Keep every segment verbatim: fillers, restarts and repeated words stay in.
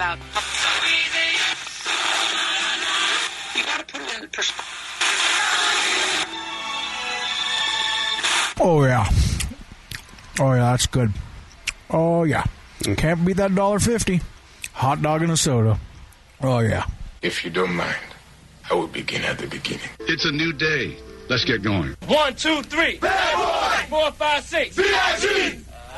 about. You gotta put it in perspective. Oh, yeah. Oh, yeah, that's good. Oh, yeah. Can't beat that one dollar fifty. Hot dog and a soda. Oh, yeah. If you don't mind, I will begin at the beginning. It's a new day. Let's get going. One, two, three. Bad boy. Four, five, six. B I G.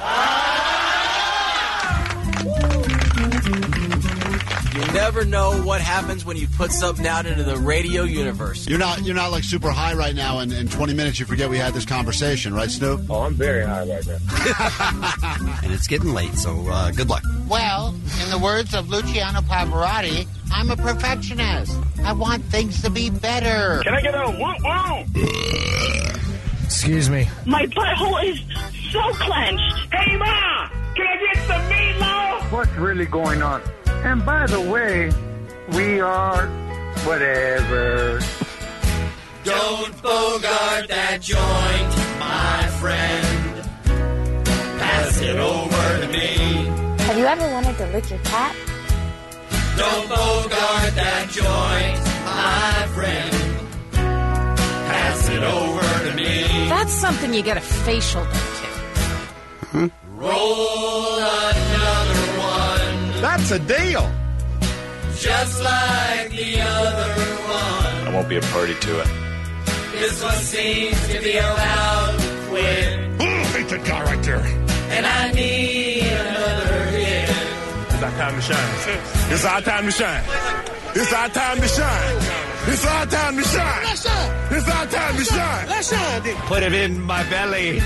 You never know what happens when you put something out into the radio universe. You're not you're not like super high right now, and in twenty minutes you forget we had this conversation, right, Snoop? Oh, I'm very high right now. And it's getting late, so uh, good luck. Well, in the words of Luciano Pavarotti, I'm a perfectionist. I want things to be better. Can I get a woo woo? Excuse me. My butthole is so clenched. Hey, Ma! Can I get some meatloaf? What's really going on? And by the way, we are whatever. Don't bogart that joint, my friend. Pass it over to me. Have you ever wanted to lick your cat? Don't bogart that joint, my friend. Pass it over to me. That's something you get a facial done to. Hmm? Roll another one. That's a deal. Just like the other one. I won't be a party to it. This one seems to be about to quit. Hate that guy right there. And I need another hit. It's our time to shine. It's our time to shine. It's our time to shine. It's our time to shine. Let's shine. It's our time to shine. Let's shine. Dick. Put it in my belly.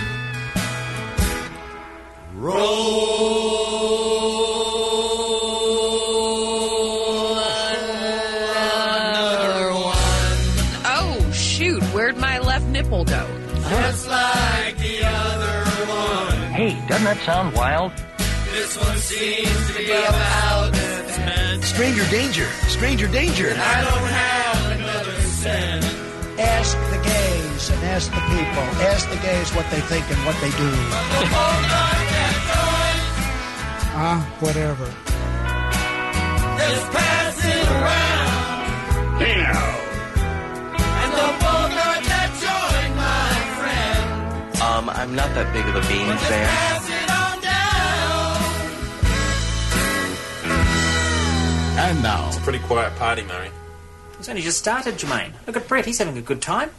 Roll another one. Oh, shoot. Where'd my left nipple go? Just like the other one. Hey, doesn't that sound wild? This one seems to be about cement. Stranger danger. Stranger danger. And I don't have another cent. Ask the gays and ask the people. Ask the gays what they think and what they do. Ah, uh, whatever. Just pass it around. Hey now. And the bogart that joined, my friend. Um, I'm not that big of a Bean Just fan. pass it on down. And now. It's a pretty quiet party, Murray. It's only just started, Jermaine. Look at Brett. He's having a good time.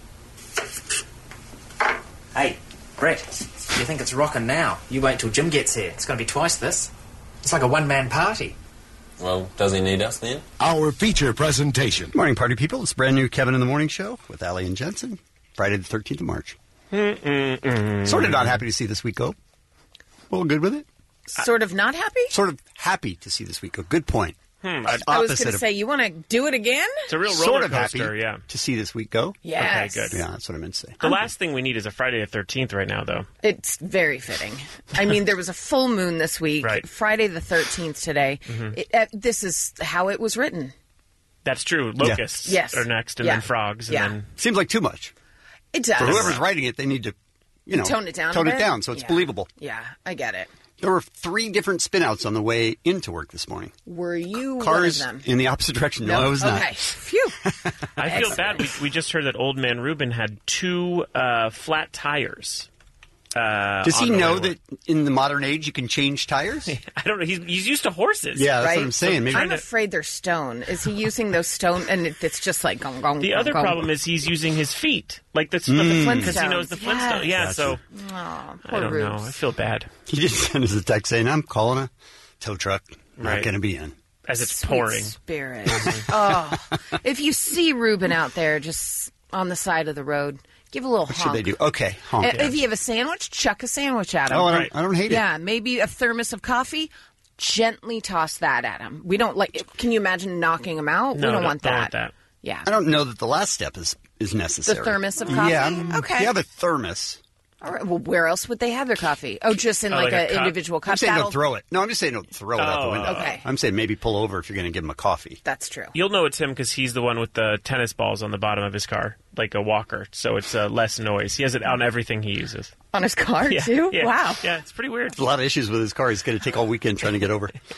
Hey, Brett. You think it's rocking now? You wait till Jim gets here. It's going to be twice this. It's like a one-man party. Well, does he need us then? Our feature presentation. Morning, party people. It's brand new Kevin in the Morning Show with Allie and Jensen. Friday the thirteenth of March. Mm-mm-mm. Sort of not happy to see this week go. Well, good with it. Sort of not happy? Sort of happy to see this week go. Good point. Hmm. I was going to say, you want to do it again? It's a real roller sort of coaster, happy yeah. to see this week go. Yes. Okay, good. Yeah, that's what I meant to say. The last thing we need is a Friday the thirteenth right now, though. It's very fitting. I mean, there was a full moon this week. Right. Friday the thirteenth today. Mhm. It, uh, this is how it was written. That's true. Locusts Yeah. Yes. are next, and Yeah. then frogs, and Yeah. then... Seems like too much. It does. For whoever's writing it, they need to, you know, tone it down. Tone a it bit. down so it's Yeah. believable. Yeah, I get it. There were three different spin-outs on the way into work this morning. Were you Cars one of them? in the opposite direction. No, Nope. I was not. Okay. Phew. I feel bad. We, we just heard that Old Man Ruben had two uh, flat tires. Uh, Does he on the know way to that in the modern age you can change tires? I don't know. He's, he's used to horses. Yeah, that's Right? what I'm saying. Maybe I'm afraid they're stone. Is he using those stone? And it, it's just like gong, gong, The gong, other gong. problem is he's using his feet. Like the Mm. because he knows the Flintstones. Yes. Yeah, Gotcha. so Oh, I poor don't know. Rubes. I feel bad. he just sent us a text saying, I'm calling a tow truck. Not Right. going to be in. As it's Sweet pouring. Spirit. Oh, if you see Ruben out there just on the side of the road, give a little What honk. should they do? Okay, honk. Uh, If you have a sandwich, chuck a sandwich at him. Oh, I don't- I don't hate it. Yeah, maybe a thermos of coffee. Gently toss that at him. We don't like. Can you imagine knocking him out? No, we don't don't- want don't that. want that. Yeah. I don't know that the last step is, is necessary. The thermos of coffee? Yeah. um, Okay. If you have a thermos. All right. Well, where else would they have their coffee? Oh, just in Oh, like, like a an cup? individual cup. I'm saying That'll- don't throw it. No, I'm just saying don't throw it out the Oh. window. Okay. I'm saying maybe pull over if you're going to give him a coffee. That's true. You'll know it's him because he's the one with the tennis balls on the bottom of his car, like a walker. So it's uh, less noise. He has it on everything he uses. On his car, Yeah, too? yeah. Wow. Yeah, it's pretty weird. A lot of issues with his car. He's going to take all weekend trying to get over.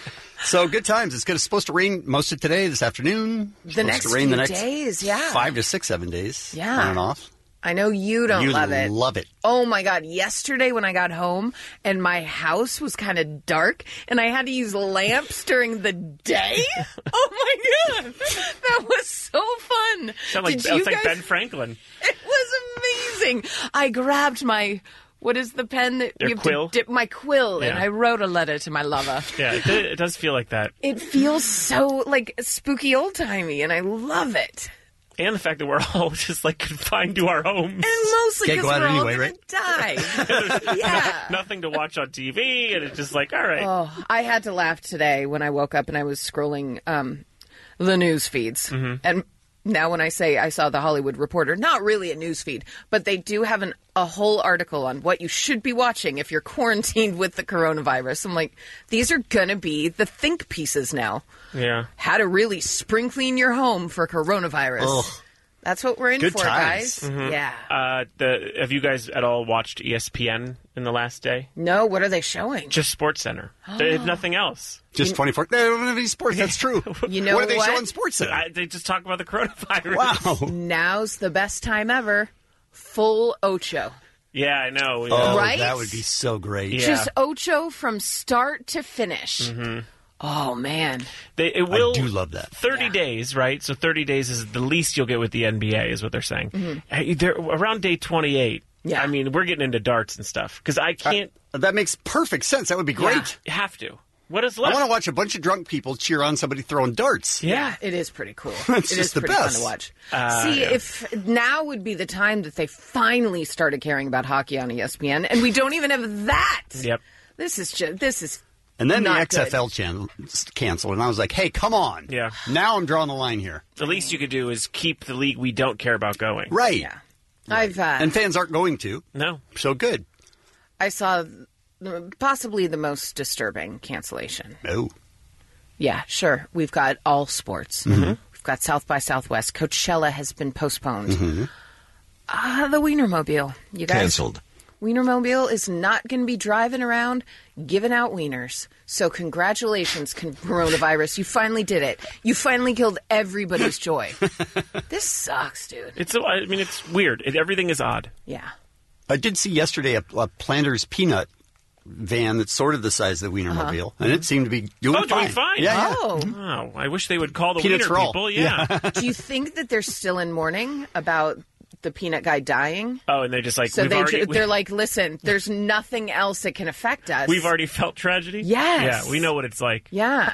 So good times. It's gonna, supposed to rain most of today, this afternoon. The supposed next to rain few the next days, yeah. Five to six, seven days. Yeah. On and off. I know you don't you love it. love it. Oh my God. Yesterday when I got home and my house was kind of dark and I had to use lamps during the day. Oh my God. That was so fun. Sound like, Did that you was like guys- Ben Franklin. It was amazing. I grabbed my, what is the pen that Your you have quill? to dip my quill and Yeah. I wrote a letter to my lover. Yeah, it, it does feel like that. It feels so like spooky old timey and I love it. And the fact that we're all just like confined to our homes. And mostly Can't because go out we're anyway, all right? gonna die. Yeah. Nothing to watch on T V, and it's just like, all right. Oh, I had to laugh today when I woke up and I was scrolling um, the news feeds. Mm-hmm. And now when I say I saw the Hollywood Reporter, not really a news feed, but they do have an, a whole article on what you should be watching if you're quarantined with the coronavirus. I'm like, these are going to be the think pieces now. Yeah. How to really spring clean your home for coronavirus. Ugh. That's what we're in Good for, times. guys. Mhm. Yeah. Uh, the, have you guys at all watched E S P N in the last day? No, what are they showing? Just SportsCenter. They have nothing else. Just twenty-four. They don't have any sports. That's true. You know what? Are they what? showing sports at? I, they just talk about the coronavirus. Wow. Now's the best time ever. Full Ocho. Yeah, I know. Yeah. Oh, Right? that would be so great. Yeah. Just Ocho from start to finish. Mm-hmm. Oh, man. They, it will, I do love that. thirty days, right? So thirty days is the least you'll get with the N B A, is what they're saying. Mm-hmm. Hey, they're, around day twenty-eight, Yeah. I mean, we're getting into darts and stuff. Because I can't... Uh, that makes perfect sense. That would be great. You have to. What is I left? want to watch a bunch of drunk people cheer on somebody throwing darts. Yeah, it is pretty cool. It's it just is the pretty best. fun to watch. Uh, See, yeah. if now would be the time that they finally started caring about hockey on E S P N, and we don't even have that. Yep. This is just, this is And then not the X F L good. channel canceled, and I was like, hey, come on. Yeah. Now I'm drawing the line here. The least you could do is keep the league we don't care about going. Right. Yeah. I've, uh, And fans aren't going to. No. So good. I saw the- possibly the most disturbing cancellation. No. Yeah, sure. We've got all sports. Mm-hmm. We've got South by Southwest. Coachella has been postponed. Mm-hmm. Ah, the Wienermobile. You guys. Canceled. Wienermobile is not going to be driving around giving out wieners. So congratulations, con- coronavirus. You finally did it. You finally killed everybody's joy. This sucks, dude. It's. I mean, it's weird. It, everything is odd. Yeah. I did see yesterday a, a Planters peanut van that's sort of the size of the Wienermobile, Uh-huh. and it seemed to be doing oh, fine. doing fine. Yeah, yeah. Oh. Oh, I wish they would call the Peanuts wiener for all. people. Yeah. Do you think that they're still in mourning about the peanut guy dying? Oh, and they're just like, So we've they, already, they're like, listen, there's nothing else that can affect us. we've already felt tragedy. Yes. Yeah, we know what it's like. Yeah.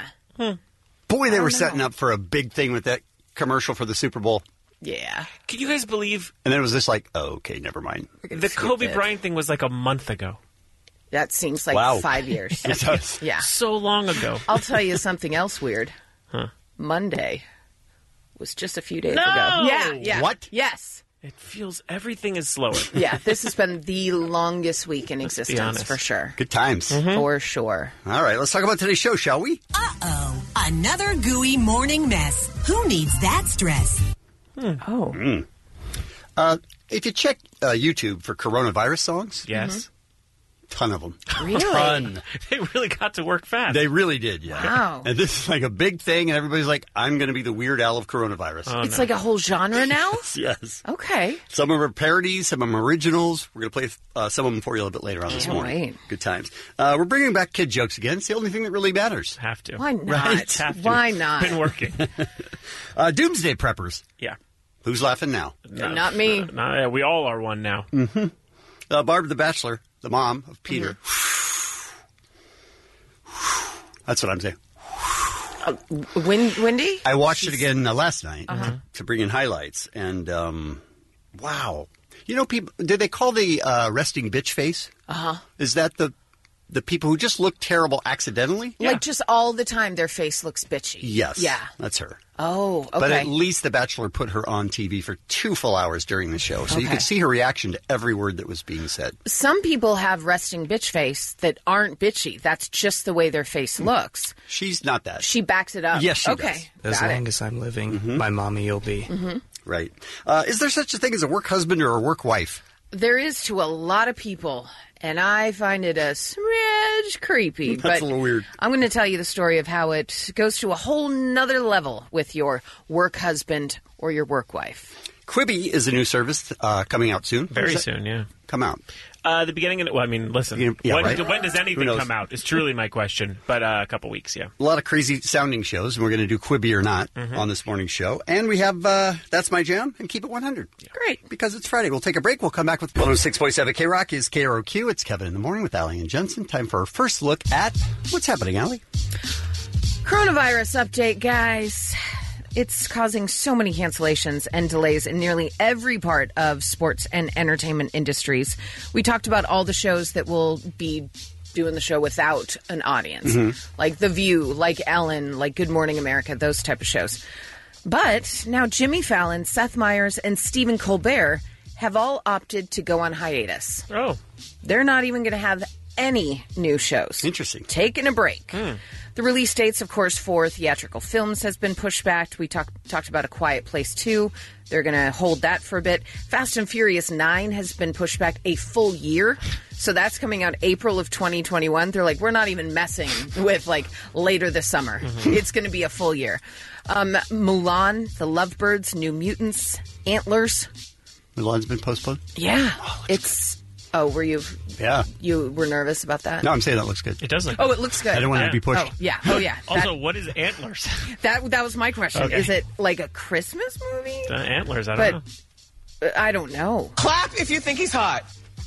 Boy, they were know. setting up for a big thing with that commercial for the Super Bowl. Yeah. Can you guys believe And then it was just like, oh, okay, never mind. the Kobe Bryant thing was like a month ago? That seems like Wow. five years. It does. Yeah. So long ago. I'll tell you something else weird. Huh. Monday was just a few days No! ago. Yeah, yeah. What? Yes. It feels everything is slower. Yeah, this has been the longest week in be existence honest. for sure. Good times. Mm-hmm. For sure. All right, let's talk about today's show, shall we? Uh-oh. Another gooey morning mess. Who needs that stress? Oh. Mm. Uh, if you check uh, YouTube for coronavirus songs, Yes. ton of them. Really? Ton. They really got to work fast. They really did, yeah. Wow. And this is like a big thing, and everybody's like, I'm going to be the Weird Al of coronavirus. Oh, It's no. like a whole genre now? Yes. Okay. Some of them are parodies, some of them are originals. We're going to play uh, some of them for you a little bit later on this Can't morning. wait. Good times. Uh, we're bringing back kid jokes again. It's the only thing that really matters. Have to. Why not? Right. Have to. Why not? Been working. Uh, Doomsday Preppers. Yeah. Who's laughing now? No, Not me. no, yeah, we all are one now. Mm-hmm. Uh, Barb the Bachelor, the mom of Peter. That's what I'm saying. Uh, Win- Wendy? I watched it again uh, last night Uh-huh. to bring in highlights, and um, wow, you know, people. Did they call the uh, resting bitch face? Uh huh. Is that the the people who just look terrible accidentally? Like just all the time their face looks bitchy. Yes. Yeah. That's her. Oh, okay. But at least The Bachelor put her on T V for two full hours during the show, so you Okay. could see her reaction to every word that was being said. Some people have resting bitch face that aren't bitchy. That's just the way their face looks. She's not that. She backs it up. Yes, she okay. does. As Got long it. as I'm living, my mommy you'll be. Mm-hmm. Right. Uh, is there such a thing as a work husband or a work wife? There is to a lot of people, and I find it a edge creepy. That's but a little weird. I'm going to tell you the story of how it goes to a whole nother level with your work husband or your work wife. Quibi is a new service uh, coming out soon. Very soon, yeah. Come out. Uh, the beginning of well, I mean, listen. Yeah, when, right? when does anything come out? Is truly my question. But uh, a couple weeks, yeah. A lot of crazy sounding shows, and we're going to do Quibi or Not Mhm. on this morning's show. And we have uh, That's My Jam and Keep It one hundred. Great. Because it's Friday. We'll take a break. We'll come back with one oh six point seven K-Rock is K R O Q. It's Kevin in the Morning with Allie and Jensen. Time for our first look at what's happening, Allie. Coronavirus update, guys. It's causing so many cancellations and delays in nearly every part of sports and entertainment industries. We talked about all the shows that will be doing the show without an audience, Mhm. like The View, like Ellen, like Good Morning America, those type of shows. But now Jimmy Fallon, Seth Meyers, and Stephen Colbert have all opted to go on hiatus. Oh. They're not even going to have any new shows. Interesting. Taking a break. The release dates, of course, for theatrical films has been pushed back. We talk, talked about A Quiet Place two. They're going to hold that for a bit. Fast and Furious nine has been pushed back a full year. So that's coming out April of twenty twenty-one. They're like, we're not even messing with, like, later this summer. Mhm. It's going to be a full year. Um, Mulan, The Lovebirds, New Mutants, Antlers. Mulan's been postponed? Yeah. it's... Oh, were you... Yeah. You were nervous about that? No, I'm saying that looks good. It does look Oh, it looks good. I don't want it to be pushed. Oh, yeah. Oh, yeah. Also, That- what is Antlers? That that was my question. Okay. Is it like a Christmas movie? Uh, antlers, I don't But know. uh, I don't know. Clap if you think he's hot.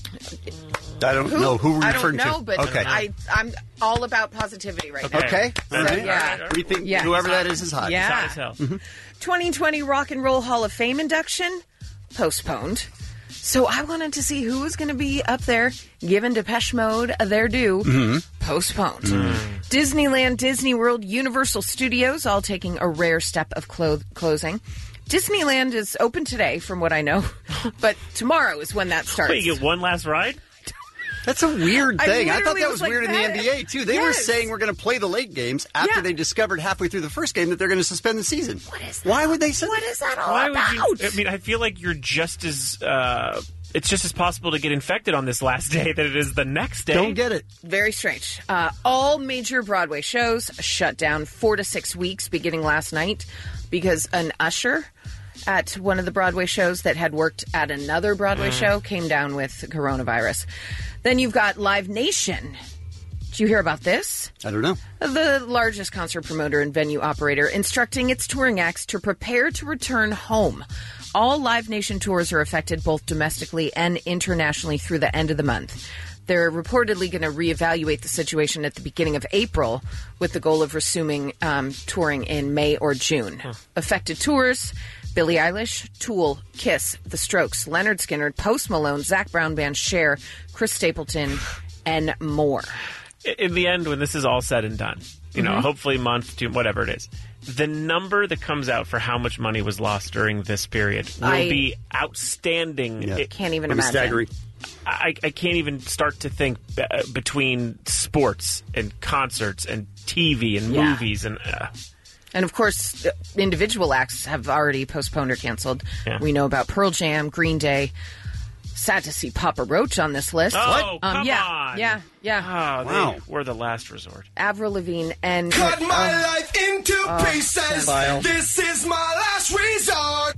I don't know. Who we're I referring don't know, to? but okay. I I'm all about positivity right now. Okay. So, All right. yeah. We think Yeah. whoever that is is hot. Yeah. He's hot as hell. twenty twenty Rock and Roll Hall of Fame induction postponed. So I wanted to see who was going to be up there, giving Depeche Mode their due. Mhm. Postponed. Disneyland, Disney World, Universal Studios all taking a rare step of clo- closing. Disneyland is open today, from what I know, but tomorrow is when that starts. Wait, you get one last ride? That's a weird I thing. I, thought literally that was was like weird in that. the N B A, too. They were Yes. saying we're going to play the late games after Yeah. they discovered halfway through the first game that they're going to suspend the season. What is that? Why would they say What is that all Why about? would you? I mean, I feel like you're just as. Uh, it's just as possible to get infected on this last day that it is the next day. Don't get it. Very strange. Uh, all major Broadway shows shut down four to six weeks beginning last night because an usher at one of the Broadway shows that had worked at another Broadway Mm. show came down with coronavirus. Then you've got Live Nation. Did you hear about this? I don't know. The largest concert promoter and venue operator instructing its touring acts to prepare to return home. All Live Nation tours are affected both domestically and internationally through the end of the month. They're reportedly going to reevaluate the situation at the beginning of April with the goal of resuming um, touring in May or June. Affected tours: Billie Eilish, Tool, Kiss, The Strokes, Leonard Skinner, Post Malone, Zac Brown Band, Cher, Chris Stapleton, and more. In the end, when this is all said and done, you know, Mhm. hopefully month, two, whatever it is, the number that comes out for how much money was lost during this period will I- be outstanding. Yeah. It Can't even It'll be imagine. staggering. I, I can't even start to think b- uh, between sports and concerts and T V and Yeah. movies and. Uh, And of course, uh, individual acts have already postponed or canceled. Yeah. We know about Pearl Jam, Green Day. Sad to see Papa Roach on this list. Oh, Um, come yeah, on. Yeah, yeah. Oh, Wow. they were the last resort. Avril Lavigne and Cut my oh, life into oh, pieces. Vile. This is my last resort.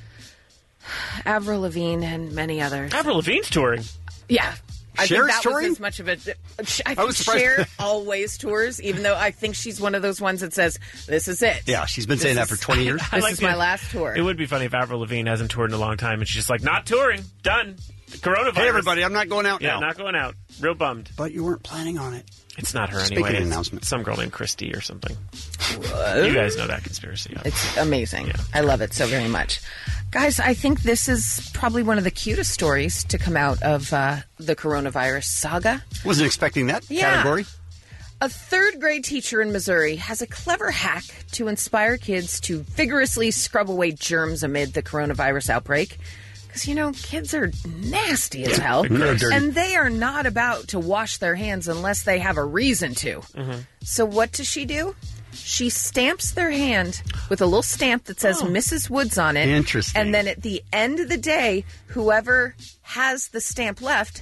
Avril Lavigne and many others. Avril Lavigne's touring. Yeah. I Cher's think that touring? was as much of a. I I think was surprised. Cher always tours, even though I think she's one of those ones that says, "This is it." Yeah, she's been This saying that is- for twenty years. I This like is my the- last tour. It would be funny if Avril Lavigne hasn't toured in a long time and she's just like, not touring, done. Coronavirus. Hey, everybody, I'm not going out Yeah, now. not going out. Real bummed. But you weren't planning on it. It's not her Speaking anyway. of It's announcements. some girl named Christy or something. You guys know that conspiracy. It's amazing. I love it so very much. Guys, I think this is probably one of the cutest stories to come out of uh, the coronavirus saga. Wasn't expecting that Yeah. category. A third grade teacher in Missouri has a clever hack to inspire kids to vigorously scrub away germs amid the coronavirus outbreak. Because, you know, kids are nasty as hell. They're dirty. And they are not about to wash their hands unless they have a reason to. So what does she do? She stamps their hand with a little stamp that says Missus Woods on it. Interesting. And then at the end of the day, whoever has the stamp left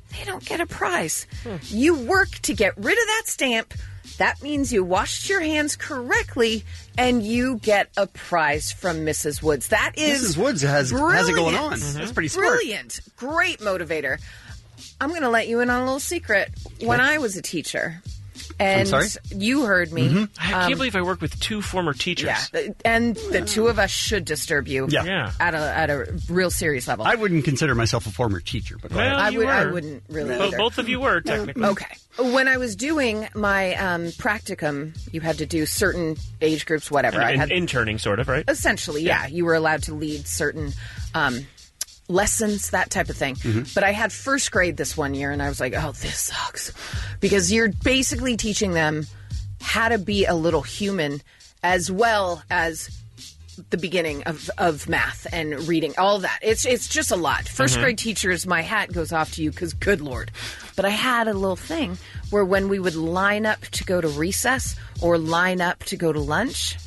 they don't get a prize. Hmm. You work to get rid of that stamp. That means you washed your hands correctly, and you get a prize from Missus Woods. That is Missus Woods has, has it going on. Mm-hmm. That's pretty smart. Brilliant. Great motivator. I'm going to let you in on a little secret. When I was a teacher, and I'm sorry? you heard me. Mm-hmm. I can't um, believe I work with two former teachers. Yeah, and the two of us should disturb you yeah. Yeah. at a at a real serious level. I wouldn't consider myself a former teacher, but go well, ahead. I, you would, were. I wouldn't really Well, either. both of you were, technically. Okay. When I was doing my um, practicum, you had to do certain age groups, whatever. And, I and had interning, sort of, right? Essentially, yeah. You were allowed to lead certain um, lessons, that type of thing. Mm-hmm. But I had first grade this one year, and I was like, oh, this sucks. Because you're basically teaching them how to be a little human as well as the beginning of, of math and reading, all of that. It's it's just a lot. First Mm-hmm. grade teachers, my hat goes off to you because good Lord. But I had a little thing where when we would line up to go to recess or line up to go to lunch,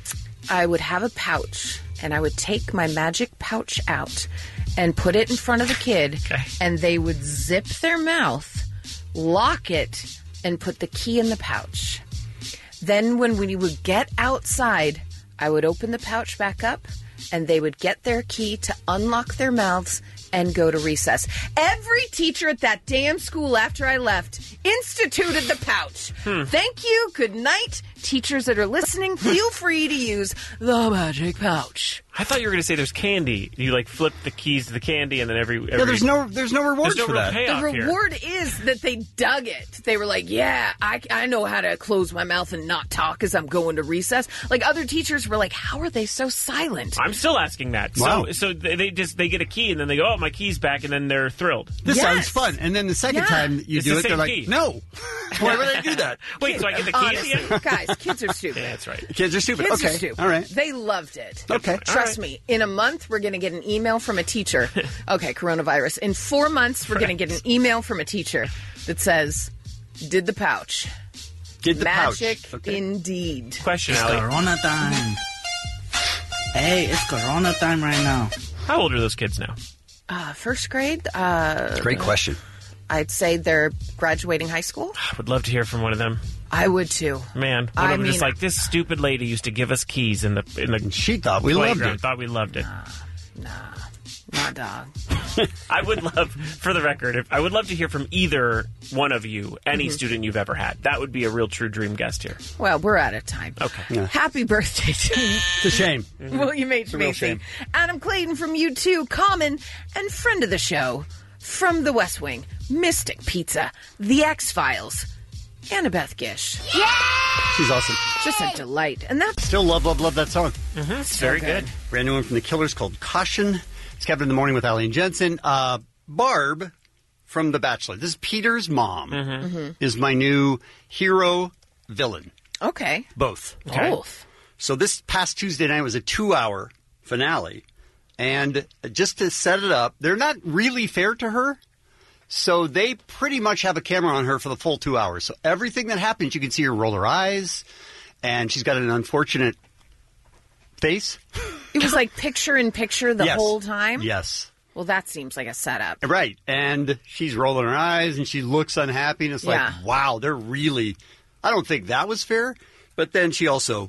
I would have a pouch and I would take my magic pouch out and put it in front of the kid, Okay. and they would zip their mouth, lock it, and put the key in the pouch. Then when we would get outside, I would open the pouch back up, and they would get their key to unlock their mouths and go to recess. Every teacher at that damn school after I left instituted the pouch. Hmm. Thank you. Good night. Teachers that are listening, feel free to use the magic pouch. I thought you were going to say there's candy. You like flip the keys to the candy, and then every, every Yeah, there's no there's no reward there's no for real that. payoff The here. reward is that they dug it. They were like, yeah, I, I know how to close my mouth and not talk as I'm going to recess. Like, other teachers were like, how are they so silent? I'm still asking that. Wow. So, so they they just they get a key, and then they go, "Oh, my key's back," and then they're thrilled. This Yes. sounds fun. And then the second Yeah. time you It's do the it, they're same like, key. no. Why would I do that? Wait, so I get the key Honestly, at the end? guys, kids are stupid. Yeah, that's right. Kids are stupid. Kids okay. are stupid. All right. They loved it. Okay. Trust me. In a month, we're going to get an email from a teacher. Okay, coronavirus. In four months, we're going to get an email from a teacher that says, did the pouch. Did the Magic pouch. Okay. indeed. Question, It's Allie. Corona time. Hey, it's Corona time right now. How old are those kids now? Uh, first grade, uh, Great question. I'd say they're graduating high school. I would love to hear from one of them. I would too. Man, one I of them just mean- like, this stupid lady used to give us keys in the in the She thought we loved playground. it. Thought we loved it. Not dog. I would love, for the record, if I would love to hear from either one of you, any Mm-hmm. student you've ever had. That would be a real true dream guest here. Well, we're out of time. Okay. Yeah. Happy birthday to It's a shame. William H. a real Macy. shame. Adam Clayton from U two, Common, and friend of the show from The West Wing, Mystic Pizza, The X-Files, Annabeth Gish. She's awesome. Just a delight. And that's Still love, love, love that song. Mm-hmm. It's So very good. good. Brand new one from the Killers called Caution. It's Kevin in the Morning with Allie and Jensen. Uh, Barb from The Bachelor. This is Peter's mom. Mm-hmm. Is my new hero villain. okay. Both. Both. So this past Tuesday night was a two-hour finale. And just to set it up, they're not really fair to her. So they pretty much have a camera on her for the full two hours. So everything that happens, you can see her roll her eyes. And she's got an unfortunate face. It was like picture in picture the Yes. whole time? Yes. Well, that seems like a setup. Right. And she's rolling her eyes and she looks unhappy. And it's like, Yeah. wow, they're really... I don't think that was fair. But then she also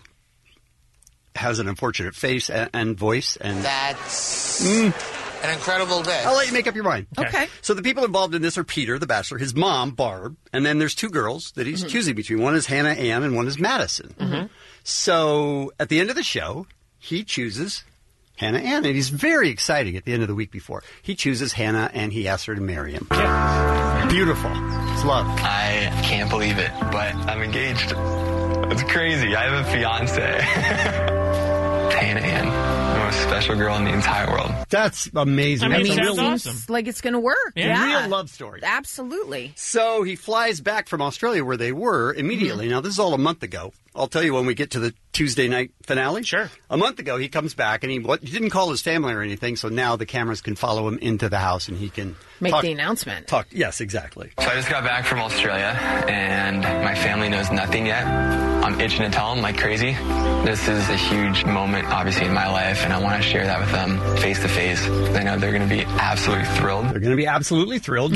has an unfortunate face and, and voice. And That's Mm. an incredible day. I'll let you make up your mind. Okay. So the people involved in this are Peter, the bachelor, his mom, Barb, and then there's two girls that he's choosing between. One is Hannah Ann and one is Madison. So at the end of the show, he chooses Hannah Ann, and he's very exciting at the end of the week before. He chooses Hannah, and he asks her to marry him. Beautiful. It's love. I can't believe it, but I'm engaged. It's crazy. I have a fiance. Hannah Ann, the most special girl in the entire world. That's amazing. I mean, That's a sounds real, awesome. Like it's going to work. Yeah. Yeah. real love story. Absolutely. So he flies back from Australia where they were immediately. Now, this is all a month ago. I'll tell you when we get to the Tuesday night finale. Sure. A month ago, he comes back, and he, what, he didn't call his family or anything, so now the cameras can follow him into the house, and he can Make talk, the announcement. talk. Yes, exactly. So I just got back from Australia, and my family knows nothing yet. I'm itching to tell them like crazy. This is a huge moment, obviously, in my life, and I want to share that with them face to face. I know they're going to be absolutely thrilled. They're going to be absolutely thrilled. Good.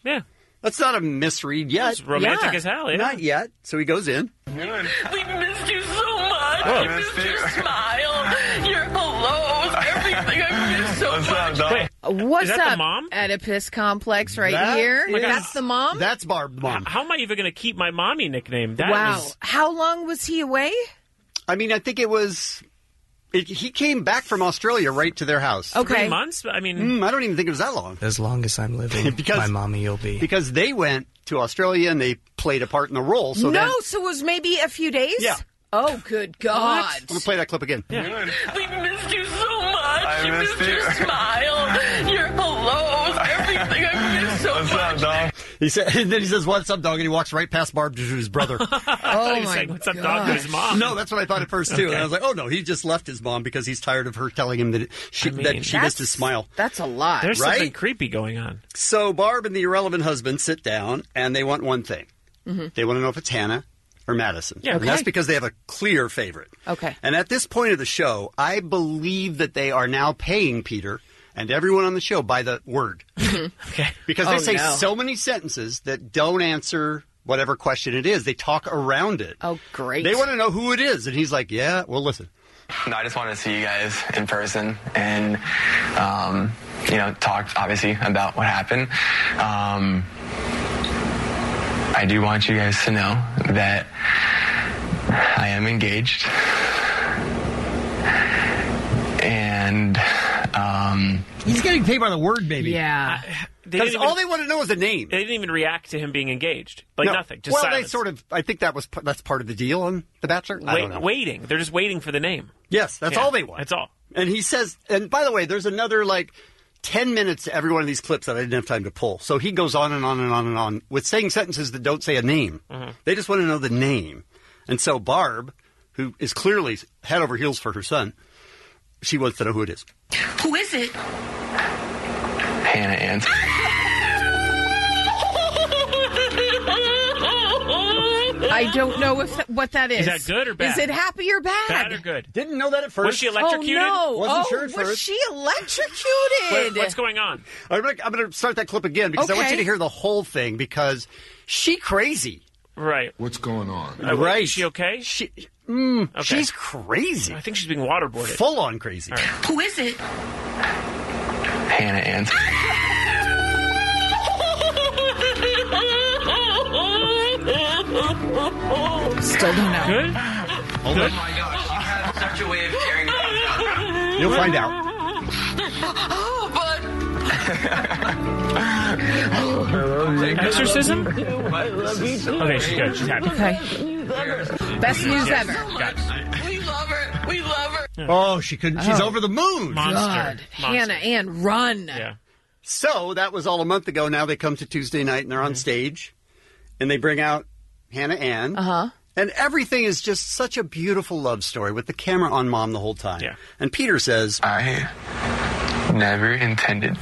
Yeah. That's not a misread yet. It's romantic Yeah. as hell, yeah. Not yet. So he goes in. We missed you so much. Oh. I missed your smile, your hellos, everything. I missed so much. Wait, What's is that up, the mom? Oedipus complex right That here? is- That's the mom? That's Barb, the mom. How am I even going to keep my mommy nickname? That wow. was- How long was he away? I mean, I think it was... It, he came back from Australia right to their house. Okay. Three months? I mean... Mm, I don't even think it was that long. As long as I'm living, Because- my mommy will be. Because they went to Australia and they played a part in the role. So no, then, so it was maybe a few days? Yeah. Oh, good God. I'm going to play that clip again. We missed you so much. I you missed missed your you. smile, your hellos, everything. I missed so What's much. up, dog? He said, and then he says, "What's up, dog?" And he walks right past Barb to his brother. I thought he was my saying, what's up, dog, to his mom? No, that's what I thought at first too. Okay. And I was like, "Oh no, he just left his mom because he's tired of her telling him that she I mean, that she missed his That's- smile." That's a lot. There's Right? something creepy going on. So Barb and the irrelevant husband sit down and they want one thing. Mm-hmm. They want to know if it's Hannah or Madison. Yeah, and that's okay. because they have a clear favorite. Okay. And at this point of the show, I believe that they are now paying Peter and everyone on the show by the word. Okay. Because they Oh, say no. so many sentences that don't answer whatever question it is. They talk around it. Oh, great. They want to know who it is. And he's like, yeah, well, listen. No, I just wanted to see you guys in person and, um, you know, talk obviously about what happened. Um, I do want you guys to know that I am engaged. And, um, He's getting paid by the word, baby. Yeah. They Because didn't all even- they want to know is a name. They didn't even react to him being engaged. Like No. nothing. Just well, silence. they sort of. I think that was p- that's part of the deal on The Bachelor. I Wait, don't know. waiting. They're just waiting for the name. Yes, that's Yeah, all they want. That's all. And he says, and by the way, there's another like ten minutes to every one of these clips that I didn't have time to pull. So he goes on and on and on and on with saying sentences that don't say a name. Mm-hmm. They just want to know the name. And so Barb, who is clearly head over heels for her son, she wants to know who it is. Who is it? Hannah Ann. I don't know if th- what that is. Is that good or bad? Is it happy or bad? Bad or good? Didn't know that at first. Was she electrocuted? Oh, no. Wasn't oh, sure at was first. she electrocuted? Wait, what's going on? I'm going I'm to start that clip again because I want Okay. you to hear the whole thing because she crazy. Right. What's going on? Uh, Right. Is she okay? She, mm, Okay. She's crazy. I think she's being waterboarded. Full on crazy. Who is it? Hannah Ann. Still don't know. Good? Hold Good? on. my gosh, you had such a way of tearing me down. You'll find out. Exorcism? Okay, she's good. She's happy. Okay. Best news ever. Got it. We love her. We love her. Oh, she couldn't. She's Oh. over the moon. Monster. God. Monster. Hannah Ann, run. Yeah. So that was all a month ago. Now they come to Tuesday night and they're on stage, and they bring out Hannah Ann. Uh huh. And everything is just such a beautiful love story with the camera on Mom the whole time. Yeah. And Peter says, I never intended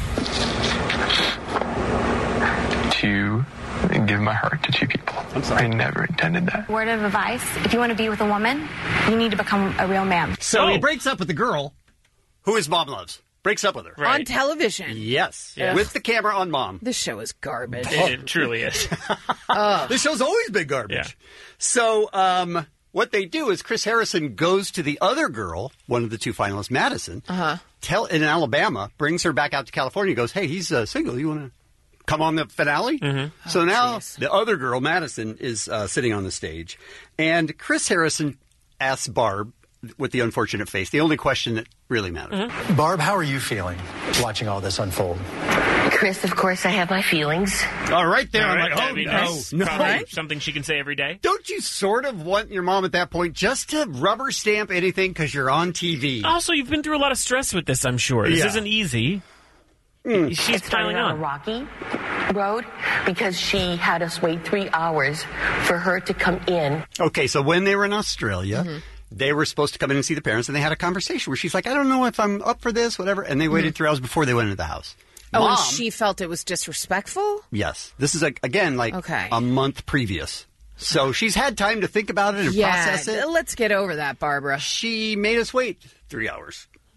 to give my heart to two people. I'm sorry. I never intended that. Word of advice, if you want to be with a woman, you need to become a real man. So he Oh. breaks up with the girl who his mom loves. Breaks up with her. Right. On television. Yes. Yeah. With the camera on Mom. This show is garbage. It, it truly is. This show's always been garbage. Yeah. So um, what they do is Chris Harrison goes to the other girl, one of the two finalists, Madison, Uh-huh. tell in Alabama, brings her back out to California, goes, hey, he's uh, single. You want to come on the finale? Mm-hmm. So Oh, now geez. the other girl, Madison, is uh, sitting on the stage. And Chris Harrison asks Barb, with the unfortunate face, the only question that really matters. Mm-hmm. Barb, how are you feeling watching all this unfold? Chris, of course, I have my feelings. All right there. All I'm right, like, oh, Debbie, no. nice. No. Probably something she can say every day. Don't you sort of want your mom at that point just to rubber stamp anything because you're on T V? Also, you've been through a lot of stress with this, I'm sure. This Yeah. isn't easy. Mm. She's It started piling on a on. rocky road because she had us wait three hours for her to come in. Okay, so when they were in Australia, they were supposed to come in and see the parents, and they had a conversation where she's like, I don't know if I'm up for this, whatever. And they waited three hours before they went into the house. Oh, Mom, and she felt it was disrespectful? yes. This is, like, again, like Okay. a month previous. So she's had time to think about it and Yeah, process it. let's get over that, Barbara. She made us wait three hours.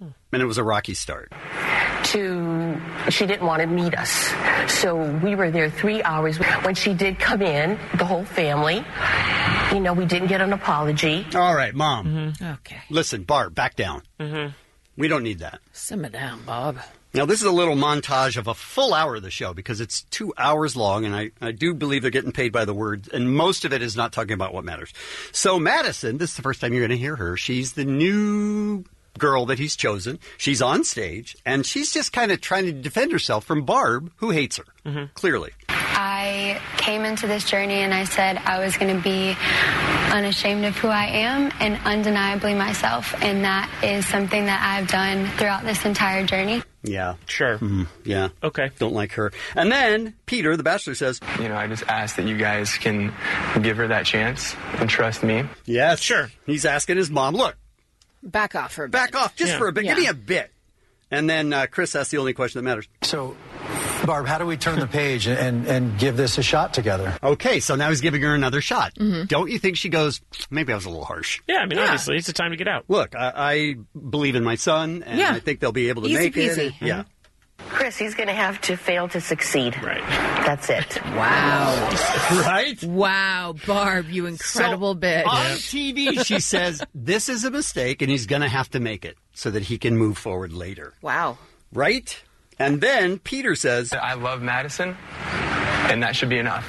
And it was a rocky start. To she didn't want to meet us, so we were there three hours. When she did come in, the whole family, you know, we didn't get an apology. All right, Mom. Mm-hmm. Okay. Listen, Barb, back down. Mm-hmm. We don't need that. Simmer down, Bob. Now, this is a little montage of a full hour of the show because it's two hours long, and I, I do believe they're getting paid by the word, and most of it is not talking about what matters. So Madison, this is the first time you're going to hear her. She's the new girl that he's chosen. She's on stage, and she's just kind of trying to defend herself from Barb, who hates her, mm-hmm. clearly. I came into this journey and I said I was going to be unashamed of who I am and undeniably myself, and that is something that I've done throughout this entire journey. Yeah. Sure. Mm, yeah. Okay. Don't like her. And then Peter, the Bachelor, says, You know, I just ask that you guys can give her that chance and trust me. Yes. Sure. He's asking his mom, look. Back off for a bit. Back off just Yeah. for a bit. Yeah. Give me a bit. And then uh, Chris asks the only question that matters. So, Barb, how do we turn the page and, and give this a shot together? Okay, so now he's giving her another shot. Mm-hmm. Don't you think she goes, maybe I was a little harsh? Yeah, I mean, Yeah. obviously, it's a time to get out. Look, I, I believe in my son, and Yeah. I think they'll be able to Easy make peasy. it. Yeah. Chris, he's going to have to fail to succeed. Right. That's it. Wow. Right? Wow, Barb, you incredible So, bitch. On T V, she says, this is a mistake, and he's going to have to make it so that he can move forward later. Wow. Right? And then Peter says, I love Madison, and that should be enough.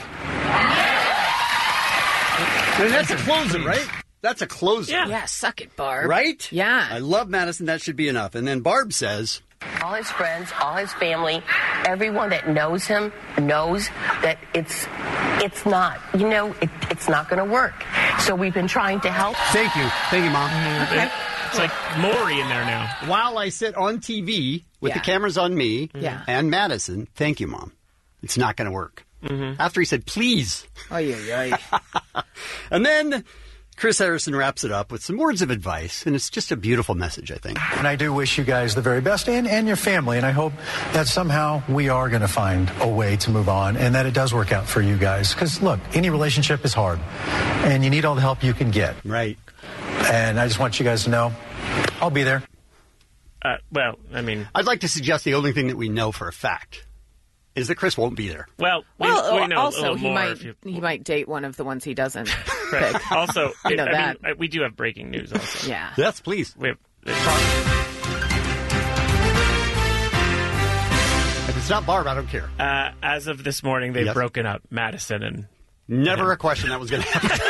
and that's a closer, right? That's a closer. Yeah. Yeah, suck it, Barb. Right? Yeah. I love Madison. That should be enough. And then Barb says, All his friends, all his family, everyone that knows him knows that it's it's not, you know, it, it's not going to work. So we've been trying to help. Thank you. Thank you, Mom. Okay. It's like Maury in there now. While I sit on T V with Yeah. the cameras on me Yeah. and Madison, thank you, Mom. It's not going to work. Mm-hmm. After he said, please. Ay, ay, ay. And then Chris Harrison wraps it up with some words of advice, and it's just a beautiful message, I think. And I do wish you guys the very best and, and your family. And I hope that somehow we are going to find a way to move on and that it does work out for you guys. Because, look, any relationship is hard and you need all the help you can get. Right. And I just want you guys to know I'll be there. Uh, well, I mean... I'd like to suggest the only thing that we know for a fact is that Chris won't be there. Well, we, Well, we know a also little he more might if you... he might date one of the ones he doesn't Right. pick. Also, You know I that. mean, we do have breaking news also. Yeah. Yes, please. We have... If it's not Barb, I don't care. Uh, as of this morning, they've Yes. broken up Madison and... Never a question that was going to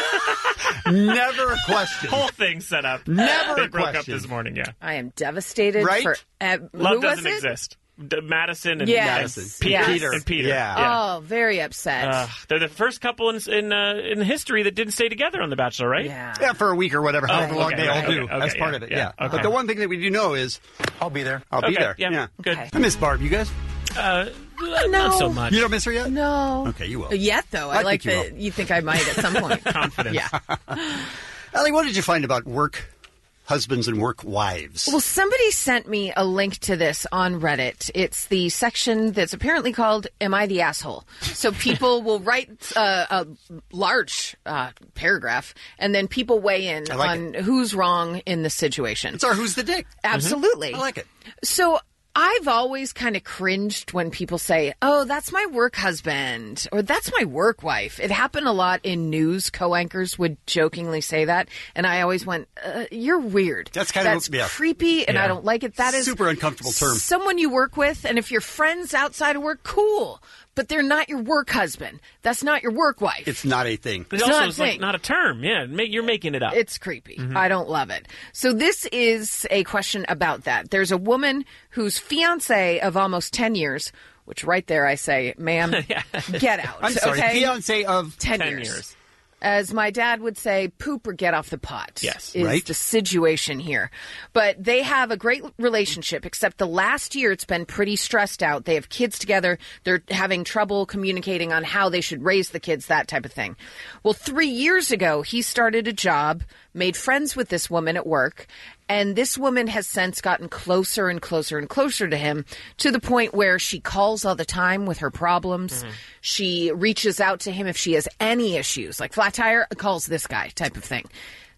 happen. Never a question. Whole thing set up. Never They a broke up question. this morning, yeah. I am devastated. Right? For, uh, Love who was doesn't it? exist. D- Madison and, Yes. and Peter. Yes. Peter. And Peter. Yeah. Oh, very upset. Uh, they're the first couple in in, uh, in history that didn't stay together on The Bachelor, right? yeah. Yeah, for a week or whatever, however Oh, long okay, they all okay, do. okay, That's yeah, part of it, yeah, yeah. okay. But the one thing that we do know is I'll be there. I'll be Okay, there. yeah, good. I miss Barb. You guys? Uh, No. Not so much. You don't miss her yet? No. Okay, you will. Yet, though. I, I like think you that will. you think I might at some point. Confidence. Yeah. Allie, what did you find about work husbands and work wives? Well, somebody sent me a link to this on Reddit. It's the section that's apparently called "Am I the Asshole?" So people will write uh, a large uh, paragraph, and then people weigh in I like on who's wrong in the situation. It's our Who's the Dick. Absolutely. I like it. So I've always kind of cringed when people say, oh, that's my work husband or that's my work wife. It happened a lot in news. Co-anchors would jokingly say that. And I always went, uh, you're weird. That's kind of- That's yeah. creepy and Yeah. I don't like it. That is Super uncomfortable term. someone you work with. And if you're friends outside of work, cool. But they're not your work husband. That's not your work wife. It's not a thing. It's It's also not a it's like thing. not a term. Yeah, make, you're making it up. It's creepy. I don't love it. So this is a question about that. There's a woman whose fiance of almost ten years, which right there I say, ma'am, get out. I'm sorry, okay? fiance of ten, ten years. years. As my dad would say, poop or get off the pot. Yes. is Right. the situation here. But they have a great relationship, except the last year it's been pretty stressed out. They have kids together. They're having trouble communicating on how they should raise the kids, that type of thing. Well, three years ago, he started a job, made friends with this woman at work, and this woman has since gotten closer and closer and closer to him to the point where she calls all the time with her problems. Mm-hmm. She reaches out to him if she has any issues, like flat tire, calls this guy type of thing.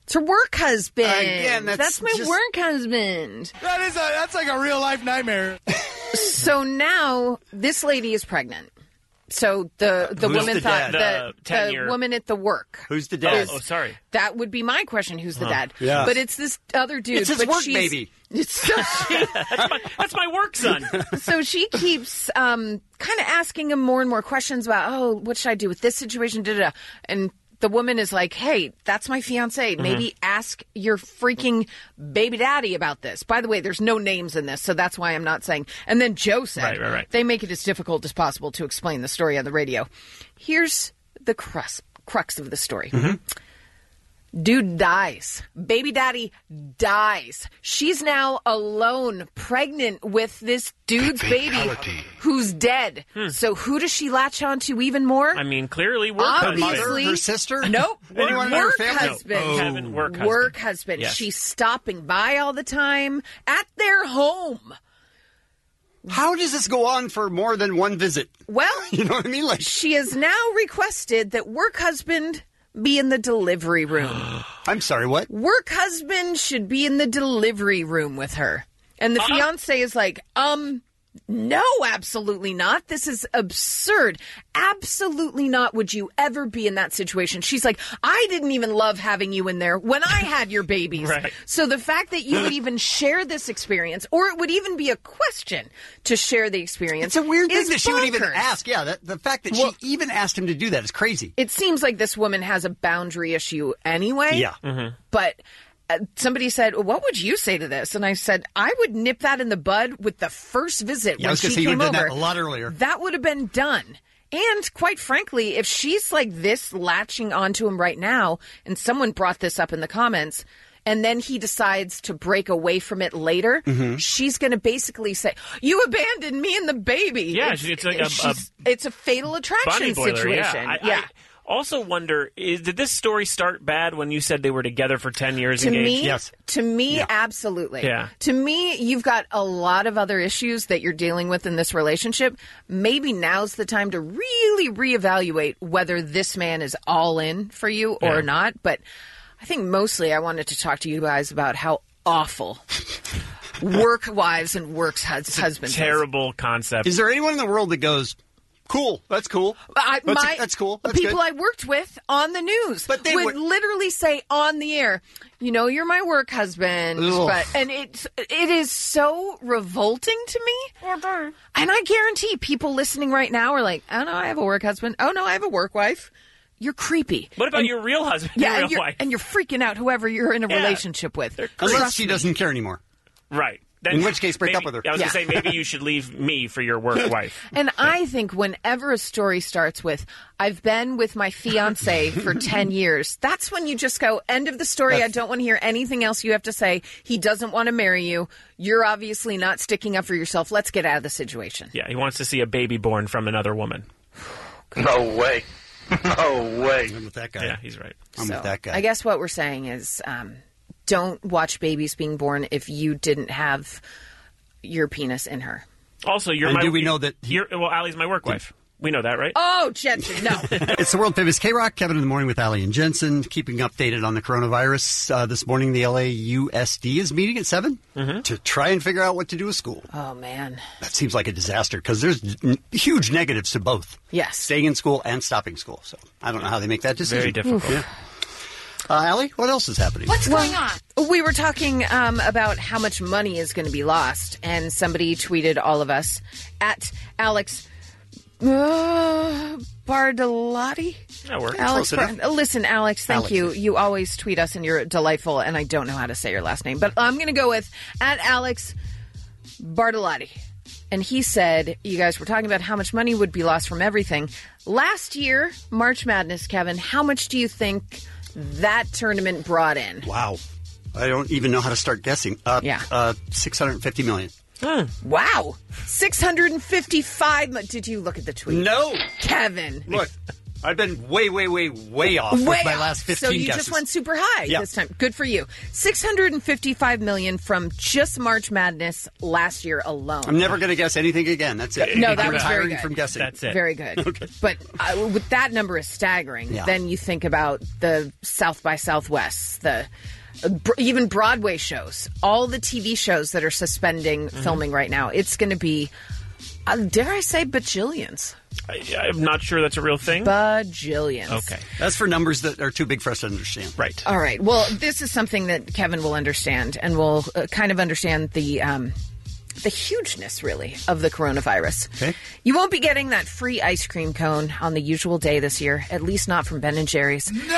It's her work husband. Again, that's that's my just- work husband. That is a, that's like a real life nightmare. So now this lady is pregnant. So the the Who's woman the thought dad? the, The the ten-year- woman at the work. Who's the dad? Oh, sorry. That would be my question. Who's the Huh. dad? Yeah. But it's this other dude. It's his but work she's, baby. It's so she, That's my, that's my work son. so she keeps um, kind of asking him more and more questions about, oh, what should I do with this situation? Da, da, da. And the woman is like, hey, that's my fiance. Maybe Mm-hmm. ask your freaking baby daddy about this. By the way, there's no names in this, so that's why I'm not saying. And then Joe said, Right, right, right. they make it as difficult as possible to explain the story on the radio. Here's the crux, crux of the story. Mm-hmm. Dude dies. Baby daddy dies. She's now alone, pregnant with this dude's baby who's dead. So who does she latch on to even more? Hmm. I mean, clearly work Obviously. Her sister? Nope. Anyone in her Work family? husband. No. Kevin, work husband. Work husband. Yes. She's stopping by all the time at their home. How does this go on for more than one visit? Well, You know what I mean? Like, she has now requested that work husband be in the delivery room. I'm sorry, what? Work husband should be in the delivery room with her. And the Uh-huh. fiance is like, um, no, absolutely not. This is absurd. Absolutely not would you ever be in that situation. She's like, I didn't even love having you in there when I had your babies. Right. So the fact that you would even share this experience, or it would even be a question to share the experience, It's a weird thing is that she would even bonkers. ask. Yeah, that, the fact that Well- she even asked him to do that is crazy. It seems like this woman has a boundary issue anyway. Yeah. Mm-hmm. But uh, somebody said, well, what would you say to this? And I said, I would nip that in the bud with the first visit Yeah, I when was she gonna say you came would've done over. that a lot earlier. That would have been done. And quite frankly, if she's like this latching onto him right now, and someone brought this up in the comments, and then he decides to break away from it later, Mm-hmm. she's going to basically say, you abandoned me and the baby. Yeah, it's like a- she's- it's a fatal attraction Bunny boiler, situation. yeah. I, yeah. I also wonder, is, did this story start bad when you said they were together for ten years To engaged? me, Yes. to me, Yeah. absolutely. Yeah. To me, you've got a lot of other issues that you're dealing with in this relationship. Maybe now's the time to really reevaluate whether this man is all in for you or Yeah. not. But I think mostly I wanted to talk to you guys about how awful work wives and work hus- husbands is. Terrible concept. Is there anyone in the world that goes, cool, that's cool. I, that's, my, that's cool. That's people good. I worked with on the news But they would were- literally say on the air, you know, you're my work husband. Ugh. But and it's it is so revolting to me. And I guarantee people listening right now are like, oh no, I have a work husband. Oh no, I have a work wife. You're creepy. What about And- your real husband? Yeah, your and real you're, wife? and you're freaking out whoever you're in a Yeah. relationship with. Unless Trust she me. doesn't care anymore. Right. In which case, break maybe, up with her. I was Yeah. going to say, maybe you should leave me for your work wife. And I think whenever a story starts with, I've been with my fiance for ten years, that's when you just go, end of the story. I don't want to hear anything else you have to say. He doesn't want to marry you. You're obviously not sticking up for yourself. Let's get out of the situation. Yeah, he wants to see a baby born from another woman. No way. No way. I'm with that guy. Yeah, he's right. I'm So, with that guy. I guess what we're saying is um, don't watch babies being born if you didn't have your penis in her. Also, you're And my. do we know that he- You're, well, Allie's my work wife. We know that, right? Oh, Jensen, no. It's the world famous K-Rock, Kevin in the Morning with Allie and Jensen. Keeping updated on the coronavirus. Uh, this morning, the L A U S D is meeting at seven Mm-hmm. to try and figure out what to do with school. Oh, man. That seems like a disaster because there's n- huge negatives to both. Yes. Staying in school and stopping school. So I don't know how they make that decision. Very difficult. Yeah. Uh, Allie, what else is happening? What's going on? We were talking um, about how much money is going to be lost, and somebody tweeted all of us at Alex uh, Bartolotti. That works. Alex, Close enough. Bar- listen, Alex, thank Alex. you. You always tweet us, and you're delightful, and I don't know how to say your last name, but I'm going to go with at Alex Bartolotti. And he said, you guys were talking about how much money would be lost from everything. Last year, March Madness, Kevin, how much do you think that tournament brought in? Wow. I don't even know how to start guessing. Uh, Yeah. Uh, six hundred fifty million. Wow. six hundred fifty-five. mi- Did you look at the tweet? No. Kevin. Look. I've been way, way, way, way off Way with my off. last fifteen So you guesses. just went super high Yeah. this time. Good for you. six hundred fifty-five million from just March Madness last year alone. I'm never going to guess anything again. That's it. No, I'm that was very retiring good. from guessing. That's it. Very good. Okay. But uh, with that number is staggering. Yeah. Then you think about the South by Southwest, the uh, br- even Broadway shows, all the T V shows that are suspending Mm-hmm. filming right now. It's going to be, uh, dare I say, bajillions. I, I'm not sure that's a real thing. Bajillions. Okay. That's for numbers that are too big for us to understand. Right. All right. Well, this is something that Kevin will understand, and will uh, kind of understand the um, the hugeness, really, of the coronavirus. Okay. You won't be getting that free ice cream cone on the usual day this year, at least not from Ben and Jerry's. No!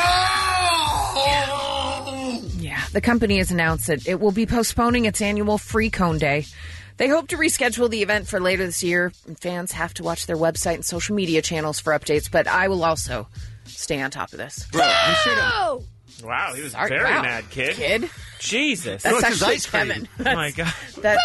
Yeah. yeah. The company has announced that it will be postponing its annual free cone day. They hope to reschedule the event for later this year. Fans have to watch their website and social media channels for updates, but I will also stay on top of this. Bro, I'm straight up. Oh! Wow, he was Sorry, very wow. mad, kid. Kid? Jesus. That's Look, his actually ice cream. Kevin. Oh, my God. That's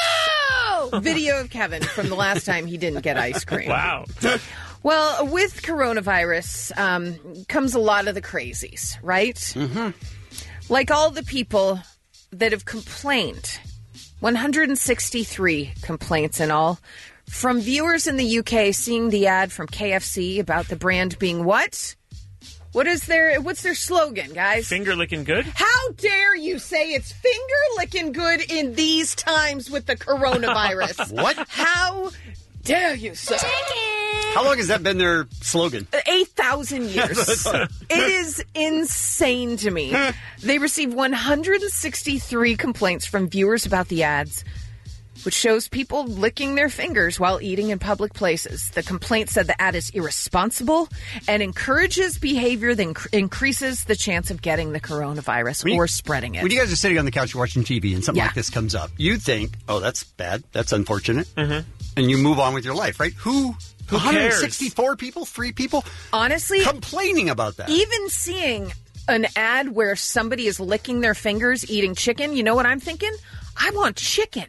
video of Kevin from the last time he didn't get ice cream. Wow. Well, with coronavirus um, comes a lot of the crazies, right? Mm-hmm. Like all the people that have complained, one hundred sixty-three complaints in all, from viewers in the U K seeing the ad from K F C about the brand being what? What is their, what's their slogan, guys? Finger licking good? How dare you say it's finger licking good in these times with the coronavirus? What? How dare you, sir? How long has that been their slogan? eight thousand years. It is insane to me. They received one hundred sixty-three complaints from viewers about the ads, which shows people licking their fingers while eating in public places. The complaint said the ad is irresponsible and encourages behavior that inc- increases the chance of getting the coronavirus When you- or spreading it. When you guys are sitting on the couch watching T V and something Yeah. like this comes up, you think, oh, that's bad. That's unfortunate. Mm-hmm. And you move on with your life, right? Who? Who one hundred cares? sixty-four people? Three people? Honestly, complaining about that. even seeing an ad where somebody is licking their fingers eating chicken, you know what I'm thinking? I want chicken.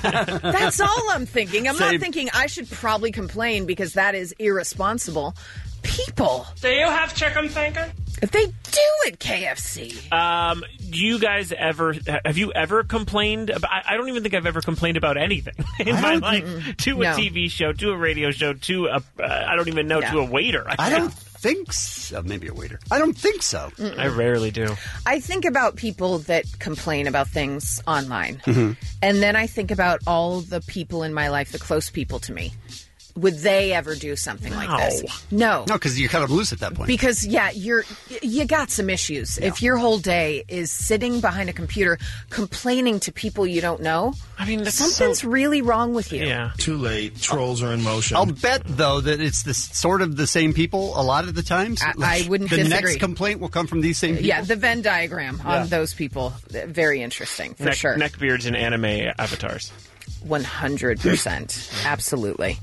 That's all I'm thinking. I'm Same. not thinking I should probably complain because that is irresponsible. People, Do you have chicken finger? they do at K F C. Um, do you guys ever, have you ever complained about, I I don't even think I've ever complained about anything in my life. To a No. T V show, to a radio show, to a, uh, I don't even know, Yeah. to a waiter. I don't think so. Maybe a waiter. I don't think so. I rarely do. I think about people that complain about things online. Mm-hmm. And then I think about all the people in my life, the close people to me. Would they ever do something like this? No. No, because you're kind of loose at that point. Because yeah, you're you got some issues. If your whole day is sitting behind a computer complaining to people you don't know, I mean, that's something's so- really wrong with you. Yeah. Too late. Trolls are in motion. I'll bet, though, that it's the sort of the same people a lot of the times. I- I wouldn't The disagree. next complaint will come from these same people. Yeah, the Venn diagram on Yeah. those people, very interesting for Neck, sure. neckbeards and anime avatars. one hundred percent. Absolutely.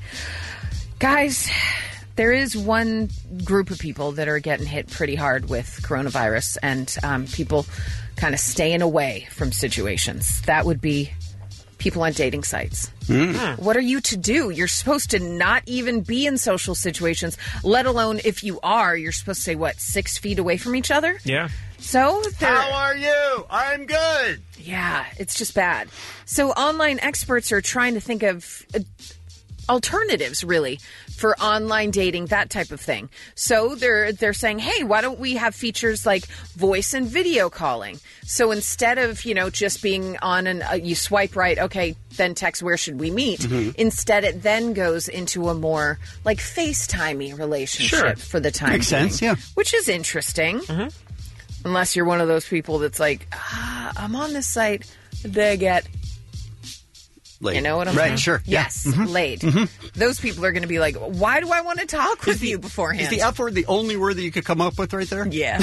Guys, there is one group of people that are getting hit pretty hard with coronavirus and um, people kind of staying away from situations. That would be people on dating sites. Mm. What are you to do? You're supposed to not even be in social situations, let alone if you are, you're supposed to say, what, six feet away from each other? Yeah. So they're... How are you? I'm good. Yeah, it's just bad. So online experts are trying to think of uh, alternatives, really, for online dating, that type of thing. So they're they're saying, hey, why don't we have features like voice and video calling? So instead of, you know, just being on an, uh, you swipe right, okay, then text, where should we meet? Mm-hmm. Instead, it then goes into a more like FaceTimey relationship Sure. for the time Makes being, sense, yeah. which is interesting. Unless you're one of those people that's like, ah, I'm on this site, they get... Laid. You know what I'm right, saying? sure. Yeah. Yes, Mhm. laid. Mhm. Those people are going to be like, why do I want to talk with you beforehand? Is the F word the only word that you could come up with right there? Yeah.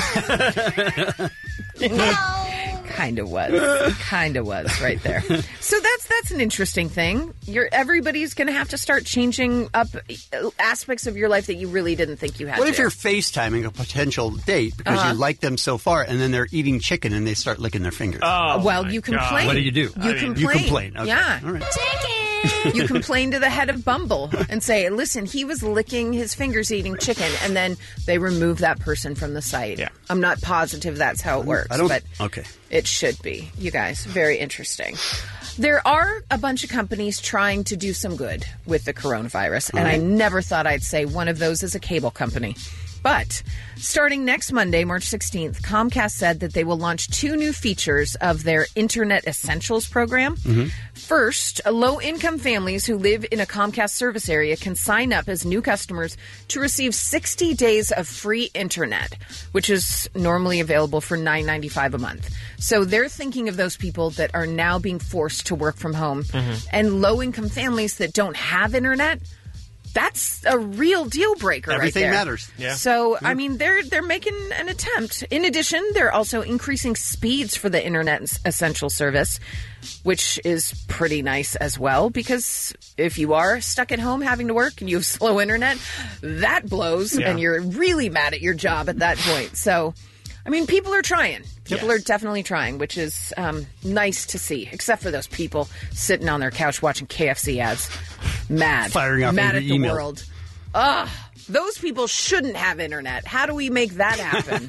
Kind of was. Kind of was right there. So that's that's an interesting thing. You're everybody's going to have to start changing up aspects of your life that you really didn't think you had What to. if you're FaceTiming a potential date because Uh-huh. you like them so far, and then they're eating chicken and they start licking their fingers? Oh, well, my you God. complain. What do you do? You I mean, complain. you complain. Okay. Yeah. All right. Chicken! You complain to the head of Bumble and say, listen, he was licking his fingers eating chicken, and then they remove that person from the site. Yeah. I'm not positive that's how it works, I don't, but okay. it should be. You guys, very interesting. There are a bunch of companies trying to do some good with the coronavirus, and I never thought I'd say one of those is a cable company. But starting next Monday, March sixteenth, Comcast said that they will launch two new features of their Internet Essentials program. Mm-hmm. First, low-income families who live in a Comcast service area can sign up as new customers to receive sixty days of free internet, which is normally available for nine dollars and ninety-five cents a month. So they're thinking of those people that are now being forced to work from home, Mhm. and low-income families that don't have internet. That's a real deal breaker. Everything right there. matters. Yeah. So, I mean, they're they're making an attempt. In addition, they're also increasing speeds for the Internet Essential service, which is pretty nice as well, because if you are stuck at home having to work and you have slow internet, that blows, Yeah. and you're really mad at your job at that point. So, I mean, people are trying. People Yes. are definitely trying, which is um, nice to see, except for those people sitting on their couch watching K F C ads. Mad. Firing off Mad angry at the emails. world. Ugh. Those people shouldn't have internet. How do we make that happen?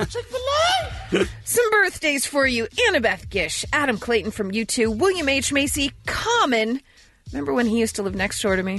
Some birthdays for you. Annabeth Gish, Adam Clayton from U two, William H. Macy, Common. Remember when he used to live next door to me?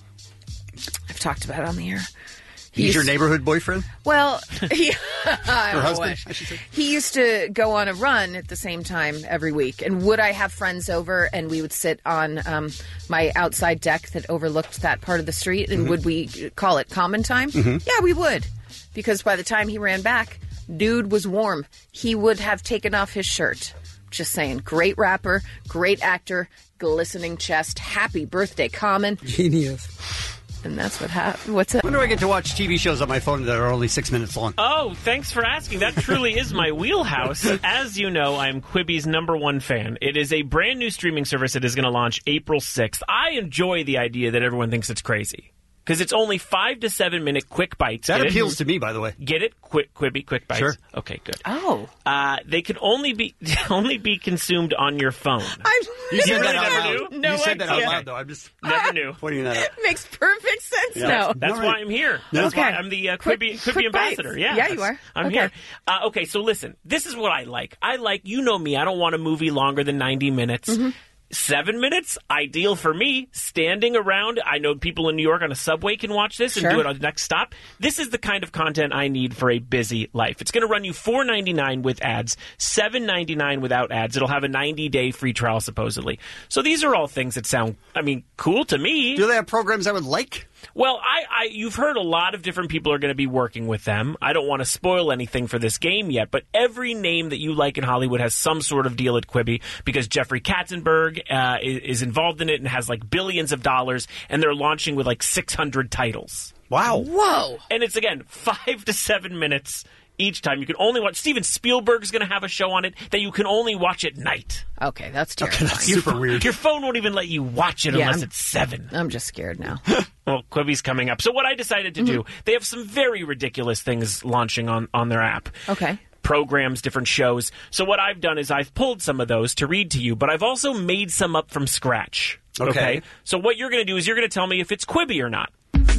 I've talked about it on the air. He's used- your neighborhood boyfriend? Well, he, I Or husband, wish. I should say. He used to go on a run at the same time every week. And would I have friends over and we would sit on um, my outside deck that overlooked that part of the street? And Mhm. would we call it common time? Mhm. Yeah, we would. Because by the time he ran back, dude was warm. He would have taken off his shirt. Just saying. Great rapper, great actor, glistening chest. Happy birthday, Common. Genius. And that's what happened. What's up? When do I get to watch T V shows on my phone that are only six minutes long? Oh, thanks for asking. That truly is my wheelhouse. As you know, I'm Quibi's number one fan. It is a brand new streaming service that is going to launch April sixth. I enjoy the idea that everyone thinks it's crazy. Because it's only five to seven minute quick bites. That Get appeals it? to me, by the way. Get it? Quick, Quibi, quick bites. Sure. Okay, good. Oh. Uh, they can only be only be consumed on your phone. I You said really that out never loud. knew? No you said that out idea. loud, though. I'm just Never knew. pointing that out. Makes perfect sense Yeah. now. That's All right. why I'm here. Yeah. That's why Okay. I'm the uh, Quick- Quibi, Quibi quick ambassador. bites. Yeah, Yeah, you are. I'm Okay. here. Uh, okay, so listen. This is what I like. I like, you know me, I don't want a movie longer than ninety minutes. Mm-hmm. Seven minutes, ideal for me. Standing around, I know people in New York on a subway can watch this and Sure. do it on the next stop. This is the kind of content I need for a busy life. It's going to run you four ninety-nine with ads, seven ninety-nine without ads. It'll have a ninety day free trial supposedly. So these are all things that sound, I mean, cool to me. Do they have programs I would like? Well, I, I you've heard a lot of different people are going to be working with them. I don't want to spoil anything for this game yet, but every name that you like in Hollywood has some sort of deal at Quibi because Jeffrey Katzenberg uh, is, is involved in it and has like billions of dollars, and they're launching with like six hundred titles. Wow. Whoa. And it's, again, five to seven minutes each time. You can only watch. Steven Spielberg's going to have a show on it that you can only watch at night. Okay, that's terrible. Okay, that's Your super pho- weird. Your phone won't even let you watch it Yeah, unless I'm- it's seven. I'm just scared now. Well, Quibi's coming up. So what I decided to do, they have some very ridiculous things launching on, on their app. Okay. Programs, different shows. So what I've done is I've pulled some of those to read to you, but I've also made some up from scratch. Okay. So what you're going to do is you're going to tell me if it's Quibi or not.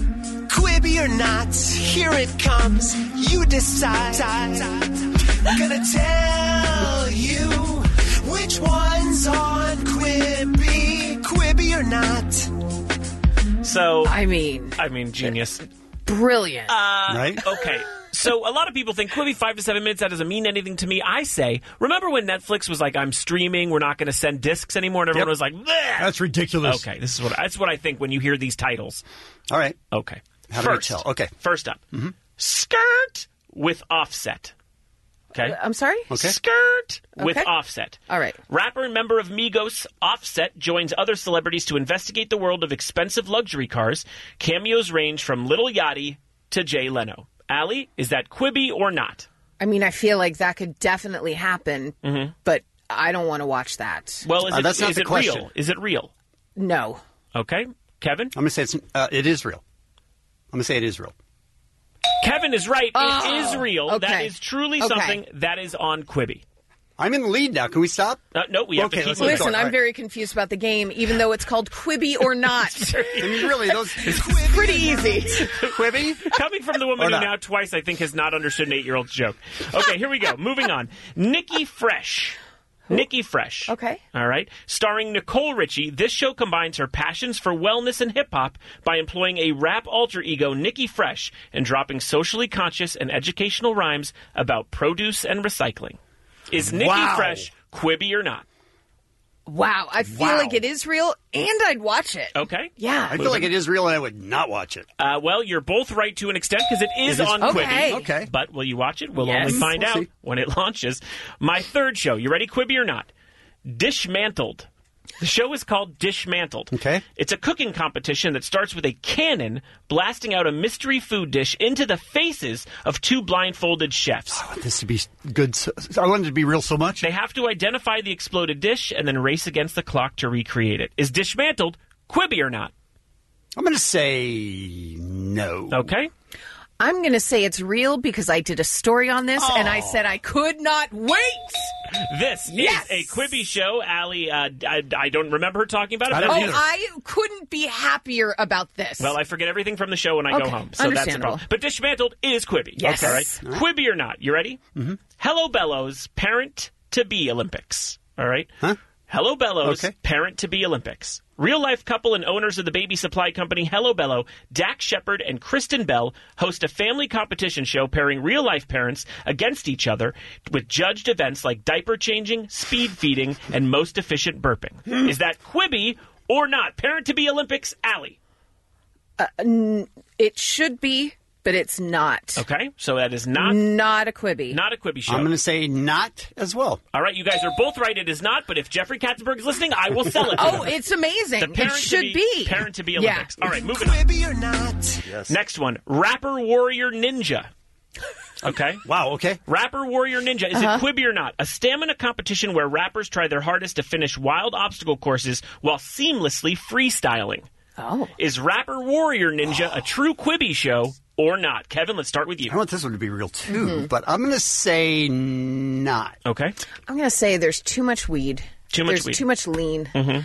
Quibi or not, here it comes. You decide. Gonna tell you which one's on Quibi, Quibi or not. So I mean, I mean, genius. Brilliant. Uh, Right? Okay. So a lot of people think Quibi five to seven minutes, that doesn't mean anything to me. I say, remember when Netflix was like, I'm streaming, we're not going to send discs anymore, and everyone Yep. was like, bleh. That's ridiculous. Okay, this is what that's what I think when you hear these titles. All right. Okay. How do I First, tell? Okay. First up, skirt with Offset. Okay. I'm sorry? Okay. Skirt with Okay. Offset. All right. Rapper and member of Migos, Offset joins other celebrities to investigate the world of expensive luxury cars. Cameos range from Lil Yachty to Jay Leno. Allie, is that Quibi or not? I mean, I feel like that could definitely happen, Mm-hmm. but I don't want to watch that. Well, is Uh, it, that's not is the it question. real? Is it real? No. Okay. Kevin? I'm going to say it's, uh, it is real. I'm going to say it is real. Kevin is right. Oh, it is real. That okay. is truly Okay. something that is on Quibi. I'm in the lead now. Can we stop? Uh, no, we have okay, to keep let's moving. Listen, going. I'm Right. very confused about the game, even though it's called Quibi or not. I mean, really, those It's pretty easy. Quibi? Coming from the woman Or who not. now twice, I think, has not understood an eight-year-old's joke. Okay, here we go. Moving on. Nikki Fresh. Nikki Fresh. Okay. All right. Starring Nicole Richie, this show combines her passions for wellness and hip-hop by employing a rap alter ego, Nikki Fresh, and dropping socially conscious and educational rhymes about produce and recycling. Is Nikki Wow. Fresh Quibi or not? Wow, I feel Wow. like it is real, and I'd watch it. Okay. Yeah. I feel like it is real, and I would not watch it. Uh, well, you're both right to an extent because it is It is- on Okay. Quibi. Okay. But will you watch it? We'll Yes. only find We'll out see. when it launches. My third show. You ready, Quibi or not? Dishmantled. The show is called Dishmantled. Okay. It's a cooking competition that starts with a cannon blasting out a mystery food dish into the faces of two blindfolded chefs. I want this to be good. So, I want it to be real so much. They have to identify the exploded dish and then race against the clock to recreate it. Is Dishmantled Quibi or not? I'm going to say no. Okay. I'm going to say it's real because I did a story on this, and I said I could not wait. This Yes! is a Quibi show. Allie, uh, I, I don't remember her talking about it. I but don't Oh, that's- either. I couldn't be happier about this. Well, I forget everything from the show when I go Okay, home, so that's the understandable. problem. But Dishmantled is Quibi. Yes. All right. Quibi or not? You ready? Mm-hmm. Hello Bellows, parent-to-be Olympics. All right? Huh? Hello Bellows, Okay. parent-to-be Olympics. Real-life couple and owners of the baby supply company Hello Bello, Dax Shepard and Kristen Bell, host a family competition show pairing real-life parents against each other with judged events like diaper changing, speed feeding, and most efficient burping. Is that Quibi or not? Parent-to-be Olympics, Allie. it should be, but it's not. Okay, so that is not Not a Quibi. not a Quibi show. I'm going to say not as well. All right, you guys are both right. It is not. But if Jeffrey Katzenberg is listening, I will sell it. to Oh, him. it's amazing. the It parent should to be. parent to be Yeah. Olympics. All right, moving on. Quibi or not? Yes. Next one, Rapper Warrior Ninja. Okay. Wow, okay. Rapper Warrior Ninja. Is Uh-huh. it Quibi or not? A stamina competition where rappers try their hardest to finish wild obstacle courses while seamlessly freestyling. Oh. Is Rapper Warrior Ninja a true Quibi show or not? Kevin, let's start with you. I want this one to be real too, Mm-hmm. but I'm going to say not. Okay. I'm going to say there's too much weed. Too much there's weed. too much lean. Mm-hmm.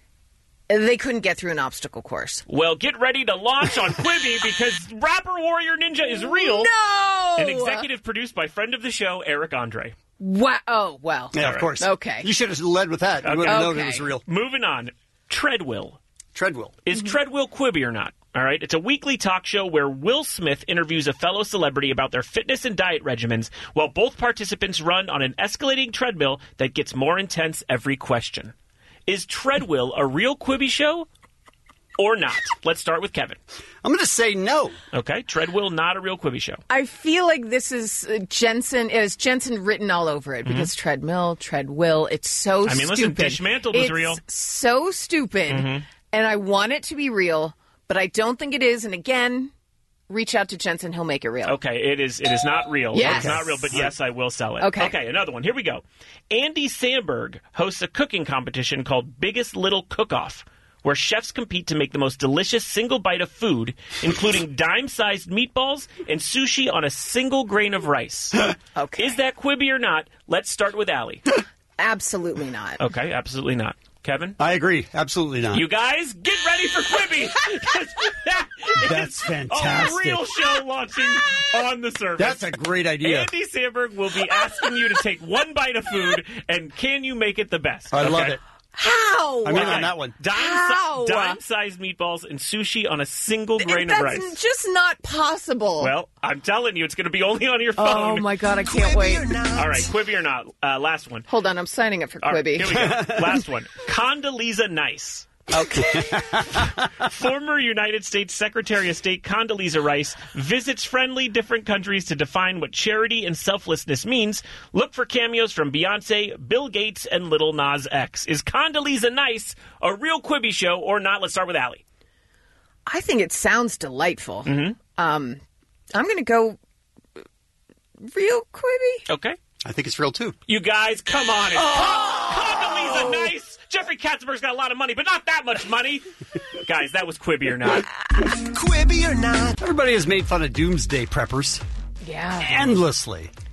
They couldn't get through an obstacle course. Well, get ready to launch on Quibi because Rapper Warrior Ninja is real. No! An executive produced by friend of the show, Eric Andre. Wow. Oh, well. Yeah, All of right. course. Okay. You should have led with that. You Okay. would have known Okay. it was real. Moving on. Treadwill. Treadwill. Is Treadwill Quibi or not? All right. It's a weekly talk show where Will Smith interviews a fellow celebrity about their fitness and diet regimens while both participants run on an escalating treadmill that gets more intense every question. Is Treadwill a real Quibi show or not? Let's start with Kevin. I'm going to say no. Okay. Treadwill, not a real Quibi show. I feel like this is uh, Jensen. Is Jensen written all over it because treadmill, treadwill. It's so. I mean, listen, stupid. Dishmantled was it's real. So stupid, Mhm. and I want it to be real, but I don't think it is. And again, reach out to Jensen; he'll make it real. Okay, it is it is not real. Yes. It's not real, but yes, I will sell it. Okay. Okay, another one. Here we go. Andy Samberg hosts a cooking competition called Biggest Little Cook-Off, where chefs compete to make the most delicious single bite of food, including dime-sized meatballs and sushi on a single grain of rice. Okay. Is that Quibi or not? Let's start with Allie. Absolutely not. Okay, absolutely not. Kevin? I agree. Absolutely not. You guys, get ready for Quibi! That is That's fantastic. A real show launching on the service. That's a great idea. Andy Samberg will be asking you to take one bite of food, and can you make it the best? I Okay? love it. How? I'm in Okay. on that one. Dime, How? dime-sized meatballs and sushi on a single grain That's of rice. just not possible. Well, I'm telling you, it's going to be only on your oh phone. my god, I can't Quibi wait. or not? All right, Quibi or not? Uh, last one. Hold on, I'm signing up for All right, Quibi. here we go. Last one. Condoleezza Nice. Okay. Former United States Secretary of State Condoleezza Rice visits friendly different countries to define what charity and selflessness means. Look for cameos from Beyonce, Bill Gates, and Lil Nas X. Is Condoleezza Nice a real Quibi show or not? Let's start with Allie. I think it sounds delightful. Mm-hmm. Um, I'm going to go real Quibi. Okay. I think it's real too. You guys, come on. It's Oh! Condoleezza Nice. Jeffrey Katzenberg's got a lot of money, but not that much money. Guys, that was Quibi or not. Quibi or not? Everybody has made fun of doomsday preppers Yeah. endlessly.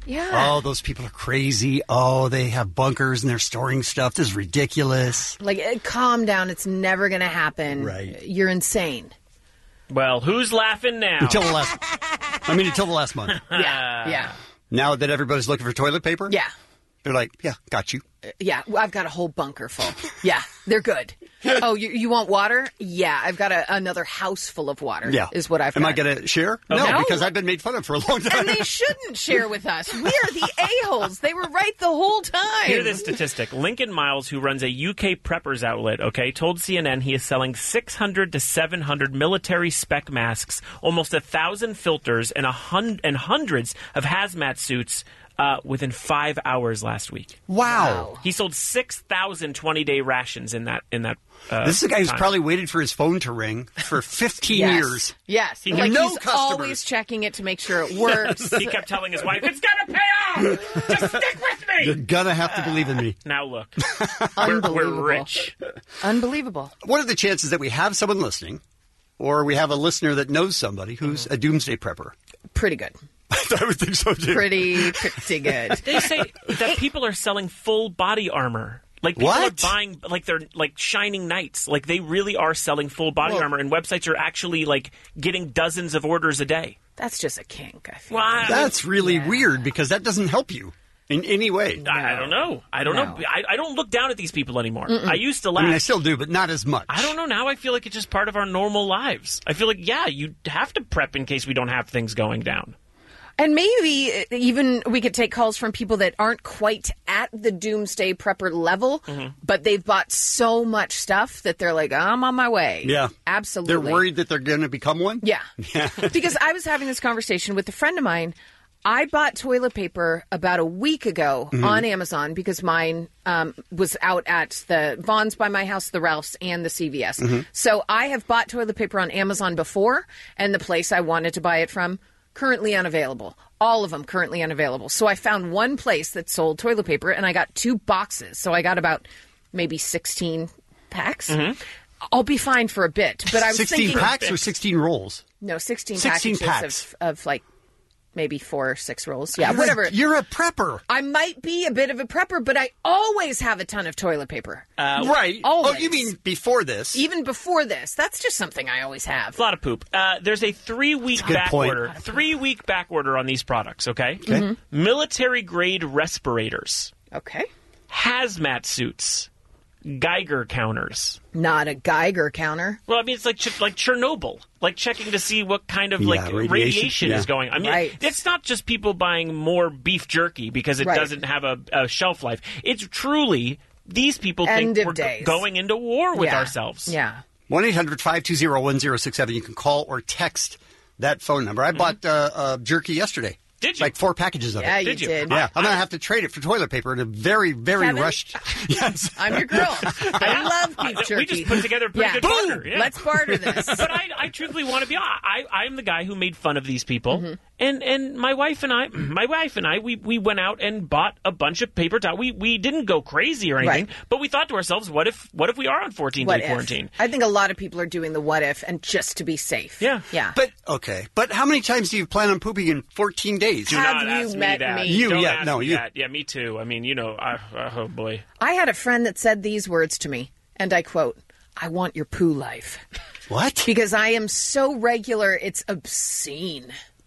Yeah. Oh, those people are crazy. Oh, they have bunkers and they're storing stuff. This is ridiculous. Like, eh, calm down. It's never going to happen. Right. You're insane. Well, who's laughing now? Until the last, I mean, until the last month. Yeah, yeah. Now that everybody's looking for toilet paper? Yeah. They're like, yeah, got you. Uh, yeah, well, I've got a whole bunker full. Yeah, they're good. Oh, you, you want water? Yeah, I've got a, another house full of water. Yeah. Is what I've Am got. I going to share? Okay. No, No. because I've been made fun of for a long time. And they shouldn't share with us. We are the a-holes. They were right the whole time. Hear this statistic. Lincoln Miles, who runs a U K preppers outlet, okay, told C N N he is selling six hundred to seven hundred military spec masks, almost one thousand filters, and, a hun- and hundreds of hazmat suits uh, within five hours last week. Wow. He sold six thousand twenty-day rations in that in that uh, This is a guy who's time. probably waited for his phone to ring for fifteen Yes. years. Yes. He like no he's customers. always checking it to make sure it works. He kept telling his wife, it's going to pay off! Just stick with me! You're going to have to believe in me. Now look, we're, we're rich. Unbelievable. What are the chances that we have someone listening, or we have a listener that knows somebody who's a doomsday prepper? Pretty good. I would think so, too. Pretty, pretty good. They say that people are selling full body armor. Like, people What? are buying, like, they're, like, shining knights. Like, they really are selling full body Well- armor, and websites are actually, like, getting dozens of orders a day. That's just a kink, I think. Well, I- That's really weird because that doesn't help you in any way. I, I don't know. I don't No. know. I, I don't look down at these people anymore. Mm-mm. I used to I laugh. mean, I still do, but not as much. I don't know. Now I feel like it's just part of our normal lives. I feel like, yeah, you have to prep in case we don't have things going down. And maybe even we could take calls from people that aren't quite at the doomsday prepper level, Mm-hmm. but they've bought so much stuff that they're like, I'm on my way. Yeah. Absolutely. They're worried that they're going to become one? Yeah. Yeah. Because I was having this conversation with a friend of mine. I bought toilet paper about a week ago Mhm. on Amazon because mine um, was out at the Vons by my house, the Ralphs, and the C V S. Mhm. So I have bought toilet paper on Amazon before, and the place I wanted to buy it from, currently unavailable. All of them currently unavailable. So I found one place that sold toilet paper, and I got two boxes. So I got about maybe sixteen packs. Mhm. I'll be fine for a bit. But I was sixteen thinking, packs or sixteen rolls? No, sixteen, sixteen packages packs. Of, of like maybe four or six rolls. Yeah, You're a- whatever. You're a prepper. I might be a bit of a prepper, but I always have a ton of toilet paper. Uh, right. Always. Oh, you mean before this? Even before this. That's just something I always have. It's a lot of poop. Uh, there's a three-week That's a good back point. order. Three-week back order on these products, okay? Okay. Mhm. Military-grade respirators. Okay. Hazmat suits. Geiger counters. Not a Geiger counter. Well, I mean, it's like ch- like Chernobyl, like checking to see what kind of Yeah, like radiation, radiation, yeah. is going. I mean, Right. it's not just people buying more beef jerky because it Right. doesn't have a, a shelf life. It's truly these people End think of we're go- days. going into war with Yeah. ourselves. Yeah. one eight hundred five two zero one zero six seven. You can call or text that phone number. I bought uh, uh, jerky yesterday. Did you? Like four packages of Yeah, it. you Did you? did. Yeah, I'm going to have to trade it for toilet paper in a very, very Kevin? rushed. Yes. I'm your girl. I love beef Uh, jerky. We just put together a pretty Yeah. good Boom! barter. Yeah. Let's barter this. But I, I truthfully want to be. I, I'm the guy who made fun of these people, Mm-hmm. and and my wife and I, my wife and I, we, we went out and bought a bunch of paper towels. We we didn't go crazy or anything, Right. but we thought to ourselves, what if what if we are on fourteen What day if? quarantine? I think a lot of people are doing the what if and just to be safe. Yeah. Yeah. But, okay. But how many times do you plan on pooping in fourteen days? Do Have not you ask met me that. me? You, Don't yeah, ask no, me you- that. Yeah, me too. I mean, you know, I, uh, oh boy. I had a friend that said these words to me, and I quote, I want your poo life. What? Because I am so regular, it's obscene.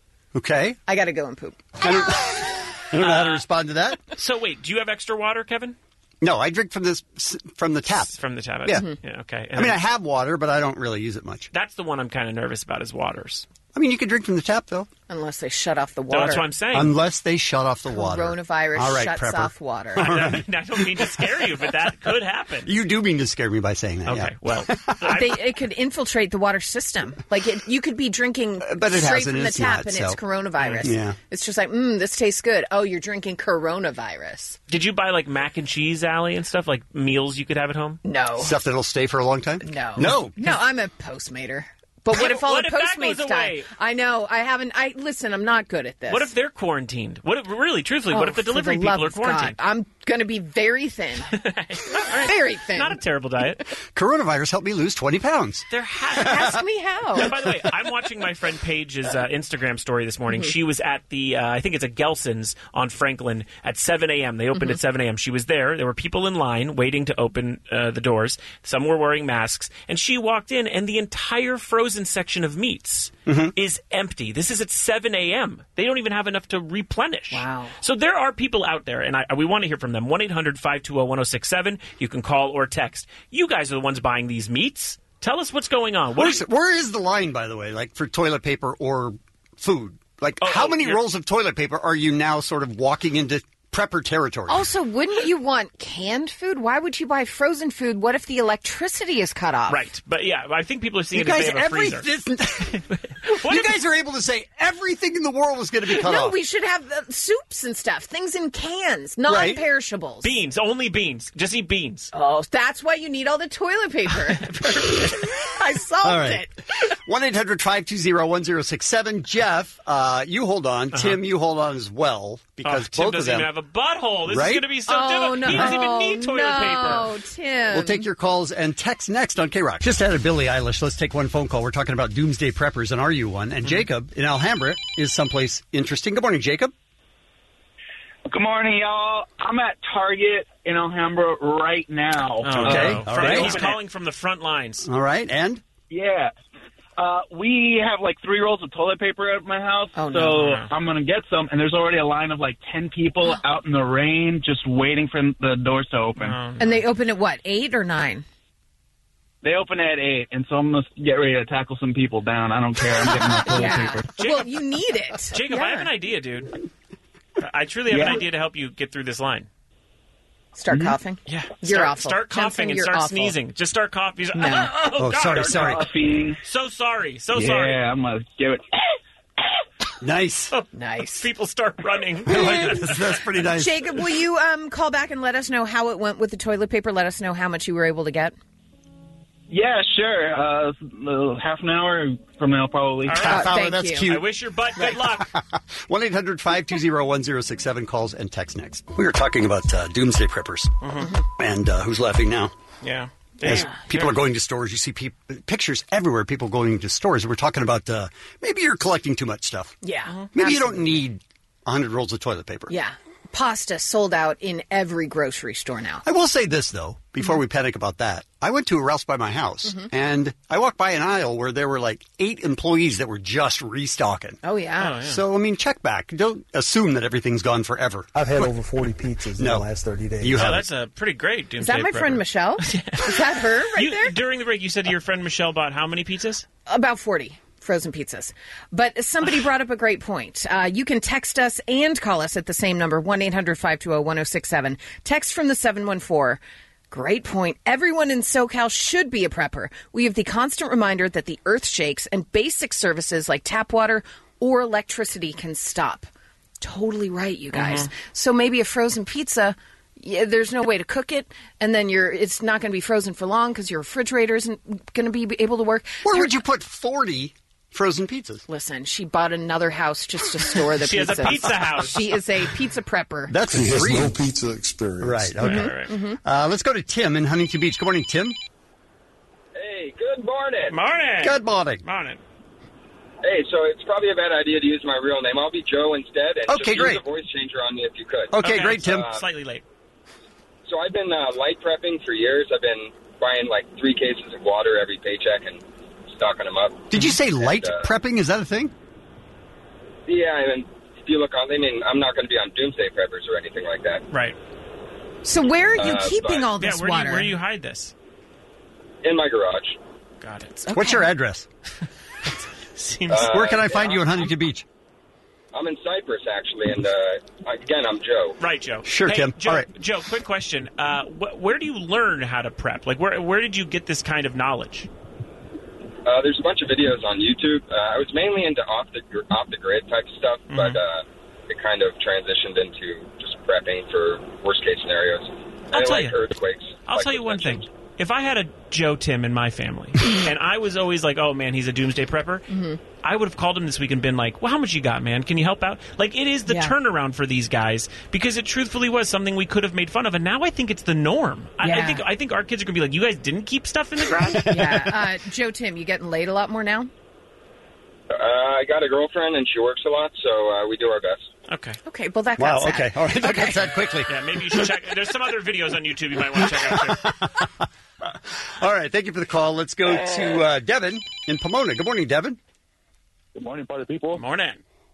Okay. I got to go and poop. I don't, I don't know how to respond to that. So wait, do you have extra water, Kevin? No, I drink from this from the tap. From the tap. Yeah. Yeah. Okay. I mean, I have water, but I don't really use it much. That's the one I'm kind of nervous about is waters. I mean, you can drink from the tap, though. Unless they shut off the So water. that's what I'm saying. Unless they shut off the water. Coronavirus All right, shuts prepper. off water. I, I don't mean to scare you, but that could happen. You do mean to scare me by saying that. Okay. Yeah. Well, They, it could infiltrate the water system. Like it, you could be drinking But it straight hasn't, from the it's tap, not, and so- it's coronavirus. Yeah. It's just like, mm, this tastes good. Oh, you're drinking coronavirus. did you buy like mac and cheese, Allie, and stuff like meals you could have at home? No, Stuff that'll stay for a long time? no, No. no. I'm a Postmater. But what if all What the if that Postmates goes die? away? I know. I haven't. I listen. I'm not good at this. What if they're quarantined? What if, really, truthfully, what Oh, if the for delivery love people are of God. quarantined? I'm Going to be very thin. Very thin. Not a terrible diet. Coronavirus helped me lose twenty pounds. There has Ask me how. By the way, I'm watching my friend Paige's uh, Instagram story this morning. Mm-hmm. She was at the, uh, I think it's a Gelson's on Franklin at seven a.m. They opened Mhm. at seven a.m. She was there. There were people in line waiting to open uh, the doors. Some were wearing masks. And she walked in, and the entire frozen section of meats Mhm. is empty. This is at seven a.m. They don't even have enough to replenish. Wow. So there are people out there, and I, we want to hear from them. one eight hundred five two zero one zero six seven. You can call or text. You guys are the ones buying these meats. Tell us what's going on. What Where's, where is the line, by the way, like for toilet paper or food? Like, Oh, how oh, many you're- rolls of toilet paper are you now sort of walking into prepper territory? Also, wouldn't you want canned food? Why would you buy frozen food? What if the electricity is cut off? Right. But yeah, I think people are seeing You it as guys, they have a every, freezer. you guys are able to say everything in the world is going to be cut no, off. we should have uh, soups and stuff, things in cans, Right. non-perishables. Beans, only beans. Just eat beans. Oh, that's why you need all the toilet paper. I solved All right. it. one eight hundred five two zero one zero six seven. Jeff, uh, you hold on. Uh-huh. Tim, you hold on as well. Because Oh, Tim both doesn't of them. even have a butthole. This Right? is going to be so Oh, difficult. no. He doesn't even need toilet no, paper. Tim. We'll take your calls and text next on K-Rock. Just added Billie Eilish. Let's take one phone call. We're talking about doomsday preppers, and are you one? And Jacob in Alhambra is someplace interesting. Good morning, Jacob. Good morning, y'all. I'm at Target in Alhambra right now. Oh, Okay. no. All From- right. He's calling from the front lines. All right, and? Yeah. Uh, we have like three rolls of toilet paper at my house, Oh, so no. I'm going to get some, and there's already a line of like ten people out in the rain just waiting for the doors to open. And they open at what, eight or nine? They open at eight, and so I'm going to get ready to tackle some people down. I don't care. I'm getting my toilet Yeah. paper. Well, you need it. Jacob, I have an idea, dude. I truly have Yeah. an idea to help you get through this line. Start coughing? Yeah. You're start, awful. Start Jensen, coughing and you're start awful. sneezing. Just start coughing. No. Oh, Oh, God. sorry, sorry. Coughing. So sorry. So yeah, sorry. I'm going to give it. Nice. Nice. People start running. that's, that's pretty nice. Jacob, will you um, call back and let us know how it went with the toilet paper? Let us know how much you were able to get. Yeah, sure. Uh, uh, half an hour from now, probably. All right. Half hour, thank that's you. cute. I wish your butt good luck. one eight hundred five two zero one zero six seven calls and text next. We were talking about uh, doomsday preppers. And uh, who's laughing now? Yeah. As Yeah. people are going to stores, you see peop pictures everywhere, people going to stores. We're talking about uh, maybe you're collecting too much stuff. Yeah. Maybe you don't need one hundred rolls of toilet paper. Yeah. Pasta sold out in every grocery store now. I will say this, though, before we panic about that. I went to a Ralph's by my house, and I walked by an aisle where there were like eight employees that were just restocking. Oh, yeah. So, I mean, check back. Don't assume that everything's gone forever. I've had over forty pizzas in No. the last thirty days. You Oh, have that's a pretty great doomsday Is that my prepper. friend Michelle? Is that her right You- there? During the break, you said your friend Michelle bought how many pizzas? About forty frozen pizzas. But somebody brought up a great point. Uh, you can text us and call us at the same number, one eight hundred five two zero one zero six seven. Text from the seven one four. Great point. Everyone in SoCal should be a prepper. We have the constant reminder that the earth shakes and basic services like tap water or electricity can stop. Totally right, you guys. Mhm. So maybe a frozen pizza, yeah, there's no way to cook it, and then you're it's not going to be frozen for long because your refrigerator isn't going to be able to work. Where would you put forty frozen pizzas? Listen, she bought another house just to store the She has a pizzas. pizza house. She is a pizza prepper. That's He has free. no pizza experience. Right, okay. All right. Uh, let's go to Tim in Huntington Beach. Good morning, Tim. Hey, good morning. Morning. Good morning. Morning. Hey, so it's probably a bad idea to use my real name. I'll be Joe instead, and Okay, just great. use a voice changer on me if you could. Okay, great, Tim. Uh, Slightly late. so I've been uh, light prepping for years. I've been buying like three cases of water every paycheck and stocking them up. Did you say light And, uh, prepping? Is that a thing? Yeah, and if you look on, I mean, I'm not going to be on Doomsday Preppers or anything like that. Right. So where are you Uh, keeping but- all Yeah, this where do, you, water? where do you hide this? In my garage. Got it. What's your address? Seems. Uh, Where can I find yeah, you in I'm- Huntington Beach? I'm in Cyprus, actually, and uh, again, I'm Joe. Right, Joe. Sure, Hey, Tim. Joe, All right. Joe, quick question. Uh, wh- where do you learn how to prep? Like, where where did you get this kind of knowledge? Uh, there's a bunch of videos on YouTube. Uh, I was mainly into off the gr- off the grid type stuff, Mm-hmm. but uh, it kind of transitioned into just prepping for worst case scenarios. I'll I tell like you. earthquakes. I'll like tell you was one mentioned. thing. if I had a Joe Tim in my family, and I was always like, oh, man, he's a doomsday prepper, Mm-hmm. I would have called him this week and been like, well, how much you got, man? Can you help out? Like, it is the Yeah. turnaround for these guys because it truthfully was something we could have made fun of, and now I think it's the norm. I, I Yeah. think I think our kids are going to be like, you guys didn't keep stuff in the garage? yeah. Uh, Joe Tim, you getting laid a lot more now? Uh, I got a girlfriend, and she works a lot, so uh, we do our best. Okay. Okay, well, that Wow, got sad. okay. All right, that got sad quickly. Yeah, maybe you should check. There's some other videos on YouTube you might want to check out, too. All right, thank you for the call. Let's go to uh, Devin in Pomona. Good morning, Devin. Good morning, party people. Morning.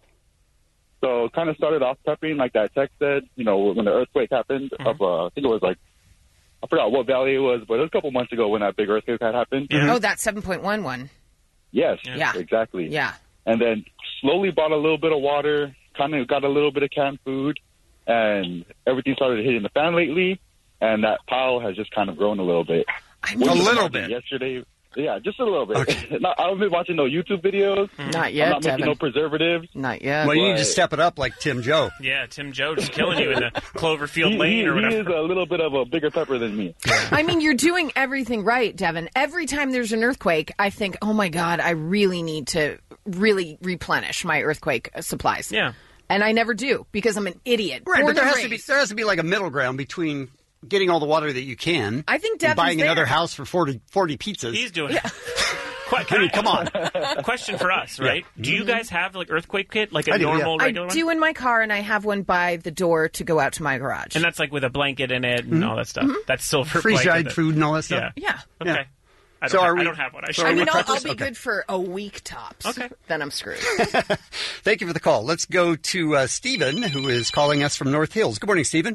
So kind of started off prepping, like that text said, you know, when the earthquake happened. Mm-hmm. Up, uh, I think it was like, I forgot what valley it was, but it was a couple months ago when that big earthquake had happened. Oh, that seven point one one. Yes, Yeah. exactly. Yeah. And then slowly bought a little bit of water, kind of got a little bit of canned food, and everything started hitting the fan lately, and that pile has just kind of grown a little bit. I Went A to the little market bit. Yesterday, yeah, just a little bit. Not, I haven't been watching no YouTube videos. Not yet, I'm not making Devin. no preservatives. Not yet. Well, you need to But- step it up like Tim Joe. Yeah, Tim Joe just killing you in the Cloverfield He, Lane he, or he whatever. is a little bit of a bigger pepper than me. I mean, you're doing everything right, Devin. Every time there's an earthquake, I think, oh my God, I really need to really replenish my earthquake supplies. Yeah. And I never do because I'm an idiot. Right, Born but there and has to be raised. there has to be like a middle ground between getting all the water that you can. I think and Devin's buying there. another house for forty, forty pizzas. He's doing it. Quite, I mean, come on. Question for us, right? Do you guys have like earthquake kit, like a I do, yeah. normal I regular one? do in my car, and I have one by the door to go out to my garage. And that's like with a blanket in it and all that stuff. That's silver Freeze-dried blanket. food and all that stuff. Yeah. yeah. Okay. I don't, So have, are we- I don't have one. I so should. are I we mean, I'll, I'll preppers? be Okay. good for a week tops. Okay. Then I'm screwed. Thank you for the call. Let's go to uh, Stephen, who is calling us from North Hills. Good morning, Stephen.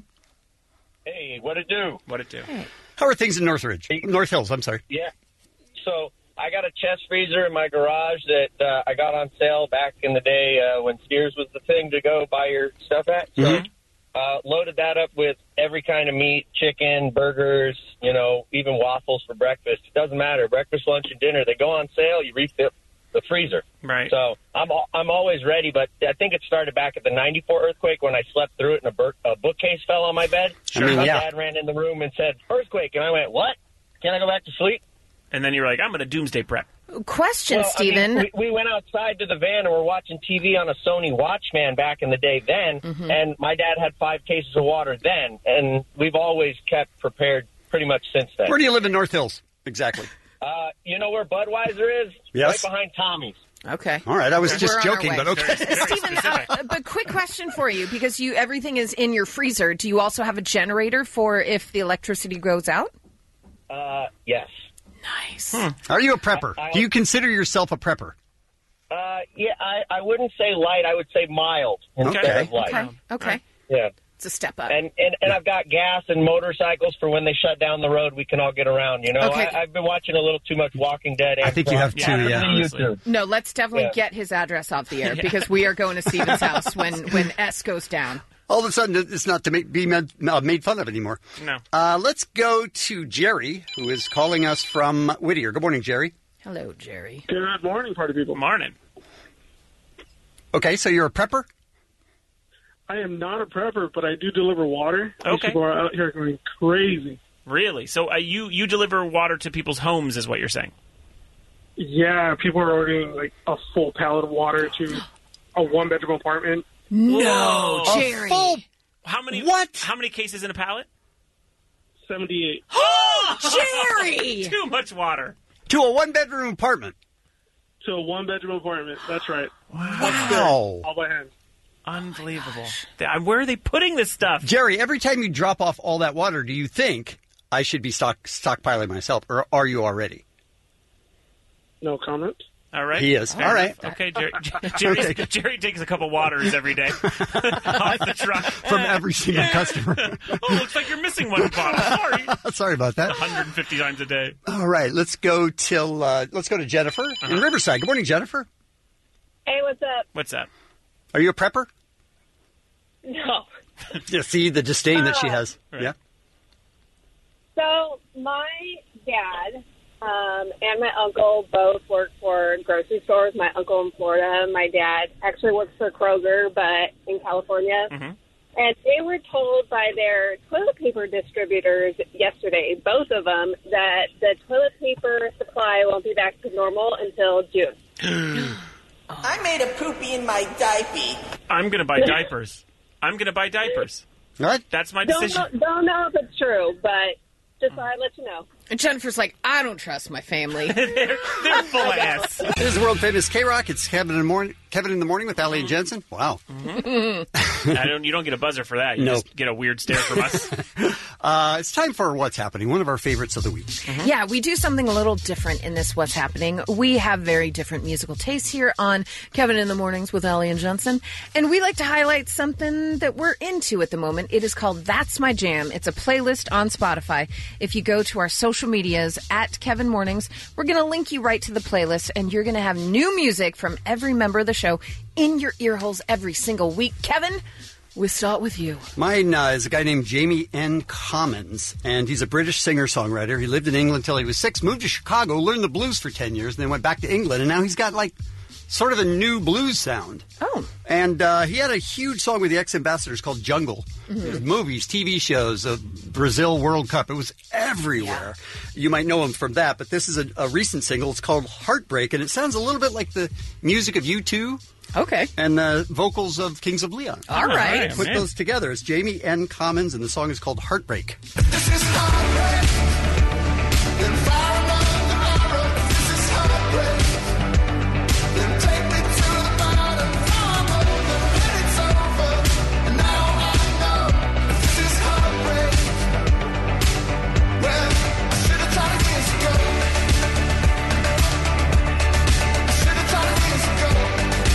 Hey, what it do? What it do? How are things in Northridge? North Hills, I'm sorry. Yeah. So I got a chest freezer in my garage that uh, I got on sale back in the day uh, when Sears was the thing to go buy your stuff at. So Mhm. uh, loaded that up with every kind of meat, chicken, burgers, you know, even waffles for breakfast. It doesn't matter. Breakfast, lunch, and dinner. They go on sale. You refill the freezer. Right. So I'm al- I'm always ready, but I think it started back at the ninety-four earthquake when I slept through it and a, bur- a bookcase fell on my bed. I mean, my yeah. dad ran in the room and said, "Earthquake," and I went, "What? Can I go back to sleep?" And then you're like, I'm going to doomsday prep. Question, Well, I Stephen. mean, we, we went outside to the van and we're watching T V on a Sony Watchman back in the day then, Mhm. and my dad had five cases of water then, and we've always kept prepared pretty much since then. Where do you live in North Hills? Exactly. Uh, you know where Budweiser is? Yes. Right behind Tommy's. Okay. All right, I was We're just on our joking, way. but okay. Stephen, uh, but quick question for you, because you everything is in your freezer. Do you also have a generator for if the electricity goes out? Uh, yes. Nice. Are you a prepper? I- I- Do you consider yourself a prepper? Uh, yeah, I, I wouldn't say light. I would say mild instead Okay. of light. Okay. Okay. Yeah. It's a step up. And, and and I've got gas and motorcycles for when they shut down the road. We can all get around. You know, Okay. I, I've been watching a little too much Walking Dead. I think you have Amazon. too, yeah. Honestly. YouTube. No, let's definitely Yeah. get his address off the air Yeah. because we are going to Stephen's house when when S goes down. All of a sudden, it's not to make, be made, uh, made fun of anymore. No. Uh, let's go to Jerry, who is calling us from Whittier. Good morning, Jerry. Hello, Jerry. Good morning, party people. Morning. Okay, so you're a prepper? I am not a prepper, but I do deliver water. These Okay. people are out here going crazy. Really? So uh, you you deliver water to people's homes, is what you're saying? Yeah, people are ordering like a full pallet of water to a one-bedroom apartment. No, Whoa. Jerry. full- How many? What? How many cases in a pallet? seventy-eight. Oh, Jerry! Too much water. To a one-bedroom apartment. To a one-bedroom apartment. That's right. Wow. All by hand. Unbelievable. Th- Where are they putting this stuff? Jerry, every time you drop off all that water, do you think I should be stock, stockpiling myself, or are you already? No comment. All right. He is. Fair All enough. right. Okay, Jerry, Jerry, Okay. Jerry takes a couple waters every day off the truck. From every single Yeah. customer. Oh, looks like you're missing one bottle. Sorry. Sorry about that. one hundred fifty times a day. All right, let's go till uh, let's go to Jennifer Uh-huh. in Riverside. Good morning, Jennifer. Hey, what's up? What's that? Are you a prepper? No. Yeah, see the disdain that she Uh, has. Right. Yeah. So my dad um, and my uncle both work for grocery stores. My uncle in Florida. My dad actually works for Kroger, but in California. Mm-hmm. And they were told by their toilet paper distributors yesterday, both of them, that the toilet paper supply won't be back to normal until June. I made a poopy in my diaper. I'm going to buy diapers. I'm going to buy diapers. What? That's my Don't decision. know, don't know if it's true, but just thought I'd let you know. And Jennifer's like, I don't trust my family. they're, they're full of ass. This is the world famous K-Rock. It's Kevin in the morning. Kevin in the morning with Allie and Jensen. Wow. Mm-hmm. I don't. You don't get a buzzer for that. You No. just get a weird stare from us. Uh, it's time for What's Happening, one of our favorites of the week. Mm-hmm. Yeah, we do something a little different in this What's Happening. We have very different musical tastes here on Kevin in the Mornings with Allie and Jensen. And we like to highlight something that we're into at the moment. It is called That's My Jam. It's a playlist on Spotify. If you go to our social medias at Kevin Mornings, we're going to link you right to the playlist, and you're going to have new music from every member of the show in your ear holes every single week. Kevin, we'll start with you. Mine uh, is a guy named Jamie N. Commons, and he's a British singer-songwriter. He lived in England until he was six, moved to Chicago, learned the blues for ten years, and then went back to England, and now he's got, like, sort of a new blues sound. Oh. And uh, he had a huge song with the Ex-Ambassadors called Jungle. Mm-hmm. It was movies, T V shows, uh, Brazil World Cup. It was everywhere. Yeah. You might know him from that, but this is a, a recent single. It's called Heartbreak, and it sounds a little bit like the music of U two. Okay. And the vocals of Kings of Leon. All right. Put man. those together. It's Jamie N. Commons, and the song is called Heartbreak. This is heartbreak. Then fire above tomorrow. This is heartbreak. Then take me to the bottom. I'm over when it's over. And now I know this is heartbreak. Well, I should have tried it years ago. I should have tried it years ago.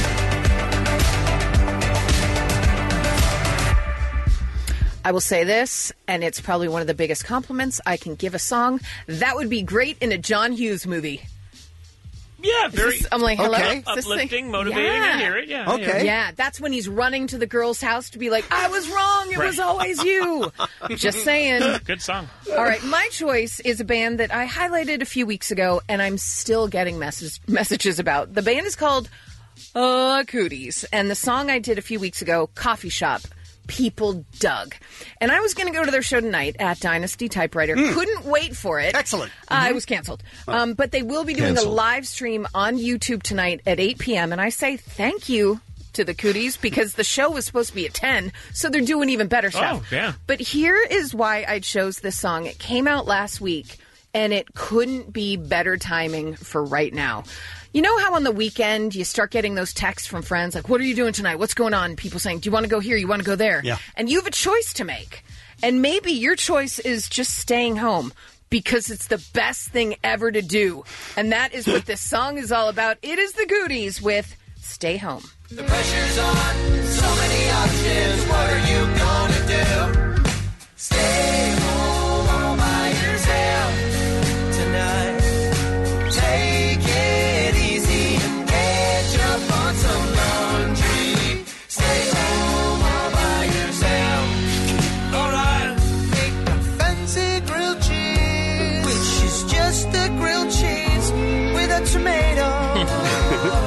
I will say this, and it's probably one of the biggest compliments I can give a song. That would be great in a John Hughes movie. Yeah, very. This- I'm like, hello? Okay. Is this Uplifting, thing- motivating. Yeah. I hear it. Yeah. Okay. Yeah, that's when he's running to the girl's house to be like, I was wrong. It was Right. always you. Just saying. Good song. All right, my choice is a band that I highlighted a few weeks ago, and I'm still getting message- messages about. The band is called uh, Cooties, and the song I did a few weeks ago, Coffee Shop, people dug. And I was going to go to their show tonight at Dynasty Typewriter. Mm. Couldn't wait for it. Excellent. Uh, Mm-hmm. It was canceled. Um, but they will be doing Canceled. a live stream on YouTube tonight at eight p.m. And I say thank you to the Cooties because the show was supposed to be at ten, so they're doing even better stuff. Oh, yeah. But here is why I chose this song. It came out last week, and it couldn't be better timing for right now. You know how on the weekend you start getting those texts from friends like, what are you doing tonight? What's going on? People saying, do you want to go here? You want to go there? Yeah. And you have a choice to make. And maybe your choice is just staying home because it's the best thing ever to do. And that is what this song is all about. It is the Goodies with Stay Home. The pressure's on, so many options. What are you gonna do? Stay home all by yourself tonight. Take it easy and catch up on some laundry. Stay home all by yourself. Alright. Make a fancy grilled cheese, which is just a grilled cheese with a tomato.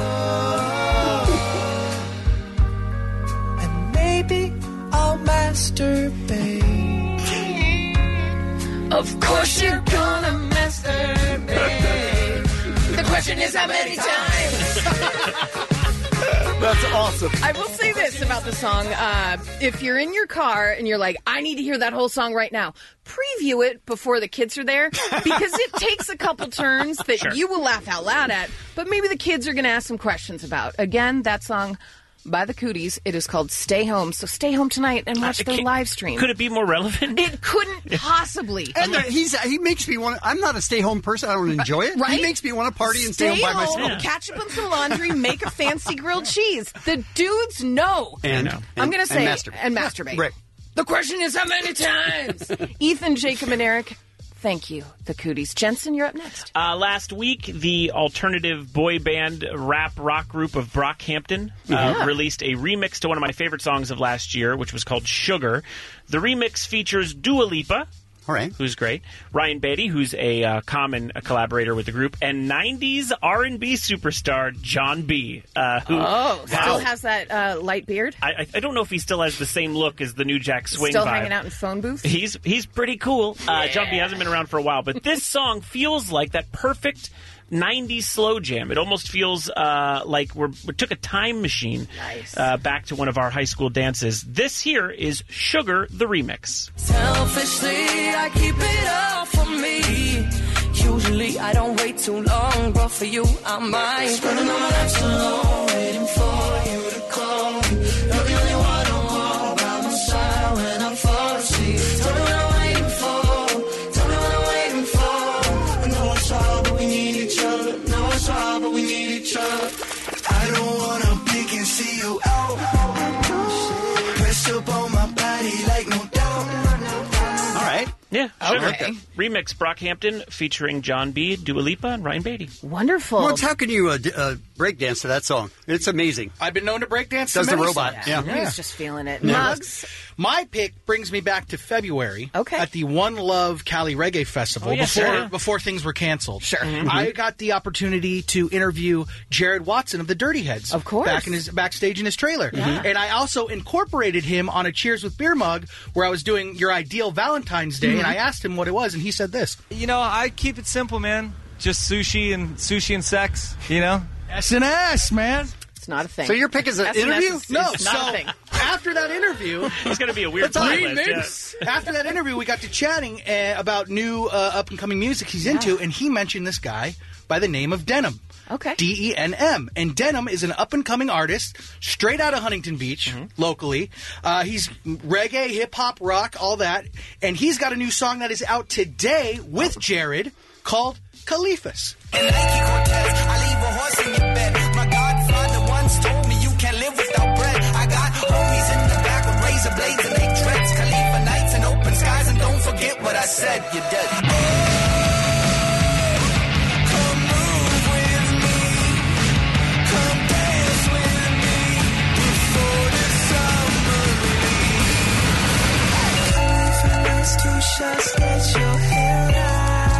Maybe I'll masturbate. Of course you're gonna masturbate. The question is how many times? That's awesome. I will say this about the song. Uh, if you're in your car and you're like, I need to hear that whole song right now, preview it before the kids are there because it takes a couple turns that Sure. you will laugh out loud at, but maybe the kids are going to ask some questions about. Again, that song by the Cooties. It is called Stay Home. So stay home tonight and watch Uh, their can- live stream. Could it be more relevant? It couldn't possibly. And uh, he's he makes me want. I'm not a stay-home person. I don't enjoy it. Right? He makes me want to party and stay, Stay home by home, myself. catch up on some laundry, make a fancy grilled cheese. The dudes know. And, know. I'm going to say, and masturbate. and masturbate. Right. The question is how many times? Ethan, Jacob, and Eric, thank you, the Cooties. Jensen, you're up next. Uh, last week, the alternative boy band rap rock group of Brockhampton uh, Yeah. released a remix to one of my favorite songs of last year, which was called Sugar. The remix features Dua Lipa, All right. who's great. Ryan Beatty, who's a uh, common uh, collaborator with the group. And nineties R and B superstar John B. Uh, who, Oh, wow. still has that uh, light beard? I, I- I don't know if he still has the same look as the New Jack Swing Still vibe. hanging out in phone booths? He's he's pretty cool. Uh, John B hasn't been around for a while, but this song feels like that perfect nineties slow jam. It almost feels uh, like we're, we took a time machine Nice. uh, back to one of our high school dances. This here is Sugar, the remix. Selfishly, I keep it all for me. Usually, I don't wait too long, but for you, I might. Spending all my nights alone, waiting for you to call me. You're the only one I want by my side when I fall asleep. Tell me what I'm waiting for. Tell me what I'm waiting for. I know it's hard, but we need each other. Know it's hard, but we need each other. I don't wanna pick and see you out. Press up on my body like no doubt. All right. Yeah. Sugar. Okay. Remix Brockhampton featuring John B., Dua Lipa, and Ryan Beatty. Wonderful. Well, how can you uh, d- uh, breakdance to that song? It's amazing. I've been known to breakdance. Does to the many robot? songs. Yeah. He's just feeling it. Yeah. Mugs? My pick brings me back to February. Okay. At the One Love Cali Reggae Festival Oh, yeah, before sure. before things were canceled. Sure. Mm-hmm. I got the opportunity to interview Jared Watson of the Dirty Heads. Of course. Back in his backstage in his trailer. Yeah. And I also incorporated him on a Cheers with Beer mug where I was doing Your Ideal Valentine's Day, Mm-hmm. and I asked him what it was, and he said this. You know, I keep it simple, man. Just sushi and sushi and sex, you know? S and S, man. It's not a thing. So your pick is an S and S interview? is- No, is not so a thing. after that interview, It's going to be a weird That's all right, playlist. Nick. After that interview, we got to chatting uh, about new uh, up and coming music he's into, and he mentioned this guy by the name of Denim. Okay. D E N M. And Denim is an up and coming artist, straight out of Huntington Beach, Mm-hmm. locally. Uh, he's reggae, hip hop, rock, all that. And he's got a new song that is out today with Jared called Caliphus. And Nike Cortez, I leave a horse in your bed. My Godfather once told me you can't live without bread. I got homies in the back with razor blades and they dreads. Khalifa nights and open skies, and don't forget what I said. You're dead. Come move with me. Come dance with me before the summer leaves. Khalifa nights, two shots, get your hair right.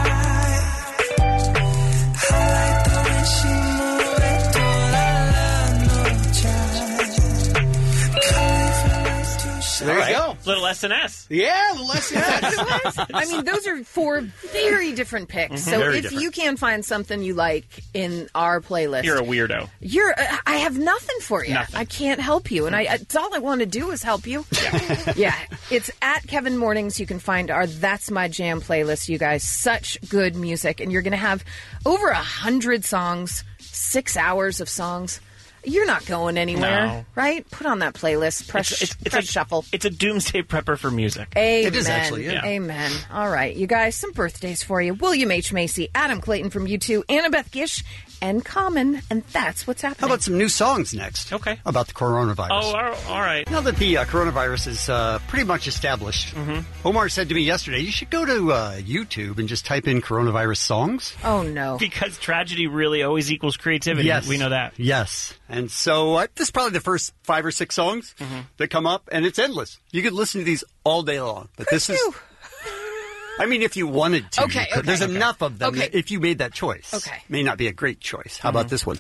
I like the way she move it toda la noche. Khalifa nights, two shots. There you go. Little S and S. Yeah, the less yes. I mean, those are four very different picks. So Very if different. you can find something you like in our playlist, You're a weirdo. You're. Uh, I have nothing for you. Nothing. I can't help you, and I. It's all I want to do is help you. Yeah. yeah. It's at Kevin Mornings. You can find our That's My Jam playlist. You guys, such good music, and you're going to have over a hundred songs, six hours of songs. You're not going anywhere, No. right? Put on that playlist. Press, It's, it's, it's press a, shuffle. It's a doomsday prepper for music. Amen. It is actually, yeah. Amen. All right, you guys, some birthdays for you. William H. Macy, Adam Clayton from U two, Annabeth Gish, and Common, and that's what's happening. How about some new songs next? Okay. About the coronavirus. Oh, all all right. Now that the uh, coronavirus is uh, pretty much established, Mm-hmm. Omar said to me yesterday, you should go to uh, YouTube and just type in coronavirus songs. Oh, no. Because tragedy really always equals creativity. Yes. We know that. Yes. And so uh, this is probably the first five or six songs Mm-hmm. that come up, and it's endless. You could listen to these all day long. But this is... I mean, if you wanted to. Okay, you could. okay, There's okay. enough of them Okay. that if you made that choice. Okay. May not be a great choice. How Mm-hmm. about this one?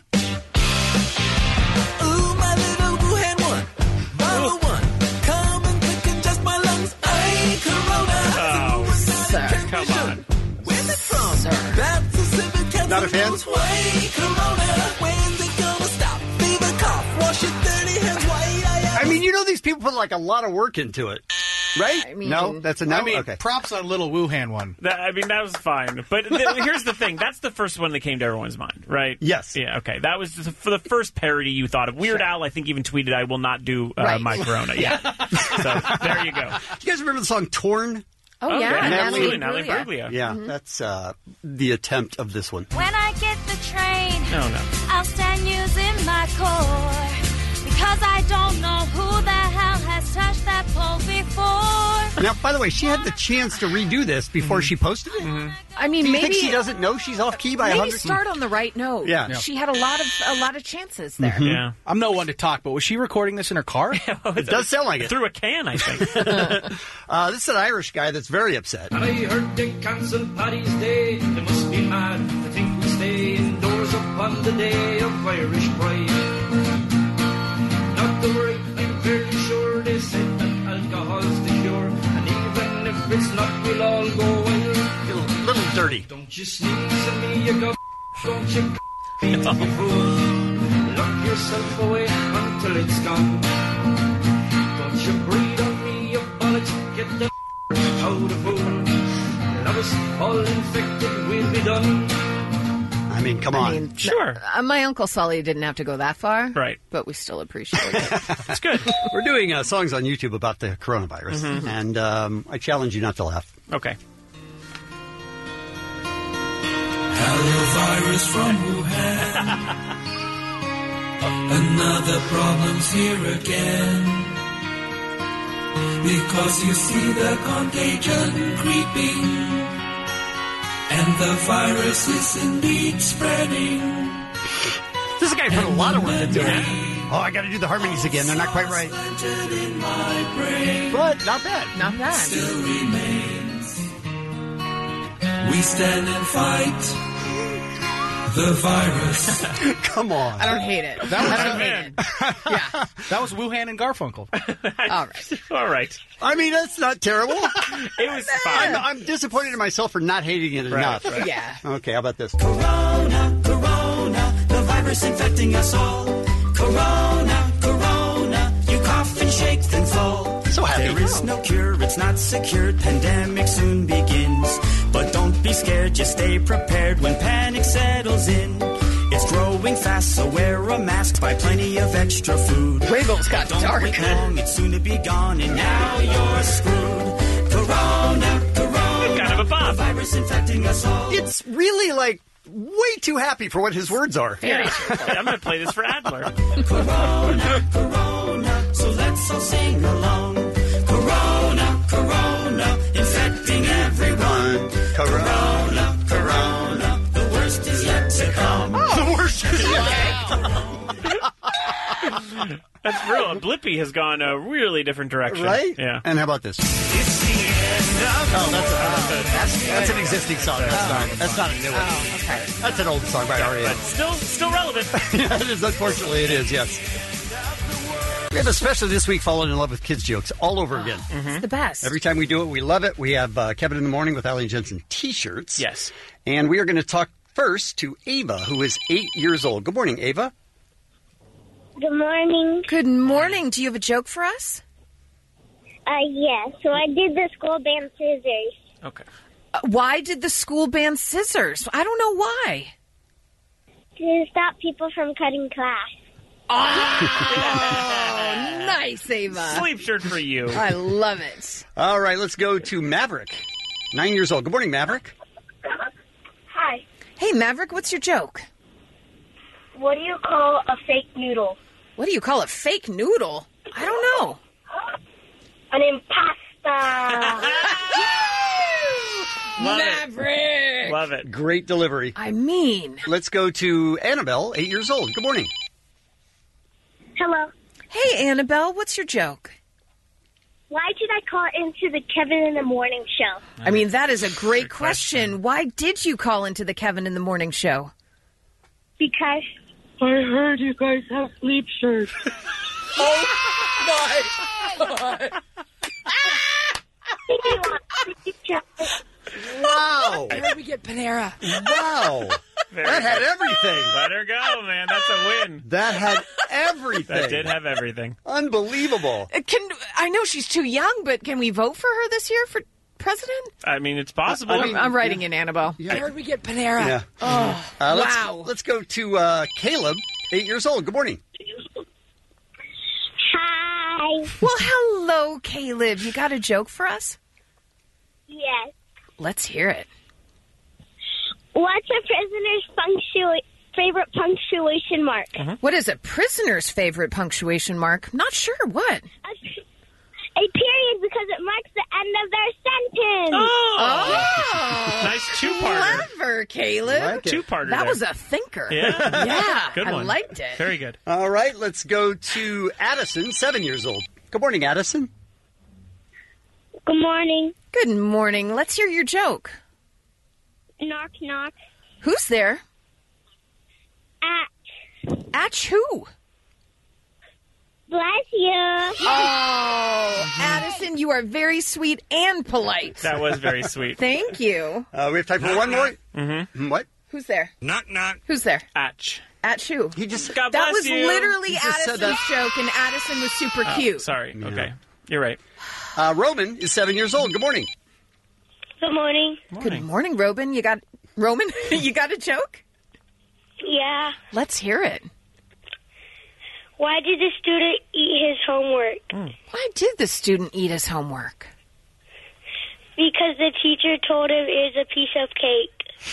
Ooh, my little boo had one. Mama one. Come and quick and just my lungs. I ain't corona. Oh, Sir. come on. Where's it from? Sir. That's Pacific Cancer Not a fan? knows why corona. When's it gonna stop? Fever, cough. Wash your dirty hands. Why? I, I mean, you know these people put like a lot of work into it. Right? I mean- no? That's a no? I mean, okay. props on Little Wuhan one. That, I mean, that was fine. But th- here's the thing. That's the first one that came to everyone's mind, right? Yes. Yeah, okay. That was the, for the first parody you thought of. Weird Al, I think, even tweeted, I will not do uh, Right. my Corona. Yeah. So there you go. You guys remember the song Torn? Oh, yeah. Absolutely. Natalie Natalie Imbruglia. Imbruglia. Yeah, Mm-hmm. that's uh, the attempt of this one. When I get the train, No, no. I'll stand using my core. Because I don't know who the hell has Let's touch that pole before. Now, by the way, she had the chance to redo this before she posted it. Mm-hmm. I mean, Do you maybe think she doesn't know she's off key by a maybe hundred? start on the right note. Yeah. She had a lot of a lot of chances there. Mm-hmm. I'm no one to talk, but was she recording this in her car? It does sound like it. Through a can, I think. uh, this is an Irish guy that's very upset. I heard they cancelled Paddy's Day. They must be mad. I think we stay indoors upon the day of Irish pride. Not to worry, I'm fairly sure they said that alcohol's the cure. And even if it's not, we'll all go wild. A little dirty. Don't you sneeze at me, you go. Don't you me, you fool. Lock yourself away until it's gone. Don't you breathe on me, you bollocks. Get the out of fool. Love us all infected, we'll be done. I mean, come on. I mean, sure. Uh, my Uncle Sully didn't have to go that far. Right. But we still appreciate it. It's good. We're doing uh, songs on YouTube about the coronavirus, Mhm. and um, I challenge you not to laugh. Okay. Hello, virus from Wuhan. Another problem's here again. Because you see the contagion creeping. And the virus is indeed spreading. This guy put a lot of work into it. Oh, I got to do the harmonies again. They're not quite right. But not bad. Not bad. Still remains. We stand and fight the virus. Come on. I don't hate it. That was, I don't hate it. yeah, that was Wuhan and Garfunkel. All right. All right. I mean, that's not terrible. It was fine. I'm, I'm disappointed in myself for not hating it Right, enough. right. Yeah. Okay, how about this? Corona, Corona, the virus infecting us all. Corona, Corona, you cough and shake then fall. So happy. There is no cure, it's not secured, pandemic soon begins. But don't be scared, just stay prepared when panic settles in. It's growing fast, so wear a mask, buy plenty of extra food. Rainbow's got Don't dark. wait long, it's soon to be gone, and now you're screwed. Corona, Corona, Kind of a pop. the virus infecting us all. It's really like way too happy for what his words are. Yeah. I'm going to play this for Adler. Corona, Corona, so let's all sing along. Corona, Corona, infecting everyone. Corona, Corona, the worst is yet to come. The worst is yet to come. That's real. Blippi has gone a really different direction. Right? Yeah. And how about this? It's the end of Oh, that's, a, that's, that's an existing song. That's not, that's not a new one. Oh, okay. That's an old song by R E M. But still, still relevant. Yeah, it is. Unfortunately, it is, yes. We have a special this week, Falling in Love with Kids jokes all over again. It's the best. Every time we do it, we love it. We have uh, Kevin in the Morning with Allie and Jensen t-shirts. Yes. And we are going to talk first to Ava, who is eight years old. Good morning, Ava. Good morning. Good morning. Do you have a joke for us? Uh, yeah, so I did the school band scissors. Okay. Uh, why did the school ban scissors? I don't know why. To stop people from cutting class. Oh, nice, Ava. Sleep shirt for you. I love it. All right, let's go to Maverick, nine years old. Good morning, Maverick. Hi. Hey, Maverick, what's your joke? What do you call a fake noodle? What do you call a fake noodle? I don't know. An impasta. Love Maverick. it. Love it. Great delivery. I mean. Let's go to Annabelle, eight years old. Good morning. Hello. Hey, Annabelle, what's your joke? Why did I call into the Kevin in the Morning show? I mean, that is a great question. Why did you call into the Kevin in the Morning show? Because I heard you guys have sleep shirts. Oh, my God. Wow. Where did we get Panera? Wow. That had everything. Let her go, man. That's a win. That had everything. That did have everything. Unbelievable. Uh, Can I know she's too young, but can we vote for her this year for president? I mean, it's possible. I mean, I'm writing in Annabelle. Yeah. Where did we get Panera? Yeah. Oh, Uh, let's, wow. Let's go to uh, Caleb, eight years old. Good morning. Hi. Well, hello, Caleb. You got a joke for us? Yes. Let's hear it. What's a prisoner's punctua- favorite punctuation mark? What is a prisoner's favorite punctuation mark? Not sure. What? A, a period because it marks the end of their sentence. Oh. Nice two-parter. Clever, Caleb. Like it. Two-parter That there. was a thinker. Yeah. Yeah, Good I one. liked it. Very good. All right, let's go to Addison, seven years old. Good morning, Addison. Good morning. Good morning. Let's hear your joke. Knock, knock. Who's there? At. At who? Bless you. Oh, Addison, you are very sweet and polite. That was very sweet. Thank you. Uh, we have time for one more. Mm-hmm. What? Who's there? Knock, knock. Who's there? Atch. At who? He just God That bless was you. literally He just said Addison's that. joke, and Addison was super Oh, cute. sorry. Yeah. Okay. You're right. Uh, Roman is seven years old. Good morning. Good morning. Good morning, Robin. You got Roman? You got a joke? Yeah. Let's hear it. Why did the student eat his homework? Why did the student eat his homework? Because the teacher told him it was a piece of cake.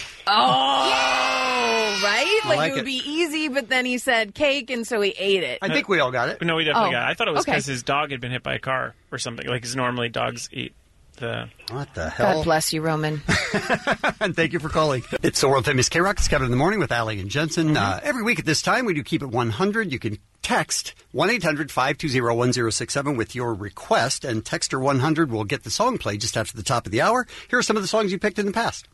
Oh, right? I Like, like it would it. be easy, but then he said cake, and so he ate it. I think we all got it. No, we definitely Oh, got it. I thought it was okay. because his dog had been hit by a car or something. Like, because normally dogs eat the... What the hell? God bless you, Roman. And thank you for calling. It's the world famous K-Rock. It's Kevin in the Morning with Allie and Jensen. Uh, every week at this time, we do Keep It one hundred. You can text one eight hundred five two zero one zero six seven with your request, and Texter one hundred will get the song played just after the top of the hour. Here are some of the songs you picked in the past.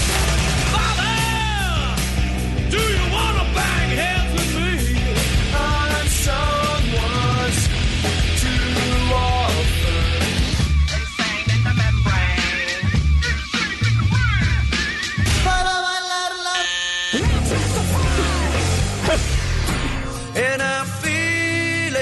Do you want to bang heads with me? I'm someone's too often. Insane in the membrane. And I feel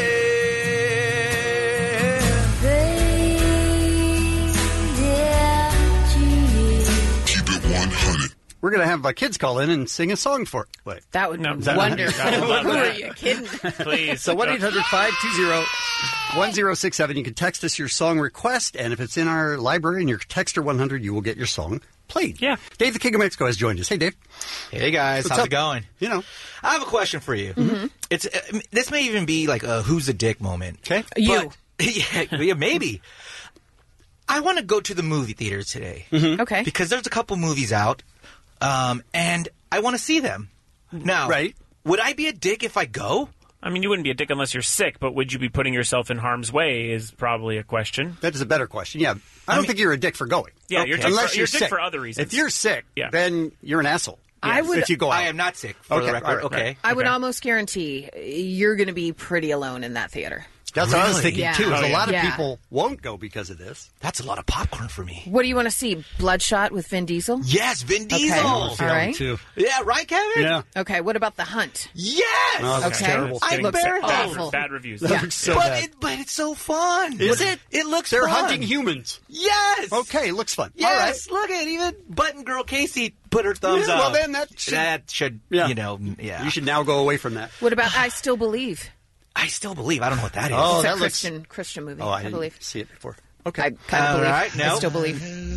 it. Keep it one hundred. We're going to have our kids call in and sing a song for it. Wait. That would No, be that- wonderful. I would love Who are that. you kidding? Please. So one eight hundred five two zero one zero six seven. You can text us your song request, and if it's in our library and you're Texter one hundred, you will get your song played. Yeah. Dave the King of Mexico has joined us. Hey, Dave. Hey guys, What's how's up? it going? You know, I have a question for you. Mm-hmm. It's uh, this may even be like a who's a dick moment. Okay, You. But, yeah, yeah, maybe. I want to go to the movie theater today Okay. because there's a couple movies out, um, and I want to see them. Now, Right. would I be a dick if I go? I mean, you wouldn't be a dick unless you're sick, but would you be putting yourself in harm's way is probably a question. that is a better question. Yeah, I don't think you're a dick for going. Yeah, you're a dick unless for- you're you're a dick sick for other reasons. If you're sick, Yeah. then you're an asshole. I would- If you go out. I am not sick, for Okay, the record. all right, okay. right. I would Okay. almost guarantee you're going to be pretty alone in that theater. That's what I was Really? thinking Yeah. too. Is Oh, a yeah. lot of Yeah. people won't go because of this. That's a lot of popcorn for me. What do you want to see? Bloodshot with Vin Diesel? Yes, Vin Okay. Diesel. All right. Too. Yeah, right, Kevin? Yeah. Okay, what about The Hunt? Yes! Oh, that's Okay. terrible. I Getting bear sick- that. Awful. Bad reviews. That Yeah. looks so but, bad. it, but it's so fun. Is it? It looks They're fun. hunting humans. Yes. Okay, looks fun. All right. Yes. Look at even Button Girl Casey put her thumbs Yeah, up. well, then that should- that should Yeah. you know yeah. You should now go away from that. What about I Still Believe? I still believe. I don't know what that is. Oh, It's a that looks- Christian Christian movie, Oh, I, I, didn't believe. see it before. Okay. I kind of All believe. right, no. I still believe.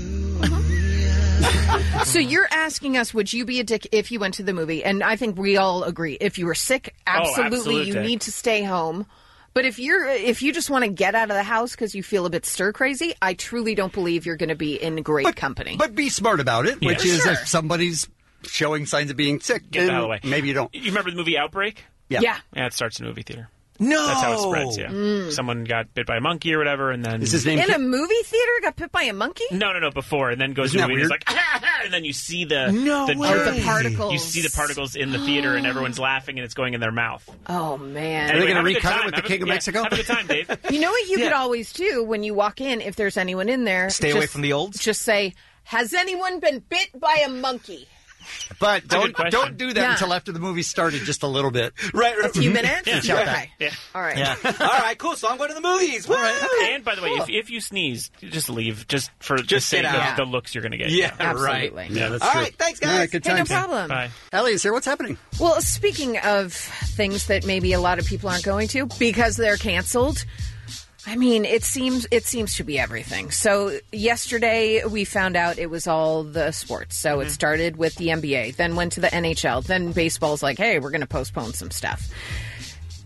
So you're asking us, would you be a dick if you went to the movie? And I think we all agree. If you were sick, absolutely, absolute you dick. need to stay home. But if you're if you just want to get out of the house because you feel a bit stir crazy, I truly don't believe you're going to be in great company. But be smart about it, Yeah. which is Sure. if somebody's showing signs of being sick, Get that then out of the way. maybe you don't. You remember the movie Outbreak? Yeah. yeah. Yeah, it starts in a movie theater. No. That's how it spreads, yeah. Mm. Someone got bit by a monkey or whatever, and then... Is his name In Ki- a movie theater, got bit by a monkey? No, no, no, before, and then goes Isn't to a that movie and weird? it's like, ah, ah, and then you see the... No the, way. Oh, the particles. You see the particles in the theater, and everyone's laughing, and it's going in their mouth. Oh, man. Are they Anyway, gonna have a good recut it time. with the Have a- King of yeah, Mexico? Have a good time, Dave. You know what you Yeah. could always do when you walk in, if there's anyone in there? Stay just, away from the olds? Just say, has anyone been bit by a monkey? But a don't good question. don't do that Yeah. until after the movie started, just a little bit. Right, A right. few minutes? Yeah. Shout Okay. that. Yeah. All right. Yeah. All right, cool. So I'm going to the movies. All right. And by the way, if, if you sneeze, just leave, just for Just the sake get of out. the looks you're going to get. Yeah, Absolutely. right. Yeah, that's All true. right, thanks, guys. All right, good Hey, no times. problem. Bye. Ellie's here. What's happening? Well, speaking of things that maybe a lot of people aren't going to because they're canceled, I mean, it seems it seems to be everything. So yesterday we found out it was all the sports. So it started with the N B A, then went to the N H L, then baseball's like, hey, we're going to postpone some stuff.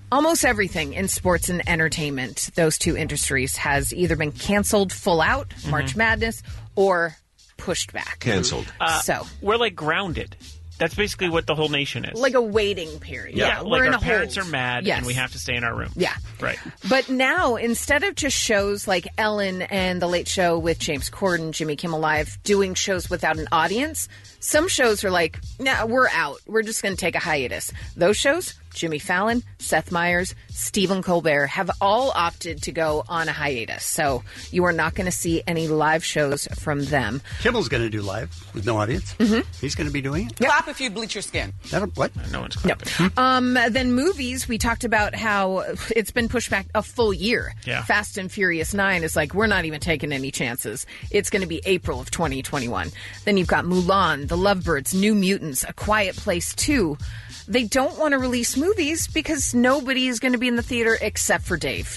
Almost everything in sports and entertainment, those two industries, has either been canceled full out, Mm-hmm. March Madness, or pushed back. Canceled. Uh, so we're like grounded. That's basically what the whole nation is. Like a waiting period. yeah, Yeah, like we're in our a parents hold. are mad Yes. and we have to stay in our room. Yeah. Right. But now, instead of just shows like Ellen and The Late Show with James Corden, Jimmy Kimmel Live, doing shows without an audience, some shows are like, nah, we're out. We're just going to take a hiatus. Those shows, Jimmy Fallon, Seth Meyers, Stephen Colbert, have all opted to go on a hiatus. So you are not going to see any live shows from them. Kimmel's going to do live with no audience. Mhm. He's going to be doing it. Clap if you bleach your skin. That, what? No one's No. Um, then movies, we talked about how it's been pushed back a full year. Yeah. Fast and Furious nine is like, we're not even taking any chances. It's going to be April of twenty twenty-one. Then you've got Mulan, The Lovebirds, New Mutants, A Quiet Place two. They don't want to release movies because nobody is going to be in the theater except for Dave.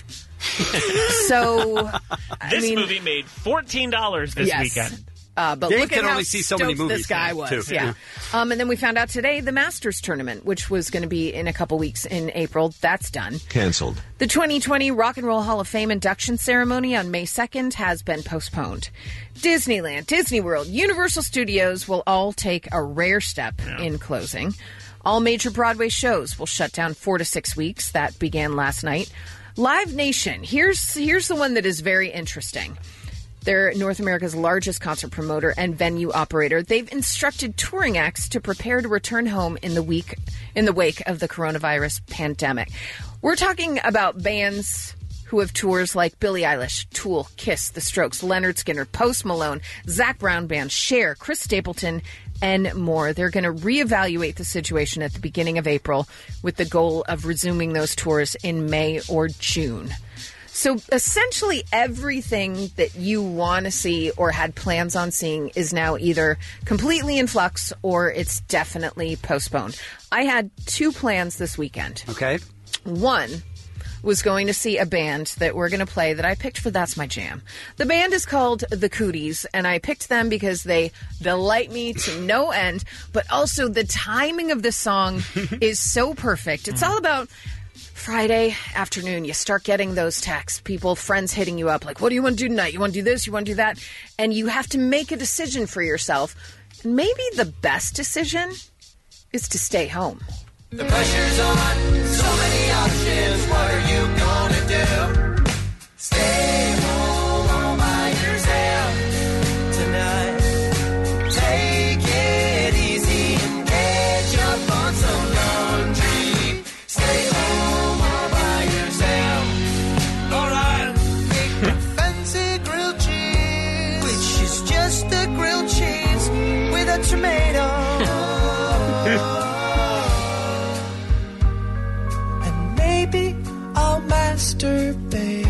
So, I This mean, movie made fourteen dollars this Yes. weekend. Uh, but Dave look at can how only see so many stoked movies this guy now, was. too. Yeah. Um, and then we found out today the Masters tournament, which was going to be in a couple weeks in April. That's done. Canceled. The twenty twenty Rock and Roll Hall of Fame induction ceremony on May second has been postponed. Disneyland, Disney World, Universal Studios will all take a rare step in closing. All major Broadway shows will shut down four to six weeks. That began last night. Live Nation, here's here's the one that is very interesting. They're North America's largest concert promoter and venue operator. They've instructed touring acts to prepare to return home in the week in the wake of the coronavirus pandemic. We're talking about bands who have tours like Billie Eilish, Tool, Kiss, The Strokes, Leonard Skinner, Post Malone, Zac Brown Band, Cher, Chris Stapleton, and more. They're going to reevaluate the situation at the beginning of April with the goal of resuming those tours in May or June. So essentially everything that you want to see or had plans on seeing is now either completely in flux or it's definitely postponed. I had two plans this weekend. Okay. One was going to see a band that we're going to play that I picked for That's My Jam. The band is called The Cooties, and I picked them because they delight me to no end, but also the timing of this song is so perfect. It's all about Friday afternoon, you start getting those texts, people, friends hitting you up like, what do you want to do tonight? You want to do this? You want to do that? And you have to make a decision for yourself. Maybe the best decision is to stay home. The pressure's on, so many options. What are you gonna do? Stay home all by yourself tonight. Take it easy and catch up on some laundry. Stay home all by yourself. Alright. Make a fancy grilled cheese, which is just a grilled cheese with a tomato. Maybe I'll masturbate.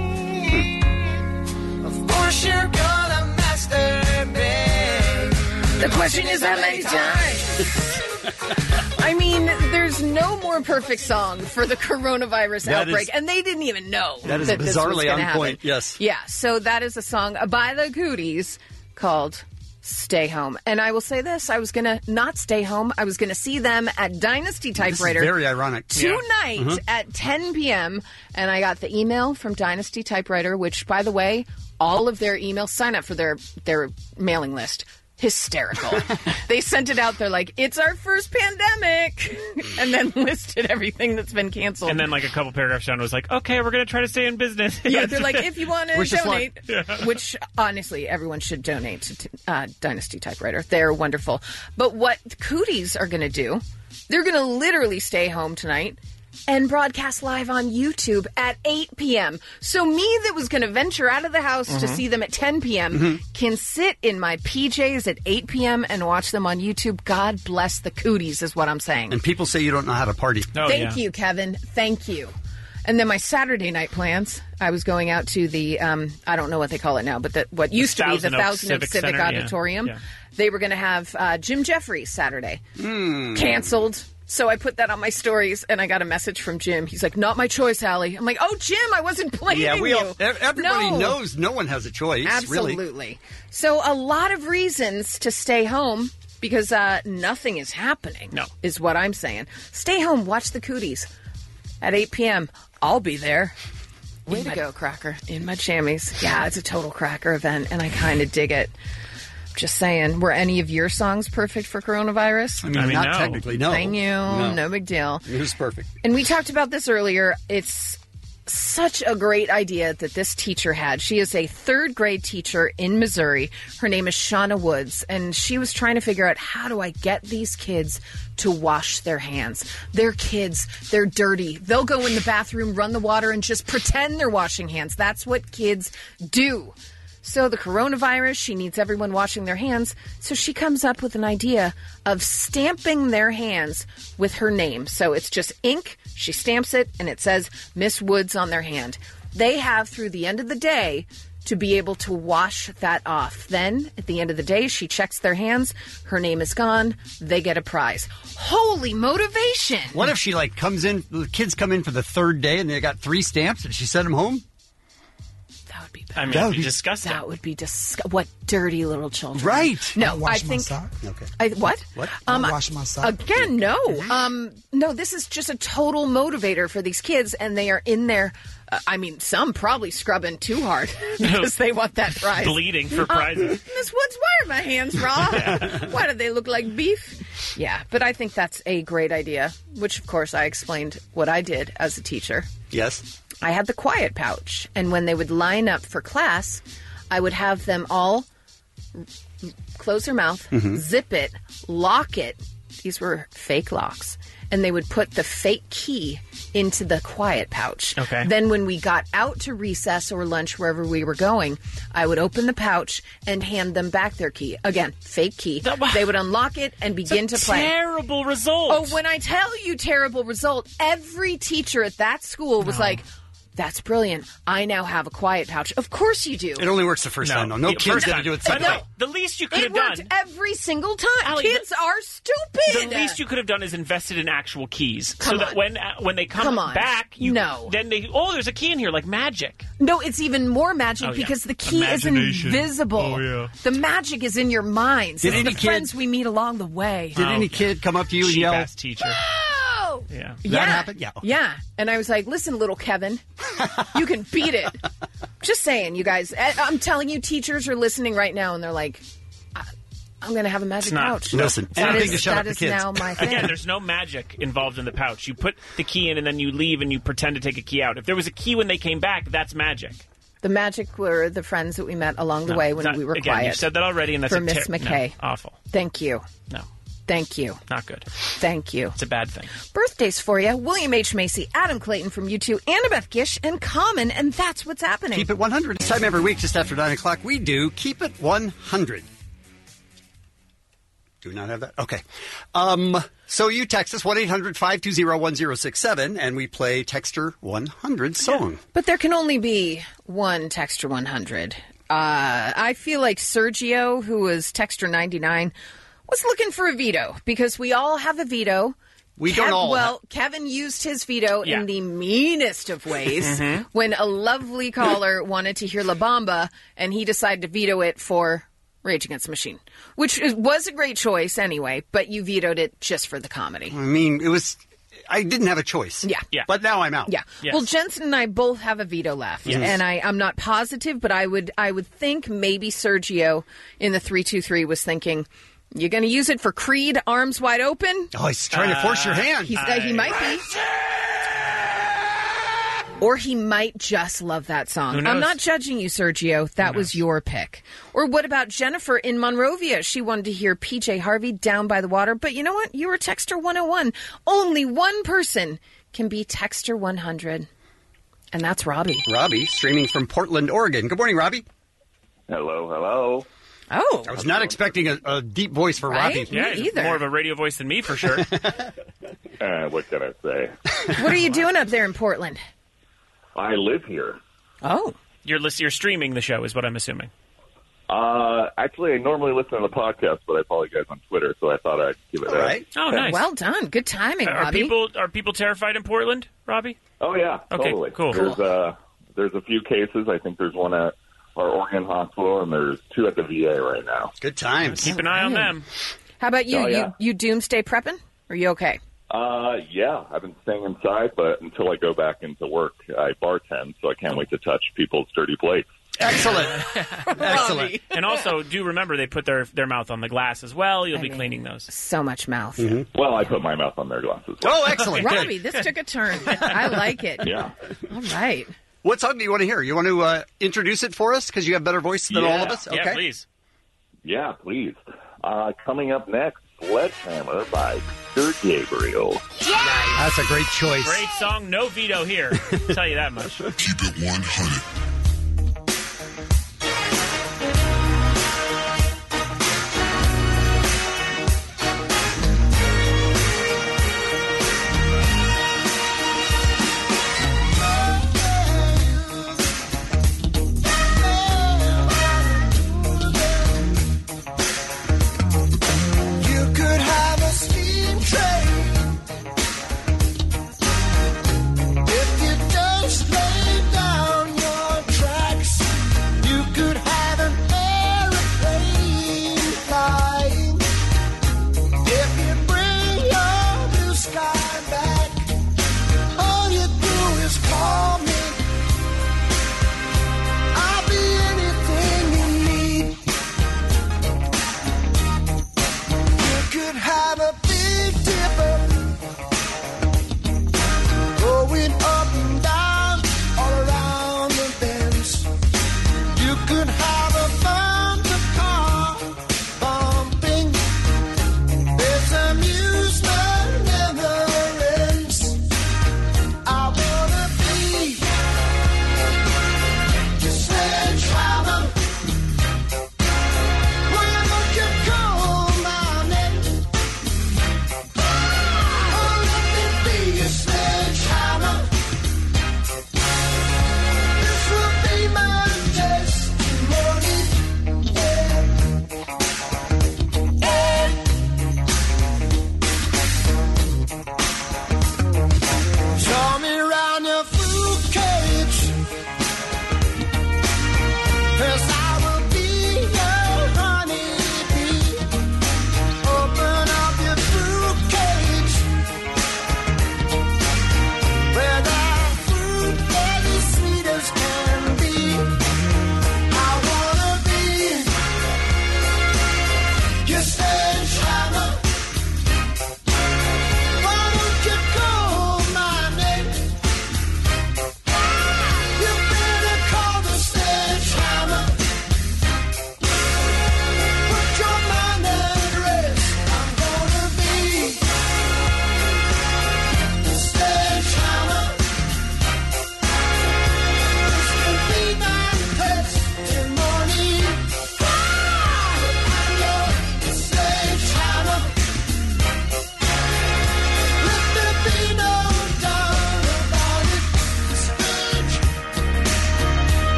Of course you're gonna masturbate. The question is how many times? I mean, there's no more perfect song for the coronavirus That outbreak, is- and they didn't even know That is this was bizarrely gonna on happen. point, yes. Yeah, so that is a song by the Cooties called Stay Home. And I will say this, I was going to not stay home. I was going to see them at Dynasty This is Typewriter. very ironic. Tonight Yeah. Mhm. at ten p.m. And I got the email from Dynasty Typewriter, which, by the way, all of their emails, sign up for their, their mailing list. Hysterical. They sent it out. They're like, it's our first pandemic. And then listed everything that's been canceled. And then, like, a couple paragraphs down was like, okay, we're going to try to stay in business. Yeah, they're like, if you want to Which is donate, smart. Yeah. which honestly, everyone should donate to uh, Dynasty Typewriter. They're wonderful. But what Cooties are going to do, they're going to literally stay home tonight and broadcast live on YouTube at eight p.m. So me that was going to venture out of the house to Mhm. see them at ten p.m. Mhm. can sit in my P Js at eight p.m. and watch them on YouTube. God bless the Cooties is what I'm saying. And people say you don't know how to party. Thank you, Kevin. Thank you. And then my Saturday night plans, I was going out to the, um, I don't know what they call it now, but the, what used to be the Thousand Oaks Thousand Oaks Civic Civic Center, yeah. Auditorium. Yeah. They were going to have uh, Jim Jeffries Saturday. Hmm. Canceled. So I put that on my stories, and I got a message from Jim. He's like, not my choice, Allie. I'm like, oh, Jim, I wasn't blaming Yeah, we you. all, ev- everybody No. knows no one has a choice, really. Absolutely. So a lot of reasons to stay home because uh, nothing is happening. No. Is what I'm saying. Stay home, watch the Cooties. at eight p.m. I'll be there. Way to go, Cracker. In my jammies. Yeah, it's a total Cracker event, and I kind of dig it. Just saying. Were any of your songs perfect for coronavirus? I mean, I mean not no. technically, no. Thank you. No. no big deal. It was perfect. And we talked about this earlier. It's such a great idea that this teacher had. She is a third grade teacher in Missouri. Her name is Shauna Woods, and she was trying to figure out, how do I get these kids to wash their hands? They're kids. They're dirty. They'll go in the bathroom, run the water, and just pretend they're washing hands. That's what kids do. So the coronavirus, she needs everyone washing their hands. So she comes up with an idea of stamping their hands with her name. So it's just ink. She stamps it, and it says Miss Woods on their hand. They have through the end of the day to be able to wash that off. Then, at the end of the day, she checks their hands. Her name is gone. They get a prize. Holy motivation! What if she, like, comes in, the kids come in for the third day, and they got three stamps, and she sent them home? I mean, that that'd would be be disgusting. That would be disgusting. What dirty little children. Right. No, I'll wash I my think... sock. Okay. I, what? What? I'll wash my sock. Again, no. Um, no, this is just a total motivator for these kids, and they are in there. Uh, I mean, some probably scrubbing too hard because they want that prize. Bleeding for prizes. Uh, Miss Woods, why are my hands raw? Why do they look like beef? Yeah, but I think that's a great idea, which, of course, I explained what I did as a teacher. Yes. I had the quiet pouch, and when they would line up for class, I would have them all close their mouth, Mhm. zip it, lock it. These were fake locks. And they would put the fake key into the quiet pouch. Okay. Then when we got out to recess or lunch, wherever we were going, I would open the pouch and hand them back their key. Again, fake key. They would unlock it and begin to play. Terrible result. Oh, when I tell you terrible result, every teacher at that school was like, that's brilliant. I now have a quiet pouch. Of course you do. It only works the first time, though. No Yeah, kid's first going to time. do it But second no, time. the least you could It have worked done. every single time. Allie, Kids the- are stupid. The least you could have done is invested in actual keys, Come so that on. when uh, when they come, Come on. back, you No. then they oh, there's a key in here like magic. No, it's even more magic Oh, yeah. because the key is Imagination. invisible. Oh, yeah. The magic is in your minds. Did It's any the kid- friends we meet along the way. Did any kid come up to you and Cheap yell? ass teacher. Oh! Yeah. Did that happen? Yeah. okay. Yeah. And I was like, listen, little Kevin, you can beat it. Just saying, you guys. I- I'm telling you, teachers are listening right now, and they're like, I- I'm going to have a magic It's not. pouch. Listen, That anything is- to shut that up the is kids. now my thing. Again, there's no magic involved in the pouch. You put the key in and then you leave and you pretend to take a key out. If there was a key when they came back, that's magic. The magic were the friends that we met along the No, way it's when not- we were again, quiet. you said that already, and that's for a Miss ter- McKay. No, awful. Thank you. No, Thank you. not good. Thank you. It's a bad thing. Birthdays for you. William H. Macy, Adam Clayton from U two, Annabeth Gish, and Common, and that's what's happening. Keep it one hundred. This time every week, just after nine o'clock, we do Keep It one hundred. Do we not have that? Okay. Um, so you text us one eight hundred five two zero one zero six seven, and we play Texter one hundred song. But there can only be one Texter one hundred. Uh, I feel like Sergio, who was Texter ninety-nine, was looking for a veto because we all have a veto. We don't all Well, have- Kevin used his veto Yeah. in the meanest of ways Mhm. when a lovely caller wanted to hear La Bamba, and he decided to veto it for Rage Against the Machine, which is- was a great choice anyway, but you vetoed it just for the comedy. I mean, it was. I didn't have a choice. Yeah. Yeah. But now I'm out. Yeah. Yes. Well, Jensen and I both have a veto left, Yes. and I, I'm not positive, but I would I would think maybe Sergio in the three two three was thinking, "You're going to use it for Creed, Arms Wide Open." Oh, he's trying to force your hand. He's, uh, he might be. Or he might just love that song. Who knows? I'm not judging you, Sergio. That was your pick. Or what about Jennifer in Monrovia? She wanted to hear P J Harvey, Down by the Water. But you know what? You were Texter one oh one. Only one person can be Texter one hundred. And that's Robbie. Robbie, streaming from Portland, Oregon. Good morning, Robbie. Hello, hello. Oh. I was not expecting a, a deep voice for Right? Robbie. Yeah, Me he's either. more of a radio voice than me for sure. Uh, what can I say? What are you doing up there in Portland? I live here. Oh. You're lis- you're streaming the show, is what I'm assuming. Uh, actually, I normally listen to the podcast, but I follow you guys on Twitter, so I thought I'd give it All a... right. Oh, nice. Well done. Good timing, Are Robbie. people are people terrified in Portland, Robbie? Oh, yeah, Okay, totally. cool. There's, uh, there's a few cases. I think there's one at our Oregon hospital, and there's two at the V A right now. Good times. Keep an eye on them. How about you? Oh, yeah. You you doomsday prepping? Are you okay? Uh, yeah, I've been staying inside, but until I go back into work, I bartend, so I can't wait to touch people's dirty plates. Excellent. Excellent. And also, do remember they put their their mouth on the glass as well. You'll I be mean, cleaning those. So much mouth. Mm-hmm. Well, I put my mouth on their glasses. Oh, excellent. Robbie, this took a turn. I like it. Yeah. All right. What song do you want to hear? You want to uh, introduce it for us because you have better voice than Yeah. all of us? Yeah, Okay. please. Yeah, please. Uh, coming up next, Sledgehammer by Sir Gabriel. That's a great choice. Great song. No veto here. I'll tell you that much. Keep it one hundred. You could have a steam train if you just lay down your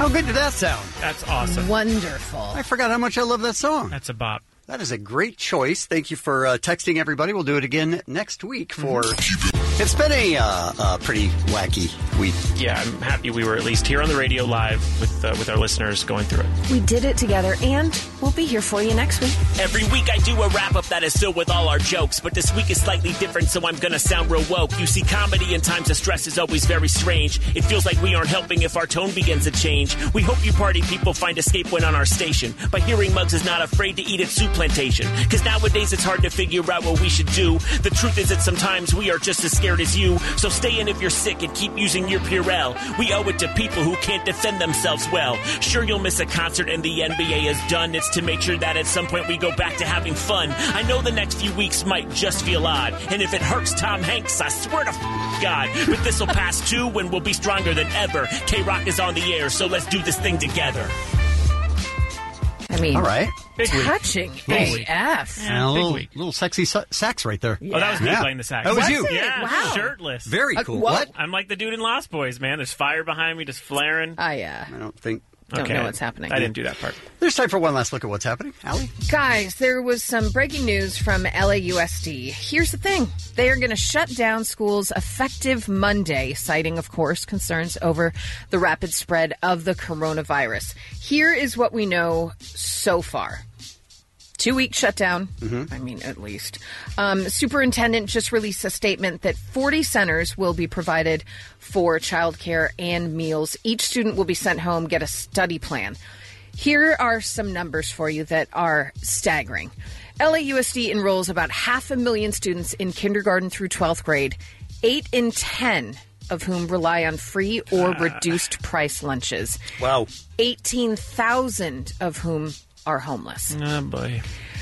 How good did that sound? That's awesome. Wonderful. I forgot how much I love that song. That's a bop. That is a great choice. Thank you for uh, texting everybody. We'll do it again next week for... Mm-hmm. It's been a uh, uh, pretty wacky week. Yeah, I'm happy we were at least here on the radio live with uh, with our listeners going through it. We did it together, and we'll be here for you next week. Every week I do a wrap-up that is filled with all our jokes, but this week is slightly different, so I'm gonna sound real woke. You see, comedy in times of stress is always very strange. It feels like we aren't helping if our tone begins to change. We hope you party people find escape when on our station. By hearing Muggs is not afraid to eat at Soup Plantation. Cause nowadays it's hard to figure out what we should do. The truth is that sometimes we are just as scared as you. So stay in if you're sick and keep using your Purell. We owe it to people who can't defend themselves well. Sure, you'll miss a concert and the N B A is done. It's to make sure that at some point we go back to having fun. I know the next few weeks might just feel odd. And if it hurts Tom Hanks, I swear to f- God. But this'll pass too and we'll be stronger than ever. K-Rock is on the air, so let's do this thing together. I mean, all right. Big touching A F. Yeah, a little, little sexy sa- sax right there. Yeah. Oh, that was me yeah. playing the sax. That was, was you. It? Yeah, wow. Shirtless. Very cool. Uh, what? I'm like the dude in Lost Boys, man. There's fire behind me, just flaring. I uh, I don't think. don't okay. know what's happening. I didn't do that part. There's time for one last look at what's happening. Allie? Guys, there was some breaking news from L A U S D. Here's the thing. They are going to shut down schools effective Monday, citing, of course, concerns over the rapid spread of the coronavirus. Here is what we know so far. Two-week shutdown. Mm-hmm. I mean, at least. Um, superintendent just released a statement that forty centers will be provided for childcare and meals. Each student will be sent home, get a study plan. Here are some numbers for you that are staggering. L A U S D enrolls about half a million students in kindergarten through twelfth grade, eight in ten of whom rely on free or uh, reduced price lunches. Wow. eighteen thousand of whom are homeless. Oh, boy.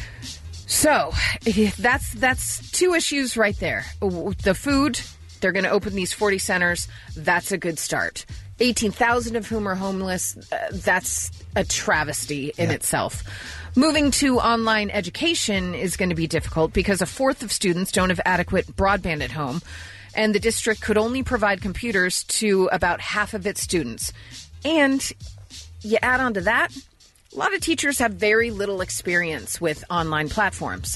So that's that's two issues right there. The food, they're going to open these forty centers. That's a good start. eighteen thousand of whom are homeless. Uh, that's a travesty in yeah. itself. Moving to online education is going to be difficult because a fourth of students don't have adequate broadband at home, and the district could only provide computers to about half of its students. And you add on to that, a lot of teachers have very little experience with online platforms.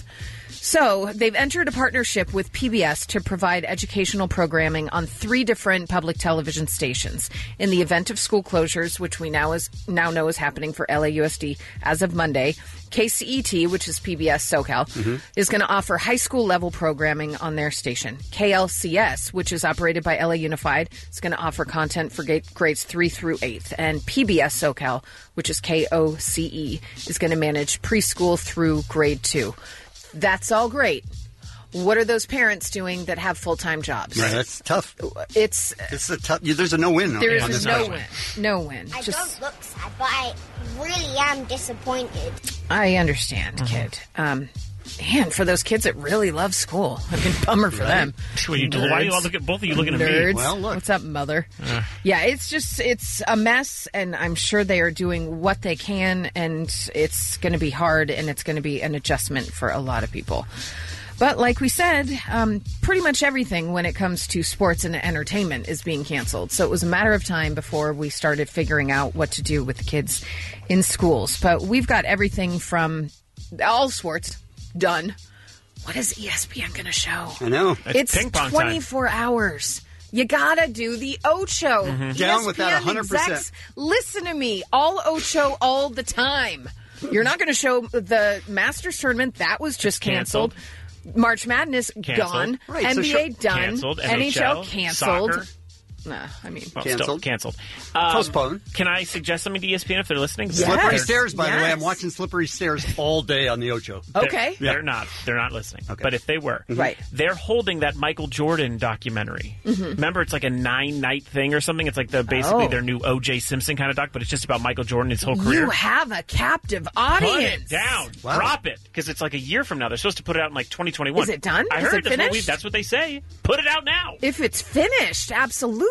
So they've entered a partnership with P B S to provide educational programming on three different public television stations. In the event of school closures, which we now is now know is happening for L A U S D as of Monday, K C E T, which is P B S SoCal, mm-hmm. is going to offer high school level programming on their station. K L C S, which is operated by L A Unified, is going to offer content for grades three through eighth. And P B S SoCal, which is K O C E, is going to manage preschool through grade two. That's all great. What are those parents doing that have full-time jobs? Right, that's tough. It's it's a tough. There's a no win. There on is this no question. win. No win. I Just, don't look sad, but I really am disappointed. I understand, mm-hmm. kid. Um, man, for those kids that really love school, I mean, bummer for right. them. Well, you, why do you all look at both of you looking Nerds. at me? Well, look. What's up, mother? Uh. Yeah, it's just it's a mess, and I'm sure they are doing what they can, and it's going to be hard, and it's going to be an adjustment for a lot of people. But like we said, um, pretty much everything when it comes to sports and entertainment is being canceled. So it was a matter of time before we started figuring out what to do with the kids in schools. But we've got everything from all sports done. What is E S P N going to show? I know. It's, it's twenty-four time. hours. You gotta do the Ocho. Mm-hmm. Down with that one hundred percent. Execs, listen to me. All Ocho all the time. You're not going to show the Masters tournament. That was just canceled. canceled. March Madness, canceled. gone. Right, N B A, so done. Canceled. N H L, canceled. Soccer. Nah, I mean... Well, canceled. Still canceled. Um, Postponed. Can I suggest something to E S P N if they're listening? Yes. Slippery Stairs, by yes. the way. I'm watching Slippery Stairs all day on the Ocho. Okay. They're, they're not. They're not listening. Okay. But if they were. Mm-hmm. Right. They're holding that Michael Jordan documentary. Mm-hmm. Remember, it's like a nine-night thing or something? It's like the basically oh. their new O J Simpson kind of doc, but it's just about Michael Jordan, his whole career. You have a captive audience. Put it down. Wow. Drop it. Because it's like a year from now. They're supposed to put it out in like twenty twenty-one. Is it done? I Is heard it that's, what we, finished? that's what they say. Put it out now. If it's finished, absolutely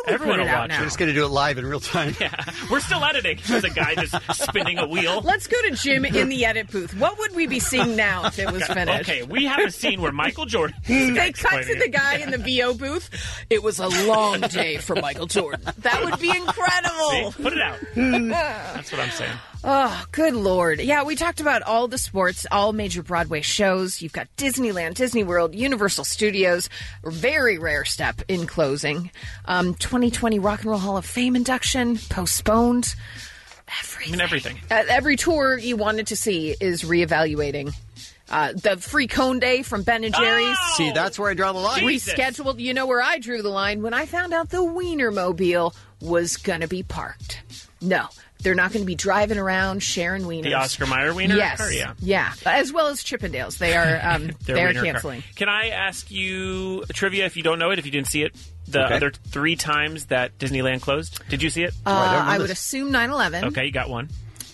we'll Everyone put it will out watch now. We're just going to do it live in real time. Yeah, we're still editing. There's a guy just spinning a wheel. Let's go to Jim in the edit booth. What would we be seeing now if it was finished? Okay, we have a scene where Michael Jordan. They cut to the guy in the V O booth. It was a long day for Michael Jordan. That would be incredible. See? Put it out. That's what I'm saying. Oh, good Lord. Yeah, we talked about all the sports, all major Broadway shows. You've got Disneyland, Disney World, Universal Studios. Very rare step in closing. Um, twenty twenty Rock and Roll Hall of Fame induction postponed. I mean, everything. Uh, every tour you wanted to see is reevaluating. Uh, the free cone day from Ben and Jerry's. Oh! See, that's where I draw the line. Jesus. Rescheduled. You know where I drew the line? When I found out the Wienermobile was going to be parked. No, they're not going to be driving around sharing wieners. The Oscar Mayer wiener Yes. car? Yeah. Yeah. As well as Chippendales. They are um, Their they are wiener car. canceling. Can I ask you trivia if you don't know it, if you didn't see it? The Okay. other three times that Disneyland closed? Did you see it? Uh, I don't know I would this. assume nine eleven. Okay, you got one.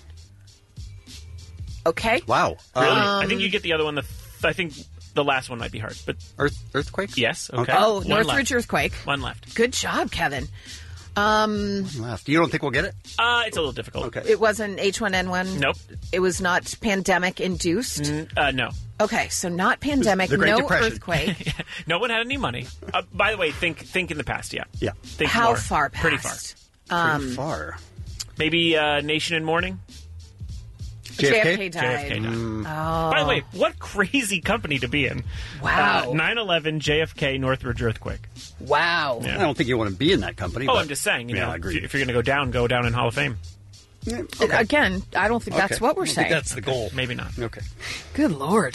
Okay. Wow. Really? Um, I think you get the other one. The th- I think the last one might be hard, but Earth, earthquake? yes. Okay. Oh, One Northridge left. earthquake. One left. Good job, Kevin. Um, Left. You don't think we'll get it? Uh, it's a little difficult. Okay. it wasn't H one N one. Nope. It was not pandemic induced. N- uh, no. Okay, so not pandemic, The Great no Depression. earthquake. No one had any money. Uh, by the way, think think in the past. Yeah. Yeah. Think How more. far past? Pretty far. Um, Pretty far. Maybe uh, Nation in Mourning. J F K? J F K died. J F K died. Oh. By the way, what crazy company to be in. Wow. Uh, nine eleven, J F K, Northridge earthquake. Wow. Yeah. I don't think you want to be in that company. Oh, but- I'm just saying, you yeah, know, I agree. if, if you're going to go down, go down in Hall of Fame. Yeah, okay. Again, I don't think that's Okay. what we're I don't saying. think that's the goal. Maybe not. Okay. Good Lord.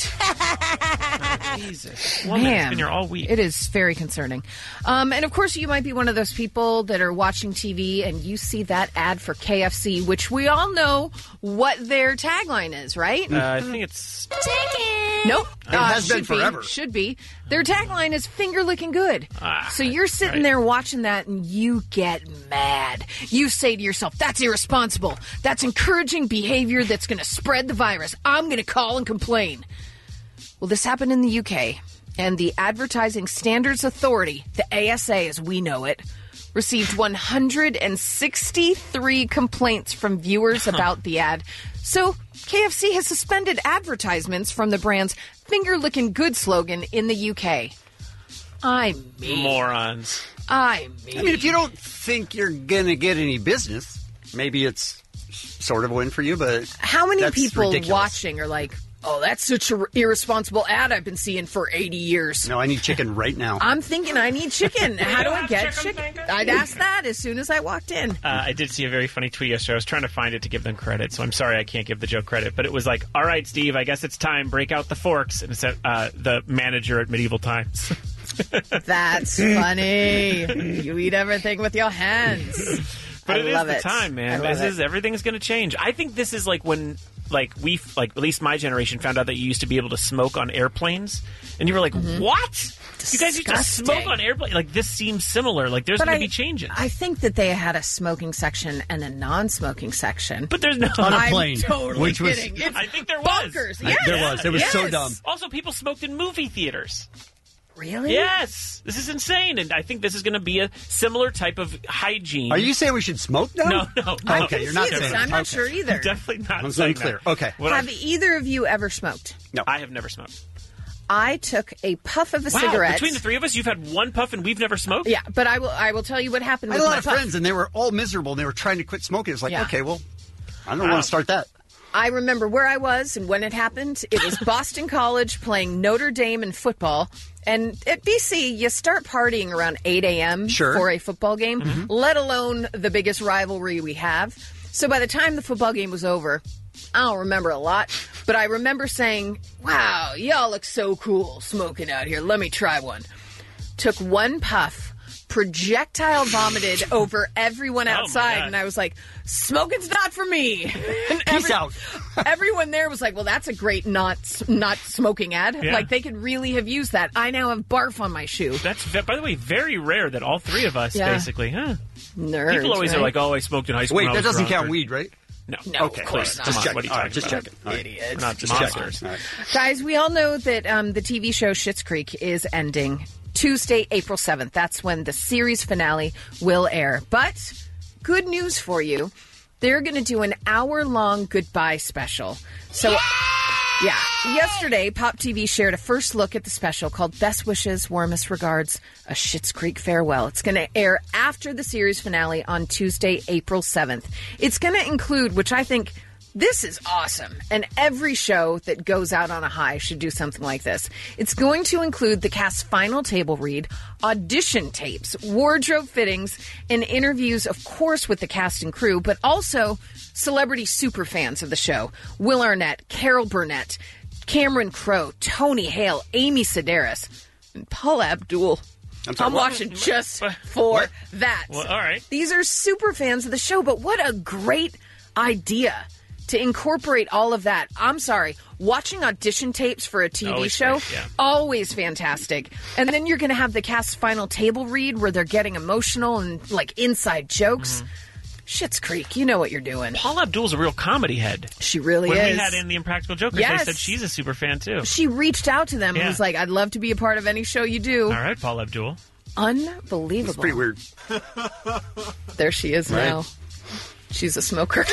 Jesus. Woman, Man, it's been here all week. It is very concerning. Um, and of course, you might be one of those people that are watching T V and you see that ad for K F C, which we all know what their tagline is, right? Uh, I think it's... Nope. It has been should forever. Be, should be. Their tagline is finger licking good. Ah, so you're sitting right. there watching that and you get mad. You say to yourself, that's irresponsible. That's encouraging behavior that's going to spread the virus. I'm going to call and complain. Well, this happened in the U K, and the Advertising Standards Authority, the A S A as we know it, received one hundred sixty-three complaints from viewers about the ad. So K F C has suspended advertisements from the brand's finger licking good slogan in the U K. I mean, Morons. I mean, I mean, if you don't think you're going to get any business, maybe it's sort of a win for you, but how many that's people ridiculous. watching are like, oh, that's such an irresponsible ad I've been seeing for eighty years. No, I need chicken right now. I'm thinking I need chicken. How do I have get chicken chicken? fingers? I'd ask that as soon as I walked in. Uh, I did see a very funny tweet yesterday. I was trying to find it to give them credit, so I'm sorry I can't give the joke credit. But it was like, all right, Steve, I guess it's time. Break out the forks. And it said uh, the manager at Medieval Times. That's funny. You eat everything with your hands. But I it is love the it. time, I man. love This it. is everything's going to change. I think this is like when, like we, like at least my generation found out that you used to be able to smoke on airplanes, and you were like, "What? You guys used to Disgusting. smoke on airplanes?" Like this seems similar. Like there's But going I- to be changes. I think that they had a smoking section and a non-smoking section. But there's no On a I'm plane, totally which was- kidding. It's I think there was. bonkers. I- Yes. there was. It was so Yes. dumb. Also, people smoked in movie theaters. Really? Yes, this is insane, and I think this is going to be a similar type of hygiene. Are you saying we should smoke now? No, no, I no. Okay, can you're not see this. saying I'm not okay. sure either. Definitely not. I'm saying unclear. that. Okay. What Have I, either of you ever smoked? No. I have never smoked. I took a puff of a Wow, cigarette. between the three of us, you've had one puff and we've never smoked? Yeah, but I will. I will tell you what happened I had with a lot my of puff. friends, and they were all miserable, and they were trying to quit smoking. It's like, Yeah. okay, well, I don't Wow. want to start that. I remember where I was and when it happened. It was Boston College playing Notre Dame in football. And at B C, you start partying around eight a.m. Sure. for a football game, let alone the biggest rivalry we have. So by the time the football game was over, I don't remember a lot, but I remember saying, wow, y'all look so cool smoking out here. Let me try one. Took one puff, projectile vomited over everyone Oh, my outside, God. and I was like, smoking's not for me. And Peace out. Everyone there was like, well, that's a great not not smoking ad. Yeah. Like, they could really have used that. I now have barf on my shoe. That's, ve- by the way, very rare that all three of us, Yeah. basically, huh? Nerds, People always right? are like, oh, I smoked in high school. Wait, when I that was doesn't drunk," count or- weed, right? No. No, Okay, of course great. not. Just Come on, checking. what are you All right, talking just about? checking. All right. Idiots. We're not Just checking. monsters. All right. Guys, we all know that um, the T V show Schitt's Creek is ending. Tuesday, April seventh. That's when the series finale will air. But good news for you. They're going to do an hour-long goodbye special. So, yeah. Yesterday, Pop T V shared a first look at the special called Best Wishes, Warmest Regards, A Schitt's Creek Farewell. It's going to air after the series finale on Tuesday, April seventh. It's going to include, which I think... This is awesome, and every show that goes out on a high should do something like this. It's going to include the cast's final table read, audition tapes, wardrobe fittings, and interviews, of course, with the cast and crew, but also celebrity superfans of the show. Will Arnett, Carol Burnett, Cameron Crowe, Tony Hale, Amy Sedaris, and Paula Abdul. I'm, sorry, I'm what? watching just for What? that. Well, all right. These are super fans of the show, but what a great idea to incorporate all of that. I'm sorry, watching audition tapes for a T V Always show, great, yeah. always fantastic. And then you're going to have the cast's final table read where they're getting emotional and like inside jokes. Mm-hmm. Schitt's Creek, you know what you're doing. Paula Abdul's a real comedy head. She really when is. When we had in The Impractical Jokers, Yes. they said she's a super fan, too. She reached out to them Yeah. and was like, I'd love to be a part of any show you do. All right, Paula Abdul. Unbelievable. It's pretty weird. There she is Right. now. She's a smoker.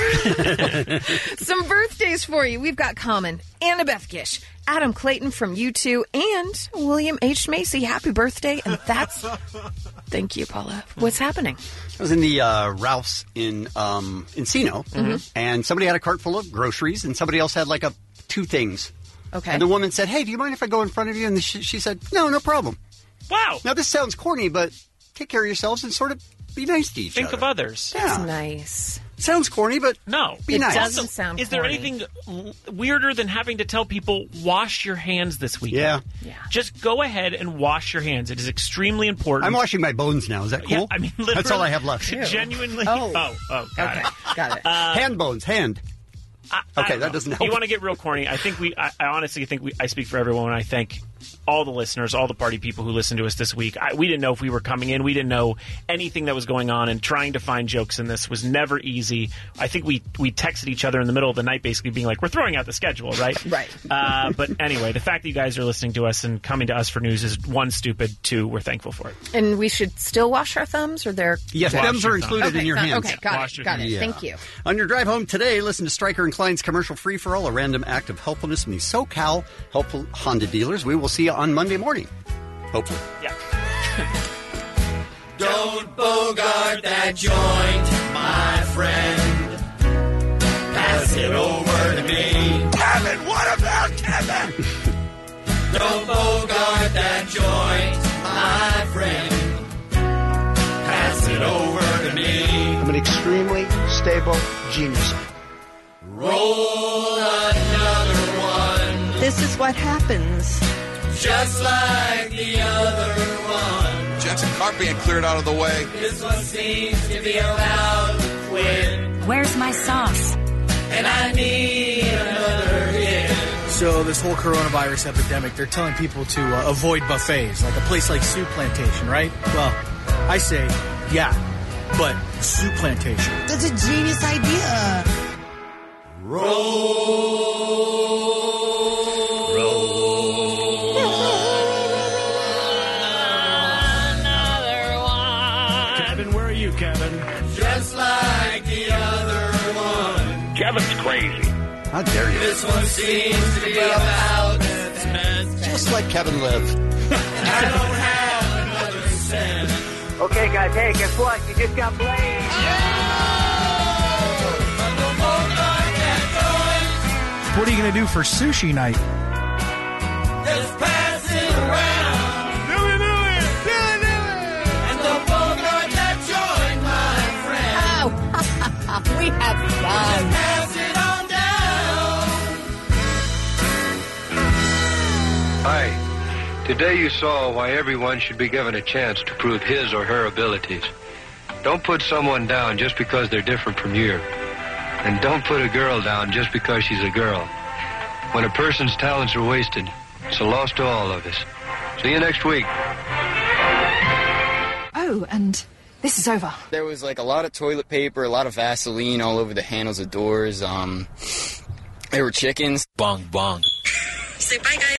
Some birthdays for you. We've got Common, Annabeth Gish, Adam Clayton from U two, and William H. Macy. Happy birthday. And that's... Thank you, Paula. What's happening? I was in the uh, Ralph's in um, Encino, Mhm. and somebody had a cart full of groceries, and somebody else had like a two things. Okay. And the woman said, "Hey, do you mind if I go in front of you?" And she, she said, "No, no problem." Wow. Now this sounds corny, but take care of yourselves and sort of be nice to each Think other. of others. That's Yeah. nice. Sounds corny, but No. be It nice. doesn't sound Is there corny. anything l- weirder than having to tell people, wash your hands this weekend? Yeah. Yeah. Just go ahead and wash your hands. It is extremely important. I'm washing my bones now. Is that cool? Yeah, I mean, literally, that's all I have left. Genuinely. Oh. Oh, oh, got Okay, it. got it. Uh, hand bones, hand. I- I Okay, don't that know. doesn't You help. want to get real corny? I think we. I, I honestly think we. I speak for everyone when I thank all the listeners, all the party people who listened to us this week. I, we didn't know if we were coming in. We didn't know anything that was going on, and trying to find jokes in this was never easy. I think we we texted each other in the middle of the night, basically being like, "We're throwing out the schedule, right?" Right. Uh, but anyway, the fact that you guys are listening to us and coming to us for news is one, stupid. Two, we're thankful for it. And we should still wash our thumbs, or they're... Yes, Wash thumbs your are thumbs. included Okay, in your got- hands. okay, got Wash it, your got it. Yeah. Thank you. On your drive home today, listen to Stryker and Klein's commercial Free for All, a random act of helpfulness from the SoCal helpful Honda dealers. We will see you on Monday morning. Hopefully. Yeah. Don't bogart that joint, my friend. Pass it over to me. Kevin, what about Kevin? Don't bogart that joint, my friend. Pass it over to me. I'm an extremely stable genius. Roll another one, This is what happens. just like the other one. Jensen Carp being cleared out of the way. This one seems to be about to quit, Where's my sauce? and I need another hit. So this whole coronavirus epidemic, they're telling people to uh, avoid buffets, like a place like Soup Plantation, right? Well, I say, yeah, but Soup Plantation. That's a genius idea. Kevin, where are you, Kevin? Just like the other one. Kevin's crazy. How dare you? This one seems to be about Just like Kevin lived. I don't have another cent. Okay, guys, hey, guess what? You just got blamed. What are you going to do for sushi night? Just pass it around. Do it, do it, do it, do it. And don't bogart that joint, my friend. We have fun. Pass it on down. Hi. Today you saw why everyone should be given a chance to prove his or her abilities. Don't put someone down just because they're different from you. And don't put a girl down just because she's a girl. When a person's talents are wasted, it's a loss to all of us. See you next week. Oh, and this is over. There was like a lot of toilet paper, a lot of Vaseline all over the handles of doors. Um, there were chickens. Bong bong. Say bye, guys.